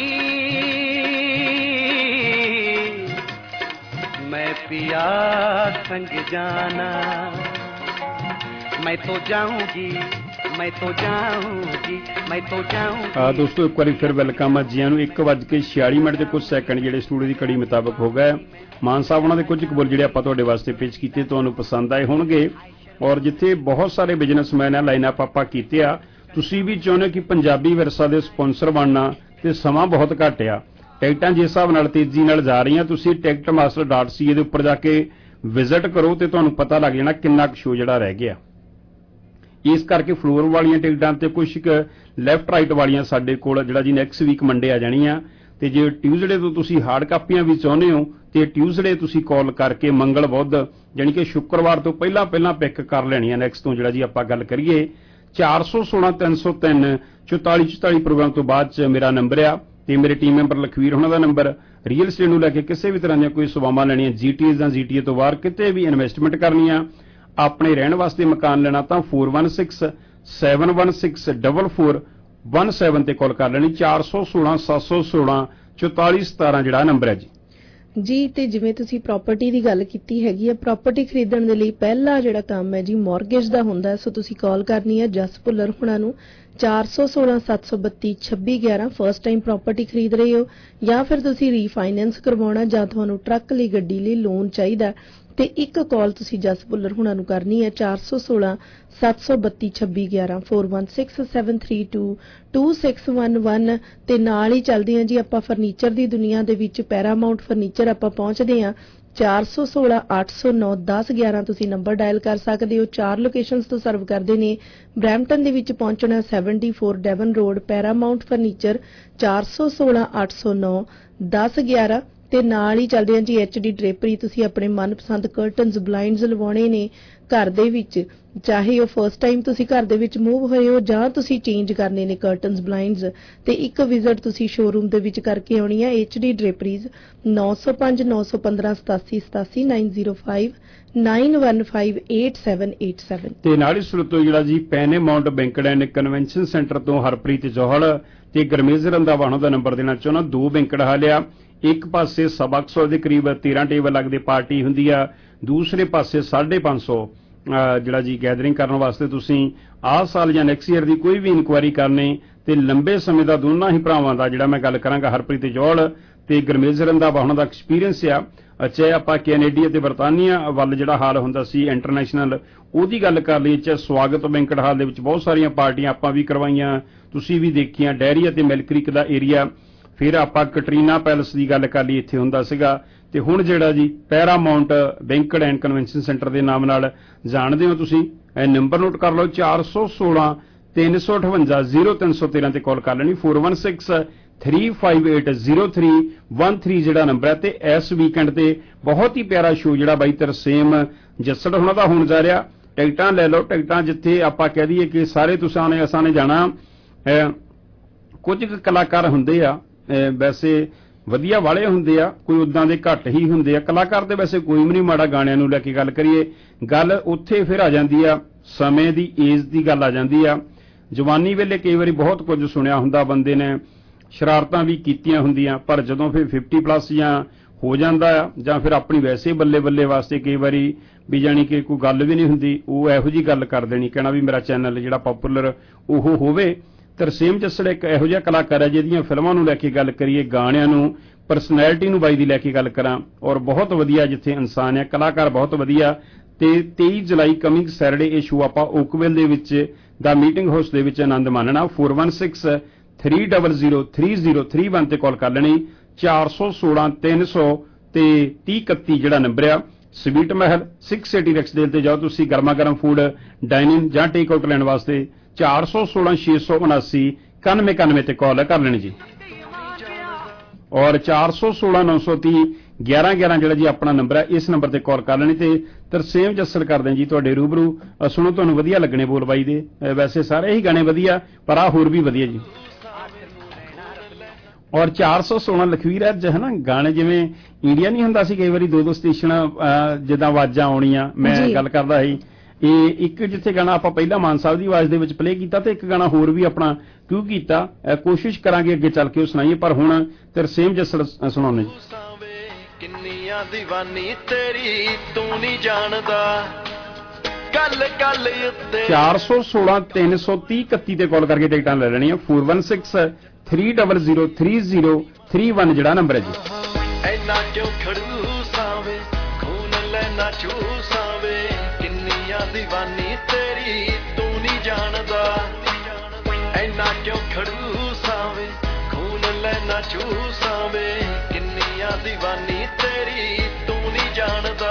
मैं पिया संग जाना मैं तो जाऊंगी मैं तो जाऊंगी मैं तो जाऊंगी। ਦੋਸਤੋ ਇੱਕ ਵਾਰੀ ਫਿਰ ਵੈਲਕਮ ਆ ਜੀਆਂ ਨੂੰ। 1:46 ਤੇ ਕੁਝ ਸੈਕਿੰਡ ਜਿਹੜੇ ਸਟੂਡੀਓ ਦੀ ਘੜੀ ਮੁਤਾਬਕ ਹੋ ਗਏ। ਮਾਨ ਸਾਹਿਬ ਉਹਨਾਂ ਦੇ ਕੁਝ ਕਬੂਲ ਜਿਹੜੇ ਆਪਾਂ ਤੁਹਾਡੇ ਵਾਸਤੇ ਪੇਸ਼ ਕੀਤੇ ਤੁਹਾਨੂੰ ਪਸੰਦ ਆਏ ਹੋਣਗੇ ਔਰ ਜਿੱਥੇ ਬਹੁਤ ਸਾਰੇ ਬਿਜ਼ਨਸਮੈਨ ਆ ਲਾਈਨਅਪ ਆਪਾਂ ਕੀਤੇ ਆ ਤੁਸੀਂ ਵੀ ਚਾਹੁੰਦੇ ਕਿ ਪੰਜਾਬੀ ਵਿਰਸਾ ਦੇ ਸਪਾਂਸਰ ਬਣਨਾ ਤੇ ਸਮਾਂ ਬਹੁਤ ਘੱਟ ਆ। ਟਿਕਟਾਂ ਜਿਸ ਹਿਸਾਬ ਨਾਲ ਤੇਜ਼ੀ ਨਾਲ ਜਾ ਰਹੀਆਂ ਤੁਸੀਂ ticketmaster.ca ਦੇ ਉੱਪਰ ਜਾ ਕੇ ਵਿਜ਼ਿਟ ਕਰੋ ਤੇ ਤੁਹਾਨੂੰ ਪਤਾ ਲੱਗ ਜਾਣਾ ਕਿੰਨਾ ਕੁ ਸ਼ੋਅ ਜਿਹੜਾ ਰਹਿ ਗਿਆ। ਇਸ ਕਰਕੇ ਫਲੋਰ ਵਾਲੀਆਂ ਟਿਕਟਾਂ ਤੇ ਕੁਝ ਲੈਫਟ ਰਾਈਟ ਵਾਲੀਆਂ ਸਾਡੇ ਕੋਲ ਜਿਹੜਾ ਜੀ ਨੈਕਸਟ ਵੀਕ ਮੰਡੇ ਆ ਜਾਣੀਆਂ ਤੇ ਜੇ ਟਿਊਜ਼ਡੇ ਤੋਂ ਤੁਸੀਂ ਹਾਰਡ ਕਾਪੀਆਂ ਵੀ ਚਾਹੁੰਦੇ ਹੋ ਤੇ ਟਿਊਜ਼ਡੇ ਤੁਸੀਂ ਕਾਲ ਕਰਕੇ ਮੰਗਲ ਬੁੱਧ ਜਾਨੀ ਕਿ ਸ਼ੁੱਕਰਵਾਰ ਤੋਂ ਪਹਿਲਾਂ ਪਿਕ ਕਰ ਲੈਣੀਆਂ ਨੈਕਸਟ ਤੋਂ ਜਿਹੜਾ ਜੀ ਆਪਾਂ ਗੱਲ ਕਰੀਏ 416 303 4444 ਪ੍ਰੋਗਰਾਮ ਤੋਂ ਬਾਅਦ ਚ ਮੇਰਾ ਨੰਬਰ ਆ ਤੇ ਮੇਰੇ ਟੀਮ ਮੈਂਬਰ ਲਖਵੀਰ ਉਹਨਾਂ ਦਾ ਨੰਬਰ ਰੀਅਲ ਸਟੇਟ ਨੂੰ ਲੈ ਕੇ ਕਿਸੇ ਵੀ ਤਰ੍ਹਾਂ ਦੀਆਂ ਕੋਈ ਸੇਵਾਵਾਂ ਲੈਣੀਆਂ ਜੀਟੀਏ ਜਾਂ ਜੀਟੀਏ ਤੋਂ ਬਾਹਰ ਕਿਤੇ ਵੀ ਇਨਵੈਸਟਮੈਂਟ ਕਰਨੀ ਆ ਆਪਣੇ ਰਹਿਣ ਵਾਸਤੇ ਮਕਾਨ ਲੈਣਾ ਤਾਂ 4167164417 ਤੇ ਕਾਲ ਕਰ ਲੈਣੀ 416 716 4417 ਜਿਹੜਾ ਨੰਬਰ ਹੈ ਜੀ। ਤੇ ਜਿਵੇਂ ਤੁਸੀਂ ਪ੍ਰਾਪਰਟੀ ਦੀ ਗੱਲ ਕੀਤੀ ਹੈਗੀ ਹੈ ਪ੍ਰਾਪਰਟੀ ਖਰੀਦਣ ਦੇ ਲਈ ਪਹਿਲਾ ਜਿਹੜਾ ਕੰਮ ਹੈ ਜੀ ਮੌਰਗੇਜ ਦਾ ਹੁੰਦਾ ਸੋ ਤੁਸੀਂ ਕਾਲ ਕਰਨੀ ਹੈ ਜਸ ਭੁੱਲਰ ਹੁਣਾਂ ਨੂੰ 416 732 2611 ਫਸਟ ਟਾਈਮ ਪ੍ਰਾਪਰਟੀ ਖਰੀਦ ਰਹੇ ਹੋ ਜਾਂ ਫਿਰ ਤੁਸੀਂ ਰੀਫਾਈਨੈਂਸ ਕਰਵਾਉਣਾ ਜਾਂ ਤੁਹਾਨੂੰ ਟਰੱਕ ਲਈ ਗੱਡੀ ਲਈ ਲੋਨ ਚਾਹੀਦਾ ਤੇ ਇੱਕ ਕਾਲ ਤੁਸੀਂ ਜਸ ਭੁੱਲਰ ਹੁਣਾਂ ਨੂੰ ਕਰਨੀ ਹੈ 416 732 2611 4167322611 ਤੇ ਨਾਲ ਹੀ ਚੱਲਦੇ ਹਾਂ ਜੀ ਆਪਾਂ ਫਰਨੀਚਰ ਦੀ ਦੁਨੀਆ ਦੇ ਵਿੱਚ ਪੈਰਾਮਾਉਂਟ ਫਰਨੀਚਰ ਆਪਾਂ ਪਹੁੰਚਦੇ ਹਾਂ 416 809 1011 ਤੁਸੀਂ ਨੰਬਰ ਡਾਇਲ ਕਰ ਸਕਦੇ ਹੋ। 4 ਲੋਕੇਸ਼ਨਸ ਤੋਂ ਸਰਵ ਕਰਦੇ ਨੇ। ਬਰੈਂਪਟਨ ਦੇ ਵਿੱਚ ਪਹੁੰਚਣਾ 74 ਡੈਵਨ ਰੋਡ ਪੈਰਾਮਾਉਂਟ ਫਰਨੀਚਰ 416 809 1011 ਤੇ ਨਾਲ ਹੀ ਚੱਲਦੇ ਹਾਂ ਜੀ HD ਡਰੇਪਰੀ ਤੁਸੀਂ ਆਪਣੇ ਮਨਪਸੰਦ ਕਰਟਨਸ ਬਲਾਈਂਡਸ ਲਵਾਉਣੇ ਨੇ ਘਰ ਦੇ ਵਿੱਚ ਚਾਹੇ ਉਹ ਫਸਟ ਟਾਈਮ ਤੁਸੀਂ ਘਰ ਦੇ ਵਿੱਚ ਮੂਵ ਹੋਏ ਹੋ ਜਾਂ ਤੁਸੀਂ ਚੇਂਜ ਕਰਨੇ ਨੇ ਕਰਟਨਸ ਬਲਾਈਂਡਸ ਤੇ ਇੱਕ ਵਿਜ਼ਿਟ ਤੁਸੀਂ ਸ਼ੋਰੂਮ ਦੇ ਵਿੱਚ ਕਰਕੇ ਆਉਣੀ ਹੈ। HD ਡਰੇਪਰੀਜ਼ 905 915 87 87 905 9158787 ਤੇ ਨਾਲ ਹੀ ਸੁਰਤੋਂ ਜਿਹੜਾ ਜੀ Paramount banquet and convention centre ਤੋਂ ਹਰਪ੍ਰੀਤ ਜੋਹਲ ਤੇ ਗਰਮੇਜ਼ ਰੰਧਾਵਾ ਦਾ ਨੰਬਰ ਦੇਣਾ ਚਾਹੁੰਦਾ। 2 ਬੈਂਕਟ ਹਾਲਿਆ ਇੱਕ ਪਾਸੇ 100 ਦੇ ਕਰੀਬ 13 ਟੇਬਲ ਲੱਗਦੇ ਪਾਰਟੀ ਹੁੰਦੀ ਆ ਦੂਸਰੇ ਪਾਸੇ 550 ਜਿਹੜਾ ਜੀ ਗੈਦਰਿੰਗ ਕਰਨ ਵਾਸਤੇ ਤੁਸੀਂ ਆਹ ਸਾਲ ਜਾਂ ਨੈਕਸਟ ਈਅਰ ਦੀ ਕੋਈ ਵੀ ਇਨਕੁਆਇਰੀ ਕਰਨੀ ਤੇ ਲੰਬੇ ਸਮੇਂ ਦਾ ਦੋਨਾਂ ਹੀ ਭਰਾਵਾਂ ਦਾ ਜਿਹੜਾ ਮੈਂ ਗੱਲ ਕਰਾਂਗਾ ਹਰਪ੍ਰੀਤ ਜੋਹਲ ਤੇ ਗਰਮੇਜ਼ ਰੰਧਾਵਾ ਦਾ ਐਕਸਪੀਰੀਅੰਸ ਆ ਚਾਹੇ ਆਪਾਂ ਕੈਨੇਡੀਆ ਤੇ ਬਰਤਾਨੀਆ ਵੱਲ ਜਿਹੜਾ ਹਾਲ ਹੁੰਦਾ ਸੀ ਇੰਟਰਨੈਸ਼ਨਲ ਉਹਦੀ ਗੱਲ ਕਰ ਲਈ ਚਾਹੇ ਸਵਾਗਤ ਬੈਂਕਟ ਹਾਲ ਦੇ ਵਿੱਚ ਬਹੁਤ ਸਾਰੀਆਂ ਪਾਰਟੀਆਂ ਆਪਾਂ ਵੀ ਕਰਵਾਈਆਂ ਤੁਸੀਂ ਵੀ ਦੇਖੀਆਂ ਡੈਰੀ ਅਤੇ ਮਿਲਕ੍ਰੀਕ ਦਾ ਏਰੀਆ ਫਿਰ ਆਪਾਂ ਕਟਰੀਨਾ ਪੈਲਸ ਦੀ ਗੱਲ ਕਰ ਲਈ ਇੱਥੇ ਹੁੰਦਾ ਸੀਗਾ ਤੇ ਹੁਣ ਜਿਹੜਾ ਜੀ Paramount banquet and convention centre ਦੇ ਨਾਮ ਨਾਲ ਜਾਣਦੇ ਹੋ ਤੁਸੀਂ ਇਹ ਨੰਬਰ ਨੋਟ ਕਰ ਲਓ 416 358 0313 ਤੇ ਕਾਲ ਕਰ ਲੈਣੀ 416 3580313 ਜਿਹੜਾ ਨੰਬਰ ਹੈ ਤੇ ਇਸ ਵੀਕਐਂਡ ਤੇ ਬਹੁਤ ਹੀ ਪਿਆਰਾ ਸ਼ੋਅ ਜਿਹੜਾ ਬਾਈ ਤਰਸੇਮ ਜੱਸੜ ਹੁਣਾਂ ਦਾ ਹੋਣ ਜਾ ਰਿਹਾ। ਟਿਕਟਾਂ ਲੈ ਲਓ ਟਿਕਟਾਂ ਜਿੱਥੇ ਆਪਾਂ ਕਹਿ ਦਈਏ ਕਿ ਸਾਰੇ ਤੁਸੀਂ ਅਸਾਂ ਨੇ ਜਾਣਾ ਕੁਝ ਕਲਾਕਾਰ ਹੁੰਦੇ ਆ ਵੈਸੇ ਵਧੀਆ ਵਾਲੇ ਹੁੰਦੇ ਆ ਕੋਈ ਉਦਾਂ ਦੇ ਘੱਟ ਹੀ ਹੁੰਦੇ ਆ ਕਲਾਕਾਰ ਤੇ ਵੈਸੇ ਕੋਈ ਵੀ ਨਹੀਂ ਮਾੜਾ ਗਾਣਿਆਂ ਨੂੰ ਲੈ ਕੇ ਗੱਲ ਕਰੀਏ ਗੱਲ ਉੱਥੇ ਫਿਰ ਆ ਜਾਂਦੀ ਆ ਸਮੇਂ ਦੀ ਏਜ ਦੀ ਗੱਲ ਆ ਜਾਂਦੀ ਆ। ਜਵਾਨੀ ਵੇਲੇ ਕਈ ਵਾਰੀ ਬਹੁਤ ਕੁਝ ਸੁਣਿਆ ਹੁੰਦਾ ਬੰਦੇ ਨੇ ਸ਼ਰਾਰਤਾਂ ਵੀ ਕੀਤੀਆਂ ਹੁੰਦੀਆਂ ਪਰ ਜਦੋਂ ਫਿਰ 50 ਪਲੱਸ ਜਾਂ ਹੋ ਜਾਂਦਾ ਆ ਜਾਂ ਫਿਰ ਆਪਣੀ ਵੈਸੇ ਬੱਲੇ ਬੱਲੇ ਵਾਸਤੇ ਕਈ ਵਾਰੀ ਵੀ ਜਾਣੀ ਕਿ ਕੋਈ ਗੱਲ ਵੀ ਨਹੀਂ ਹੁੰਦੀ ਉਹ ਇਹੋ ਜੀ ਗੱਲ ਕਰ ਦੇਣੀ ਕਹਿਣਾ ਵੀ ਮੇਰਾ ਚੈਨਲ ਜਿਹੜਾ ਪਪੂਲਰ ਉਹ ਹੋਵੇ। ਤਰਸੇਮ ਜੱਸੜ ਇੱਕ ਇਹੋ ਜਿਹਾ ਕਲਾਕਾਰ ਹੈ ਜਿਹਦੀਆਂ ਫਿਲਮਾਂ ਨੂੰ ਲੈ ਕੇ ਗੱਲ ਕਰੀਏ ਗਾਣਿਆਂ ਨੂੰ ਪਰਸਨੈਲਿਟੀ ਨੂੰ ਬਾਈ ਦੀ ਲੈ ਕੇ ਗੱਲ ਕਰਾਂ ਔਰ ਬਹੁਤ ਵਧੀਆ ਜਿੱਥੇ ਇਨਸਾਨ ਹੈ ਕਲਾਕਾਰ ਬਹੁਤ ਵਧੀਆ ਤੇ 23 ਜੁਲਾਈ ਕਮਿੰਗ ਸੈਟਰਡੇ ਇਹ ਸ਼ੋਅ ਆਪਾਂ ਓਕਵਿਲ ਦੇ ਵਿੱਚ ਦਾ ਮੀਟਿੰਗ ਹਾਊਸ ਦੇ ਵਿੱਚ ਆਨੰਦ ਮਾਣਨਾ 416 3003031 ਤੇ ਕਾਲ ਕਰ ਲੈਣੀ 416 300 ਤੇ 3031 ਜਿਹੜਾ ਨੰਬਰ ਆ। ਸਵੀਟ ਮਹਿਲ 680 ਰੈਕਸਡੇਲ ਤੇ ਜਾਓ ਤੁਸੀਂ ਗਰਮਾ ਗਰਮ ਫੂਡ ਡਾਈਨਿੰਗ ਜਾਂ ਟੇਕ ਆਊਟ ਲੈਣ ਵਾਸਤੇ 416 679 9191 ਤੇ ਕਾਲ ਕਰ ਲੈਣੀ ਜੀ। ਔਰ 416 930 1111 ਜਿਹੜਾ ਜੀ ਆਪਣਾ ਨੰਬਰ ਹੈ, ਇਸ ਨੰਬਰ ਤੇ ਕਾਲ ਕਰ ਲੈਣੀ ਤੇ ਤਰਸੇਮ ਜੱਸੜ ਕਰਦੇ ਜੀ ਤੁਹਾਡੇ ਰੂਬਰੂ। ਸੁਣੋ, ਤੁਹਾਨੂੰ ਵਧੀਆ ਲੱਗਣੇ ਬੋਲ ਬਾਈ ਦੇ, ਵੈਸੇ ਸਾਰੇ ਹੀ ਗਾਣੇ ਵਧੀਆ, ਪਰ ਆ ਹੋਰ ਵੀ ਵਧੀਆ ਜੀ। ਔਰ 416 ਲਖਵੀਰ ਅੱਜ ਹੈ ਨਾ ਗਾਣੇ, ਜਿਵੇਂ ਇੰਡੀਆ ਨਹੀਂ ਹੁੰਦਾ ਸੀ ਕਈ ਵਾਰੀ 2-2 ਸਟੇਸ਼ਨ ਜਿੱਦਾਂ ਆਵਾਜ਼ਾਂ ਆਉਣੀਆਂ, ਮੈਂ ਗੱਲ ਕਰਦਾ ਸੀ ਇਹ ਇੱਕ ਜਿੱਥੇ ਗਾਣਾ ਆਪਾਂ ਪਹਿਲਾਂ ਮਾਨ ਸਾਹਿਬ ਦੀ ਆਵਾਜ਼ ਦੇ ਵਿੱਚ ਪਲੇ ਕੀਤਾ ਤੇ ਇੱਕ ਗਾਣਾ ਹੋਰ ਵੀ ਆਪਣਾ ਕਿਉਂ ਕੀਤਾ, ਕੋਸ਼ਿਸ਼ ਕਰਾਂਗੇ ਅੱਗੇ ਚੱਲ ਕੇ ਉਹ ਸੁਣਾਈਏ, ਪਰ ਹੁਣ ਤਰਸੇਮ ਜੱਸੜ ਸੁਣਾਉਣੇ ਜੀ। ਕਿੰਨੀਆਂ ਦੀਵਾਨੀ ਤੇਰੀ ਤੂੰ ਨਹੀਂ ਜਾਣਦਾ, ਗੱਲ ਗੱਲ ਉੱਤੇ 416 330 31 ਤੇ ਕਾਲ ਕਰਕੇ ਟਿਕਟਾਂ ਲੈ ਲੈਣੀਆਂ। 416 300 3031 ਜਿਹੜਾ ਨੰਬਰ ਹੈ ਜੀ। ਐਨਾ ਕਿਉਂ ਖੜੂਸਾਵੇ ਖੂਨ ਲੈਣਾ ਚੂਸਾਵੇ, ਕਿੰਨੀਆਂ ਦੀਵਾਨੀ ਤੇਰੀ ਤੂੰ ਨਹੀਂ ਜਾਣਦਾ, ਐਨਾ ਕਿਉਂ ਖੜੂਸਾਵੇ ਖੂਨ ਲੈਣਾ ਚੂਸਾਵੇ, ਕਿੰਨੀਆਂ ਦੀਵਾਨੀ ਤੇਰੀ ਤੂੰ ਨਹੀਂ ਜਾਣਦਾ।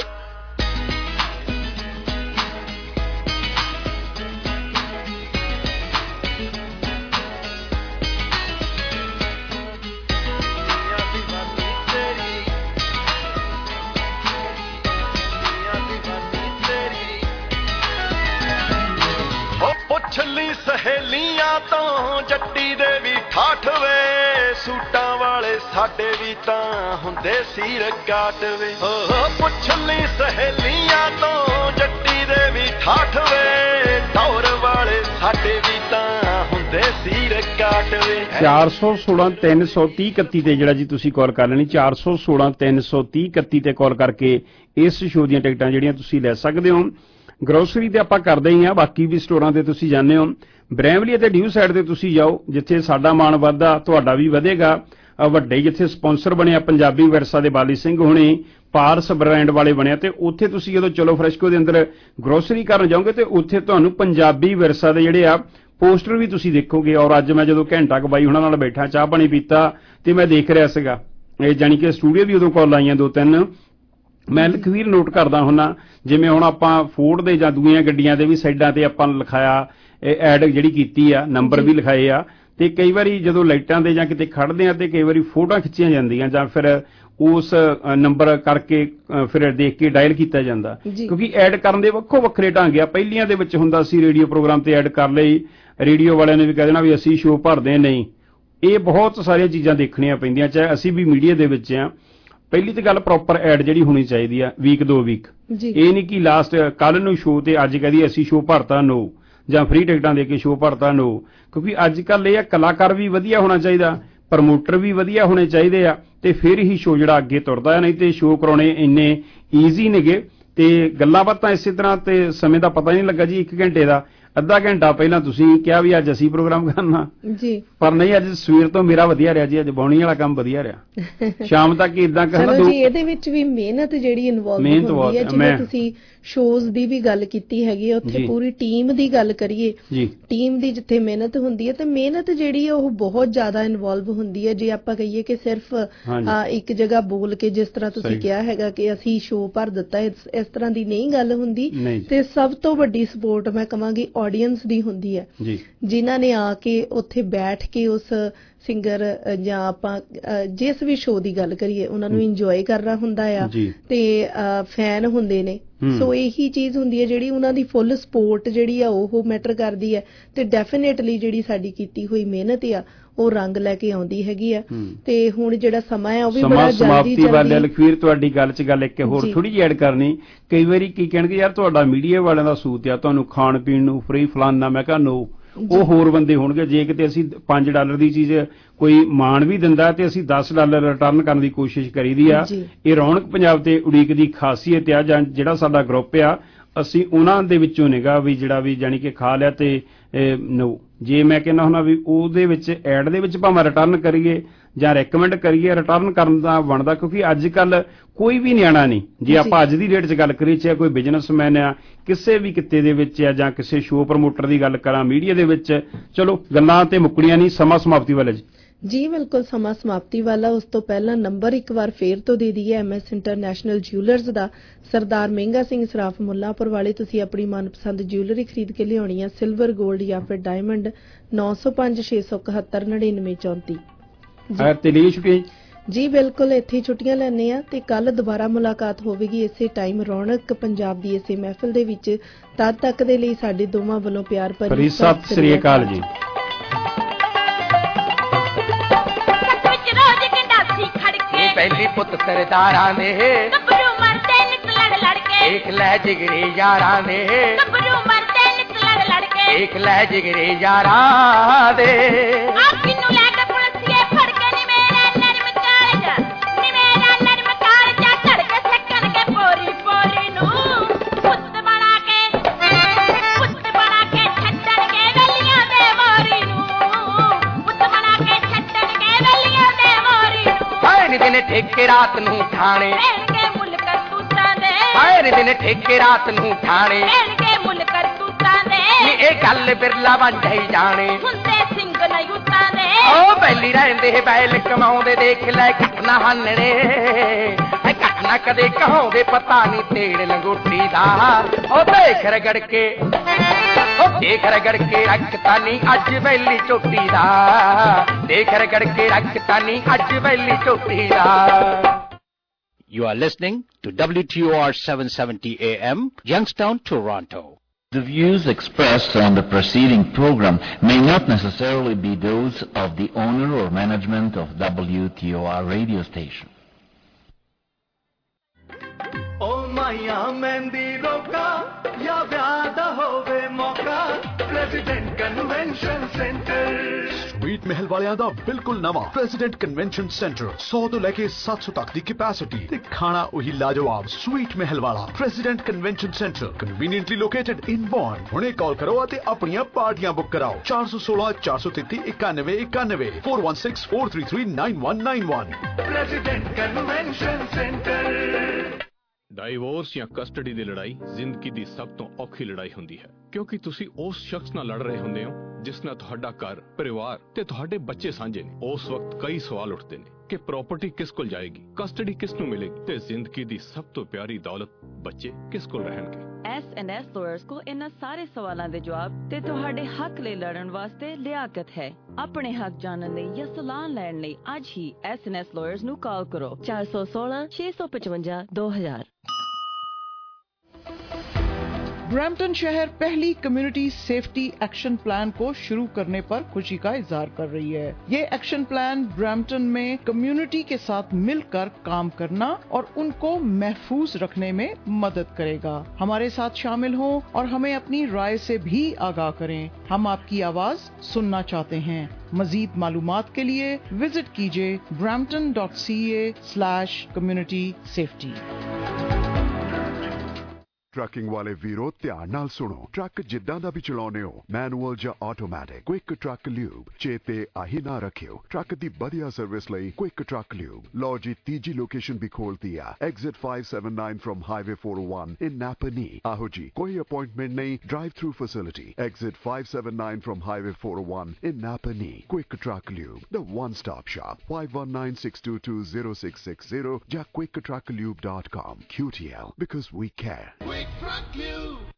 ਪੁੱਛਲੀ ਸਹੇਲੀਆਂ ਤੋਂ ਜੱਟੀ ਦੇ ਵੀ ਠਾਠ ਵੇ, ਸੂਟਾਂ ਵਾਲੇ ਸਾਡੇ ਵੀ ਤਾਂ ਹੁੰਦੇ ਸੀ ਰਕਾਟ ਵੇ। ਪੁੱਛਲੀ ਸਹੇਲੀਆਂ ਤੋਂ ਜੱਟੀ ਦੇ ਵੀ ਠਾਠ ਵੇ, ਦੌਰ ਵਾਲੇ ਸਾਡੇ ਵੀ ਤਾਂ ਹੁੰਦੇ ਸੀ ਰਕਾਟ ਵੇ। 416 330 31 ਤੇ ਜਿਹੜਾ ਜੀ ਤੁਸੀਂ ਕਾਲ ਕਰ ਲੈਣੀ। 416 330 31 ਤੇ ਕਾਲ ਕਰਕੇ ਇਸ ਸ਼ੋਅ ਦੀਆਂ ਟਿਕਟਾਂ ਜਿਹੜੀਆਂ ਤੁਸੀਂ ਲੈ ਸਕਦੇ ਹੋ। ਗਰੋਸਰੀ ਤੇ ਆਪਾਂ ਕਰਦੇ ਹੀ ਆ, ਬਾਕੀ ਵੀ ਸਟੋਰਾਂ ਤੇ ਤੁਸੀਂ ਜਾਂਦੇ ਹੋ। ਬਰੈਂਵਲੀ ਅਤੇ ਡਿਊ ਸਾਈਡ ਤੇ ਤੁਸੀਂ ਜਾਓ, ਜਿੱਥੇ ਸਾਡਾ ਮਾਣ ਵੱਧਦਾ ਤੁਹਾਡਾ ਵੀ ਵਧੇਗਾ। ਵੱਡੇ ਜਿੱਥੇ ਸਪਾਂਸਰ ਬਣਿਆ ਪੰਜਾਬੀ ਵਿਰਸਾ ਦੇ ਬਾਲੀ ਸਿੰਘ ਹੋਣੇ, ਪਾਰਸ ਬ੍ਰਾਂਡ ਵਾਲੇ ਬਣਿਆ, ਤੇ ਉੱਥੇ ਤੁਸੀਂ ਜਦੋਂ ਚਲੋ ਫਰੈਸ਼ਕੋ ਦੇ ਅੰਦਰ ਗਰੋਸਰੀ ਕਰਨ ਜਾਓਗੇ ਤੇ ਉੱਥੇ ਤੁਹਾਨੂੰ ਪੰਜਾਬੀ ਵਿਰਸਾ ਦੇ ਜਿਹੜੇ ਆ ਪੋਸਟਰ ਵੀ ਤੁਸੀਂ ਦੇਖੋਗੇ। ਔਰ ਅੱਜ ਮੈਂ ਜਦੋਂ ਘੰਟਾ ਕੁ ਬਾਈ ਉਹਨਾਂ ਨਾਲ ਬੈਠਾ, ਚਾਹ ਪਾਣੀ ਪੀਤਾ, ਤੇ ਮੈਂ ਦੇਖ ਰਿਹਾ ਸੀਗਾ ਇਹ ਜਾਣੀ ਕਿ ਸਟੂਡੀਓ ਵੀ ਉਦੋਂ ਕਾਲ ਆਈਆਂ 2-3। ਮੈਂ ਲਖਵੀਰ ਨੋਟ ਕਰਦਾ ਹੁੰਨਾ, ਜਿਵੇਂ ਹੁਣ ਆਪਾਂ ਫੋਰਡ ਦੇ ਜਾਂ ਦੂਜੀਆਂ ਗੱਡੀਆਂ ਦੇ ਵੀ ਸਾਈਡਾਂ ਤੇ ਆਪਾਂ ਲਿਖਾਇਆ ਐਡ ਜਿਹੜੀ ਕੀਤੀ ਆ, ਨੰਬਰ ਵੀ ਲਿਖਾਏ ਆ, ਤੇ ਕਈ ਵਾਰੀ ਜਦੋਂ ਲਾਈਟਾਂ ਦੇ ਜਾਂ ਕਿਤੇ ਖੜਦੇ ਆ ਤੇ ਕਈ ਵਾਰੀ ਫੋਟੋਆਂ ਖਿੱਚੀਆਂ ਜਾਂਦੀਆਂ ਜਾਂ ਫਿਰ ਉਸ ਨੰਬਰ ਕਰਕੇ ਫਿਰ ਦੇਖ ਕੇ ਡਾਇਲ ਕੀਤਾ ਜਾਂਦਾ, ਕਿਉਂਕਿ ਐਡ ਕਰਨ ਦੇ ਵੱਖੋ ਵੱਖਰੇ ਢੰਗ ਆ। ਪਹਿਲੀਆਂ ਦੇ ਵਿੱਚ ਹੁੰਦਾ ਸੀ ਰੇਡੀਓ ਪ੍ਰੋਗਰਾਮ ਤੇ ਐਡ ਕਰ ਲਈ, ਰੇਡੀਓ ਵਾਲਿਆਂ ਨੇ ਵੀ ਕਹਿ ਦੇਣਾ ਵੀ ਅਸੀਂ ਸ਼ੋਅ ਭਰਦੇ ਨਹੀਂ। ਇਹ ਬਹੁਤ ਸਾਰੀਆਂ ਚੀਜ਼ਾਂ ਦੇਖਣੀਆਂ ਪੈਂਦੀਆਂ, ਚਾਹੇ ਅਸੀਂ ਵੀ ਮੀਡੀਆ ਦੇ ਵਿੱਚ ਆ। ਪਹਿਲੀ ਤਾਂ ਗੱਲ ਪ੍ਰੋਪਰ ਐਡ ਜਿਹੜੀ ਹੋਣੀ ਚਾਹੀਦੀ ਆ, ਵੀਕ 2 ਵੀਕ। ਇਹ ਨਹੀਂ ਕਿ ਲਾਸਟ ਕੱਲ ਨੂੰ ਸ਼ੋਅ ਤੇ ਅੱਜ ਕਹਦੀ ਅਸੀਂ ਸ਼ੋਅ ਭਰਤਾ ਨੋ, ਜਾਂ ਫ੍ਰੀ ਟਿਕਟਾਂ ਦੇ ਕੇ ਸ਼ੋਅ ਭਰਤਾ ਨੋ, ਕਿਉਂਕਿ ਅੱਜ ਕੱਲ ਇਹ ਆ ਕਲਾਕਾਰ ਵੀ ਵਧੀਆ ਹੋਣਾ ਚਾਹੀਦਾ, ਪ੍ਰਮੋਟਰ ਵੀ ਵਧੀਆ ਹੋਣੇ ਚਾਹੀਦੇ ਆ, ਤੇ ਫਿਰ ਹੀ ਸ਼ੋਅ ਜਿਹੜਾ ਅੱਗੇ ਤੁਰਦਾ ਹੈ। ਨਹੀਂ ਤੇ ਸ਼ੋਅ ਕਰਾਉਣੇ ਇੰਨੇ ਈਜ਼ੀ ਨੇਗੇ, ਤੇ ਗੱਲਾਂ ਬਾਤਾਂ ਇਸੇ ਤਰ੍ਹਾਂ, ਤੇ ਸਮੇਂ ਦਾ ਪਤਾ ਨਹੀਂ ਲੱਗਾ ਜੀ। 1 ਘੰਟੇ ਦਾ ਅੱਧਾ ਘੰਟਾ ਪਹਿਲਾਂ ਤੁਸੀਂ ਕਿਹਾ ਵੀ ਅੱਜ ਅਸੀਂ ਪ੍ਰੋਗਰਾਮ ਕਰਨਾ ਜੀ, ਪਰ ਨਹੀਂ, ਅੱਜ ਸਵੇਰ ਤੋਂ ਮੇਰਾ ਵਧੀਆ ਰਿਹਾ ਜੀ, ਅੱਜ ਬਾਉਣੀ ਵਾਲਾ ਕੰਮ ਵਧੀਆ ਰਿਹਾ। ਸ਼ਾਮ ਤੱਕ ਇਦਾਂ ਕਰਨਾ ਜੀ। ਇਹਦੇ ਵਿੱਚ ਵੀ ਮਿਹਨਤ ਜਿਹੜੀ ਇਨਵੋਲਵ ਹੁੰਦੀ ਹੈ, ਜਿਵੇਂ ਤੁਸੀਂ ਸ਼ੋਜ਼ ਦੀ ਵੀ ਗੱਲ ਕੀਤੀ ਹੈਗੀ, ਉੱਥੇ ਪੂਰੀ ਟੀਮ ਦੀ ਗੱਲ ਕਰੀਏ, ਟੀਮ ਦੀ ਜਿੱਥੇ ਮਿਹਨਤ ਹੁੰਦੀ ਹੈ, ਤੇ ਮਿਹਨਤ ਜਿਹੜੀ ਹੈ ਉਹ ਬਹੁਤ ਜ਼ਿਆਦਾ ਇਨਵੋਲਵ ਹੁੰਦੀ ਹੈ। ਜੇ ਆਪਾਂ ਕਹੀਏ ਕਿ ਸਿਰਫ ਇੱਕ ਜਗ੍ਹਾ ਬੋਲ ਕੇ, ਜਿਸ ਤਰ੍ਹਾਂ ਤੁਸੀਂ ਕਿਹਾ ਹੈਗਾ ਕਿ ਅਸੀਂ ਸ਼ੋਅ ਭਰ ਦਿੱਤਾ, ਇਸ ਤਰ੍ਹਾਂ ਦੀ ਨਹੀਂ ਗੱਲ ਹੁੰਦੀ। ਤੇ ਸਭ ਤੋਂ ਵੱਡੀ ਸਪੋਰਟ ਮੈਂ ਕਹਾਂਗੀ ਆਡੀਅנס ਦੀ ਹੁੰਦੀ ਹੈ, ਜਿਨ੍ਹਾਂ ਨੇ ਆ ਕੇ ਉੱਥੇ ਬੈਠ ਕੇ ਉਸ ਸਿੰਗਰ ਜਾਂ ਆਪਾਂ ਜਿਸ ਵੀ ਸ਼ੋਅ ਦੀ ਗੱਲ ਕਰੀਏ ਉਹਨਾਂ ਨੂੰ ਇੰਜੋਏ ਕਰਨਾ ਹੁੰਦਾ ਆ, ਤੇ ਫੈਨ ਹੁੰਦੇ ਨੇ। ਸੋ ਇਹੀ ਚੀਜ਼ ਹੁੰਦੀ ਹੈ ਜਿਹੜੀ ਉਹਨਾਂ ਦੀ ਫੁੱਲ ਸਪੋਰਟ ਜਿਹੜੀ ਆ ਉਹ ਮੈਟਰ ਕਰਦੀ ਹੈ, ਤੇ ਡੈਫੀਨੇਟਲੀ ਜਿਹੜੀ ਸਾਡੀ ਕੀਤੀ ਹੋਈ ਮਿਹਨਤ ਆ ਉਹ ਰੰਗ ਲੈ ਕੇ ਆਉਂਦੀ ਹੈਗੀ ਆ। ਤੇ ਹੁਣ ਜਿਹੜਾ ਸਮਾਂ ਆ ਉਹ ਵੀ ਬੜਾ ਜਲਦੀ ਚੱਲਦਾ। ਲਖਵੀਰ ਤੁਹਾਡੀ ਗੱਲ 'ਚ ਗੱਲ ਇੱਕ ਹੋਰ ਥੋੜੀ ਜਿਹੀ ਐਡ ਕਰਨੀ, ਕਈ ਵਾਰੀ ਕੀ ਕਹਿਣਗੇ ਯਾਰ ਤੁਹਾਡਾ ਮੀਡੀਆ ਵਾਲਿਆਂ ਦਾ ਸੂਤ ਆ, ਤੁਹਾਨੂੰ ਖਾਣ ਪੀਣ ਨੂੰ ਫ੍ਰੀ ਫਲਾਨਾ, ਮੈਂ ਕਿਹਾ ਨੋ, ਉਹ ਹੋਰ ਬੰਦੇ ਹੋਣਗੇ। ਜੇ ਕਿਤੇ ਅਸੀਂ $5 ਦੀ ਚੀਜ਼ ਕੋਈ ਮਾਣ ਵੀ ਦਿੰਦਾ ਤੇ ਅਸੀਂ $10 ਰਿਟਰਨ ਕਰਨ ਦੀ ਕੋਸ਼ਿਸ਼ ਕਰੀਦੀ ਆ। ਇਹ ਰੌਣਕ ਪੰਜਾਬ ਤੇ ਉਡੀਕ ਦੀ ਖਾਸੀਅਤ ਆ, ਜਾਂ ਜਿਹੜਾ ਸਾਡਾ ਗਰੁੱਪ ਆ, ਅਸੀਂ ਉਹਨਾਂ ਦੇ ਵਿੱਚੋਂ ਨਿਗਾ ਵੀ ਜਿਹੜਾ ਵੀ ਜਾਣੀ ਕਿ ਖਾ ਲਿਆ ਤੇ ਨੋ। ਜੇ ਮੈਂ ਕਹਿੰਦਾ ਹੁੰਦਾ ਵੀ ਉਹਦੇ ਵਿੱਚ ਐਡ ਦੇ ਵਿੱਚ ਭਾਵੇਂ ਰਿਟਰਨ ਕਰੀਏ ਜਾਂ ਰეკਮੈਂਡ ਕਰੀਏ, ਰਿਟਰਨ ਕਰਨ ਦਾ ਬਣਦਾ, ਕਿਉਂਕਿ ਅੱਜ ਕੱਲ ਕੋਈ ਵੀ ਨਿਆਣਾ ਨਹੀਂ। ਜੇ ਆਪਾਂ ਅੱਜ ਦੀ ਡੇਟ 'ਚ ਗੱਲ ਕਰੀਏ, ਚਾਹੇ ਕੋਈ ਬਿਜ਼ਨਸਮੈਨ ਆ, ਕਿਸੇ ਵੀ ਕਿੱਤੇ ਦੇ ਵਿੱਚ ਆ, ਜਾਂ ਕਿਸੇ ਸ਼ੋਅ ਪ੍ਰਮੋਟਰ ਦੀ ਗੱਲ ਕਰਾਂ ਮੀਡੀਆ ਦੇ ਵਿੱਚ, ਚਲੋ ਗੱਲਾਂ ਤੇ ਮੁੱਕਣੀਆਂ ਨਹੀਂ, ਸਮਾਂ ਸਮਾਪਤੀ ਵਾਲਾ ਜੀ। ਬਿਲਕੁਲ ਸਮਾਂ ਸਮਾਪਤੀ ਵਾਲਾ। ਉਸ ਤੋਂ ਪਹਿਲਾਂ ਨੰਬਰ ਇੱਕ ਵਾਰ ਫੇਰ ਤੋਂ ਦੇ ਦਈਏ, MS ਇੰਟਰਨੈਸ਼ਨਲ ਜਿਊਲਰਸ ਦਾ, ਸਰਦਾਰ ਮਹਿੰਗਾ ਸਿੰਘ ਸਰਾਫ ਮੁੱਲਾਂਪੁਰ ਵਾਲੇ। ਤੁਸੀਂ ਆਪਣੀ ਮਨਪਸੰਦ ਜਿਊਲਰੀ ਖਰੀਦ ਕੇ ਲਿਆਉਣੀ ਆ, ਸਿਲਵਰ, ਗੋਲਡ ਜਾਂ ਫਿਰ ਡਾਇਮੰਡ। 905 671 99 34 ਤੇ ਲਈ ਛੁੱਟੀਆਂ ਜੀ ਬਿਲਕੁਲ, ਇੱਥੇ ਹੀ ਛੁੱਟੀਆਂ ਲੈਣੇ ਆ ਤੇ ਕੱਲ ਦੁਬਾਰਾ ਮੁਲਾਕਾਤ ਹੋਵੇਗੀ ਇਸੇ ਟਾਈਮ ਰੌਣਕ ਪੰਜਾਬ ਦੀ ਇਸੇ ਮਹਿਫਿਲ ਦੇ ਵਿੱਚ। ਤਦ ਤੱਕ ਦੇ ਲਈ ਸਾਡੇ ਦੋਵਾਂ ਵੱਲੋਂ ਪਿਆਰ ਭਰੀ ਸਤਿ ਸ੍ਰੀ ਅਕਾਲ ਜੀ। ਪਹਿਲੀ ਪੁੱਤ ਸਰਦਾਰਾਂ ਦੇ ਗੱਭਰੂ ਮਰਦੇ ਨਿਤ ਲੜ ਲੜ ਕੇ ਦੇਖ ਲੈ ਜਿਗਰੇ ਯਾਰਾਂ ਦੇ ਗੱਭਰੂ ਮਰਦੇ ਨਿਤ ਲੜ ਲੜ ਕੇ ਦੇਖ ਲੈ ਜਿਗਰੇ ਯਾਰਾਂ ਦੇ ਆਪ ਕਿਨੂੰ ਲੈ ਕੇ ਪੁਲਸੀਏ ਫੜ ਕੇ ਨੀ ਮੇਰਾ ਨਰਮ ਕਾਲਜਾ ਨੀ ਮੇਰਾ ਨਰਮ ਕਾਲਜਾ ਧੜ ਕੇ ਸੱਕਣ ਕੇ ਪੋਰੀ ਪੋਰੀ ਨੂੰ ਪੁੱਤ ਬਣਾ ਕੇ ਛੱਡਣ ਕੇ ਵਲੀਆਂ ਦੇ ਮੋਰੀ ਨੂੰ ਪੁੱਤ ਬਣਾ ਕੇ ਛੱਡਣ ਕੇ ਵਲੀਆਂ ਦੇ ਮੋਰੀ ਨੂੰ ਹਾਏ ਦਿਨ ਠੇਕੇ ਰਾਤ ਨੂੰ ਠਾਣੇ ਕੇ ਮੁੱਲ ਕਰਤੂਤਾਂ ਦੇ ਹਾਏ ਦਿਨ ਠੇਕੇ ਰਾਤ ਨੂੰ ਠਾਣੇ ਕੇ ਮੁੱਲ ਕਰਤੂਤਾਂ ਦੇ ਨੀ ਇਹ ਗੱਲ ਬਿਰਲਾ ਵਾਂਝਾ ਹੀ ਜਾਣੇ ਹੁੰਦੇ ਸਿੰਘ ਨਹੀਂ ਉਤਾਂ ਦੇ ਉਹ ਪਹਿਲੀ ਰਹਿੰਦੇ ਬੈਲ ਕਮਾਉਂਦੇ ਦੇਖ ਲੈ ਘਟਨਾ ਹਾਨਣੇ ਹੈ ਘਟਨਾ ਕਦੇ ਕਹਾਉਂਦੇ ਪਤਾ ਨਹੀਂ ਤੇੜ ਲੰਗੋਟੀ ਦਾ ਉਹ ਦੇਖ ਰਗੜ ਕੇ ਦੇਖ ਰਗੜ ਕੇ ਰੱਖਤਾ ਨੀ ਅੱਜ ਵੈਲੀ ਚੋਟੀ ਦਾ ਦੇਖ ਰਗੜ ਕੇ ਰੱਖਤਾ ਨੀ ਅੱਜ ਵੈਲੀ ਚੋਟੀ ਦਾ। You are listening to WTOR 770 AM, Youngstown, Toronto. The views expressed on the preceding program may not necessarily be those of the owner or management of WTOR radio station. ਓ ਮਾਇਆ ਮਹਿੰਦੀ ਰੋਕਾ ਜਾਂ ਵਿਆਹ ਦਾ ਹੋਵੇ ਮੌਕਾ president convention centre sweet Mahal ਵਾਲਿਆਂ ਦਾ ਬਿਲਕੁਲ ਨਵਾਂ ਪ੍ਰੈਜ਼ੀਡੈਂਟ ਕਨਵੈਨਸ਼ਨ ਸੈਂਟਰ 100 ਤੋਂ ਲੈ ਕੇ 700 ਤੱਕ ਦੀ ਕੈਪੈਸਿਟੀ ਤੇ ਖਾਣਾ ਉਹੀ ਲਾਜਵਾਬ ਸਵੀਟ ਮਹਿਲ ਵਾਲਾ president convention centre conveniently located in Bond. ਹੁਣੇ ਕਾਲ ਕਰੋ ਅਤੇ ਆਪਣੀਆਂ ਪਾਰਟੀਆਂ ਬੁੱਕ ਕਰਾਓ 416 433 9191 416 433 9191। President convention centre. ਡਾਈਵੋਰਸ ਜਾਂ ਕਸਟਡੀ ਦੀ ਲੜਾਈ ਜ਼ਿੰਦਗੀ ਦੀ ਸਭ ਤੋਂ ਔਖੀ ਲੜਾਈ ਹੁੰਦੀ ਹੈ ਕਿਉਂਕਿ ਤੁਸੀਂ ਉਸ ਸ਼ਖਸ ਨਾਲ ਲੜ ਰਹੇ ਹੁੰਦੇ ਹੋ ਜਿਸ ਨਾਲ ਤੁਹਾਡਾ ਘਰ ਪਰਿਵਾਰ ਤੇ ਤੁਹਾਡੇ ਬੱਚੇ ਸਾਂਝੇ ਨੇ। ਉਸ ਵਕਤ ਕਈ ਸਵਾਲ ਉੱਠਦੇ ਨੇ ਕਿ ਪ੍ਰਾਪਰਟੀ ਕਿਸ ਕੋਲ ਜਾਏਗੀ, ਕਸਟਡੀ ਕਿਸ ਨੂੰ ਮਿਲੇਗੀ ਤੇ ਜ਼ਿੰਦਗੀ ਦੀ ਸਭ ਤੋਂ ਪਿਆਰੀ ਦੌਲਤ ਬੱਚੇ ਕਿਸ ਕੋਲ ਰਹਿਣਗੇ। S&S ਲਾਇਰਸ ਕੋ ਇਹਨਾਂ ਸਾਰੇ ਸਵਾਲਾਂ ਦੇ ਜਵਾਬ ਤੇ ਤੁਹਾਡੇ ਹੱਕ ਲਈ ਲੜਨ ਵਾਸਤੇ ਲਿਆਕਤ ਹੈ। ਆਪਣੇ ਹੱਕ ਜਾਣਨ ਲਈ ਜਾਂ ਸਲਾਹ ਲੈਣ ਲਈ ਅੱਜ ਹੀ S&S ਲਾਇਰਸ ਨੂੰ ਕਾਲ ਕਰੋ 416 655 2000। ब्रैम्पटन शहर पहली कम्युनिटी सेफ्टी एक्शन प्लान को शुरू करने पर खुशी का इजहार कर रही है। ये एक्शन प्लान ब्रैम्पटन में कम्युनिटी के साथ मिलकर काम करना और उनको महफूज रखने में मदद करेगा। हमारे साथ शामिल हों और हमें अपनी राय से भी आगाह करें। हम आपकी आवाज सुनना चाहते हैं। मजीद मालूमात के लिए विजिट कीजिए brampton.ca/community safety। ਟਰੱਕਿੰਗ ਵਾਲੇ ਵੀਰੋ ਧਿਆਨ ਨਾਲ ਸੁਣੋ। ਟਰੱਕ ਜਿੱਦਾਂ ਦਾ ਵੀ ਚਲਾਉਨੇ ਹੋ, ਮੈਨੂਅਲ ਜਾਂ ਆਟੋਮੈਟਿਕ, ਕੁਇਕ ਟਰੱਕ ਲਿਊਬ ਚੇਤੇ ਆਹੀ ਨਾ ਰੱਖਿਓ। ਟਰੱਕ ਦੀ ਵਧੀਆ ਸਰਵਿਸ ਲਈ ਕੁਇਕ ਟਰੱਕ ਲਿਊਬ। ਲਓ ਜੀ ਤੀਜੀ ਲੋਕੇਸ਼ਨ ਵੀ ਖੋਲਤੀ ਆ, exit 579 from highway 401 in Napanee. ਆਹੋ ਜੀ ਕੋਈ ਅਪਾਇੰਟਮੈਂਟ ਨਹੀਂ, drive through facility. Exit 579 from highway 401 in Napanee. Quick truck lube, the one stop shop. 5196220660 ਜਾਂ quicktrucklube.com। QTL because we care. Quick Truck Lube.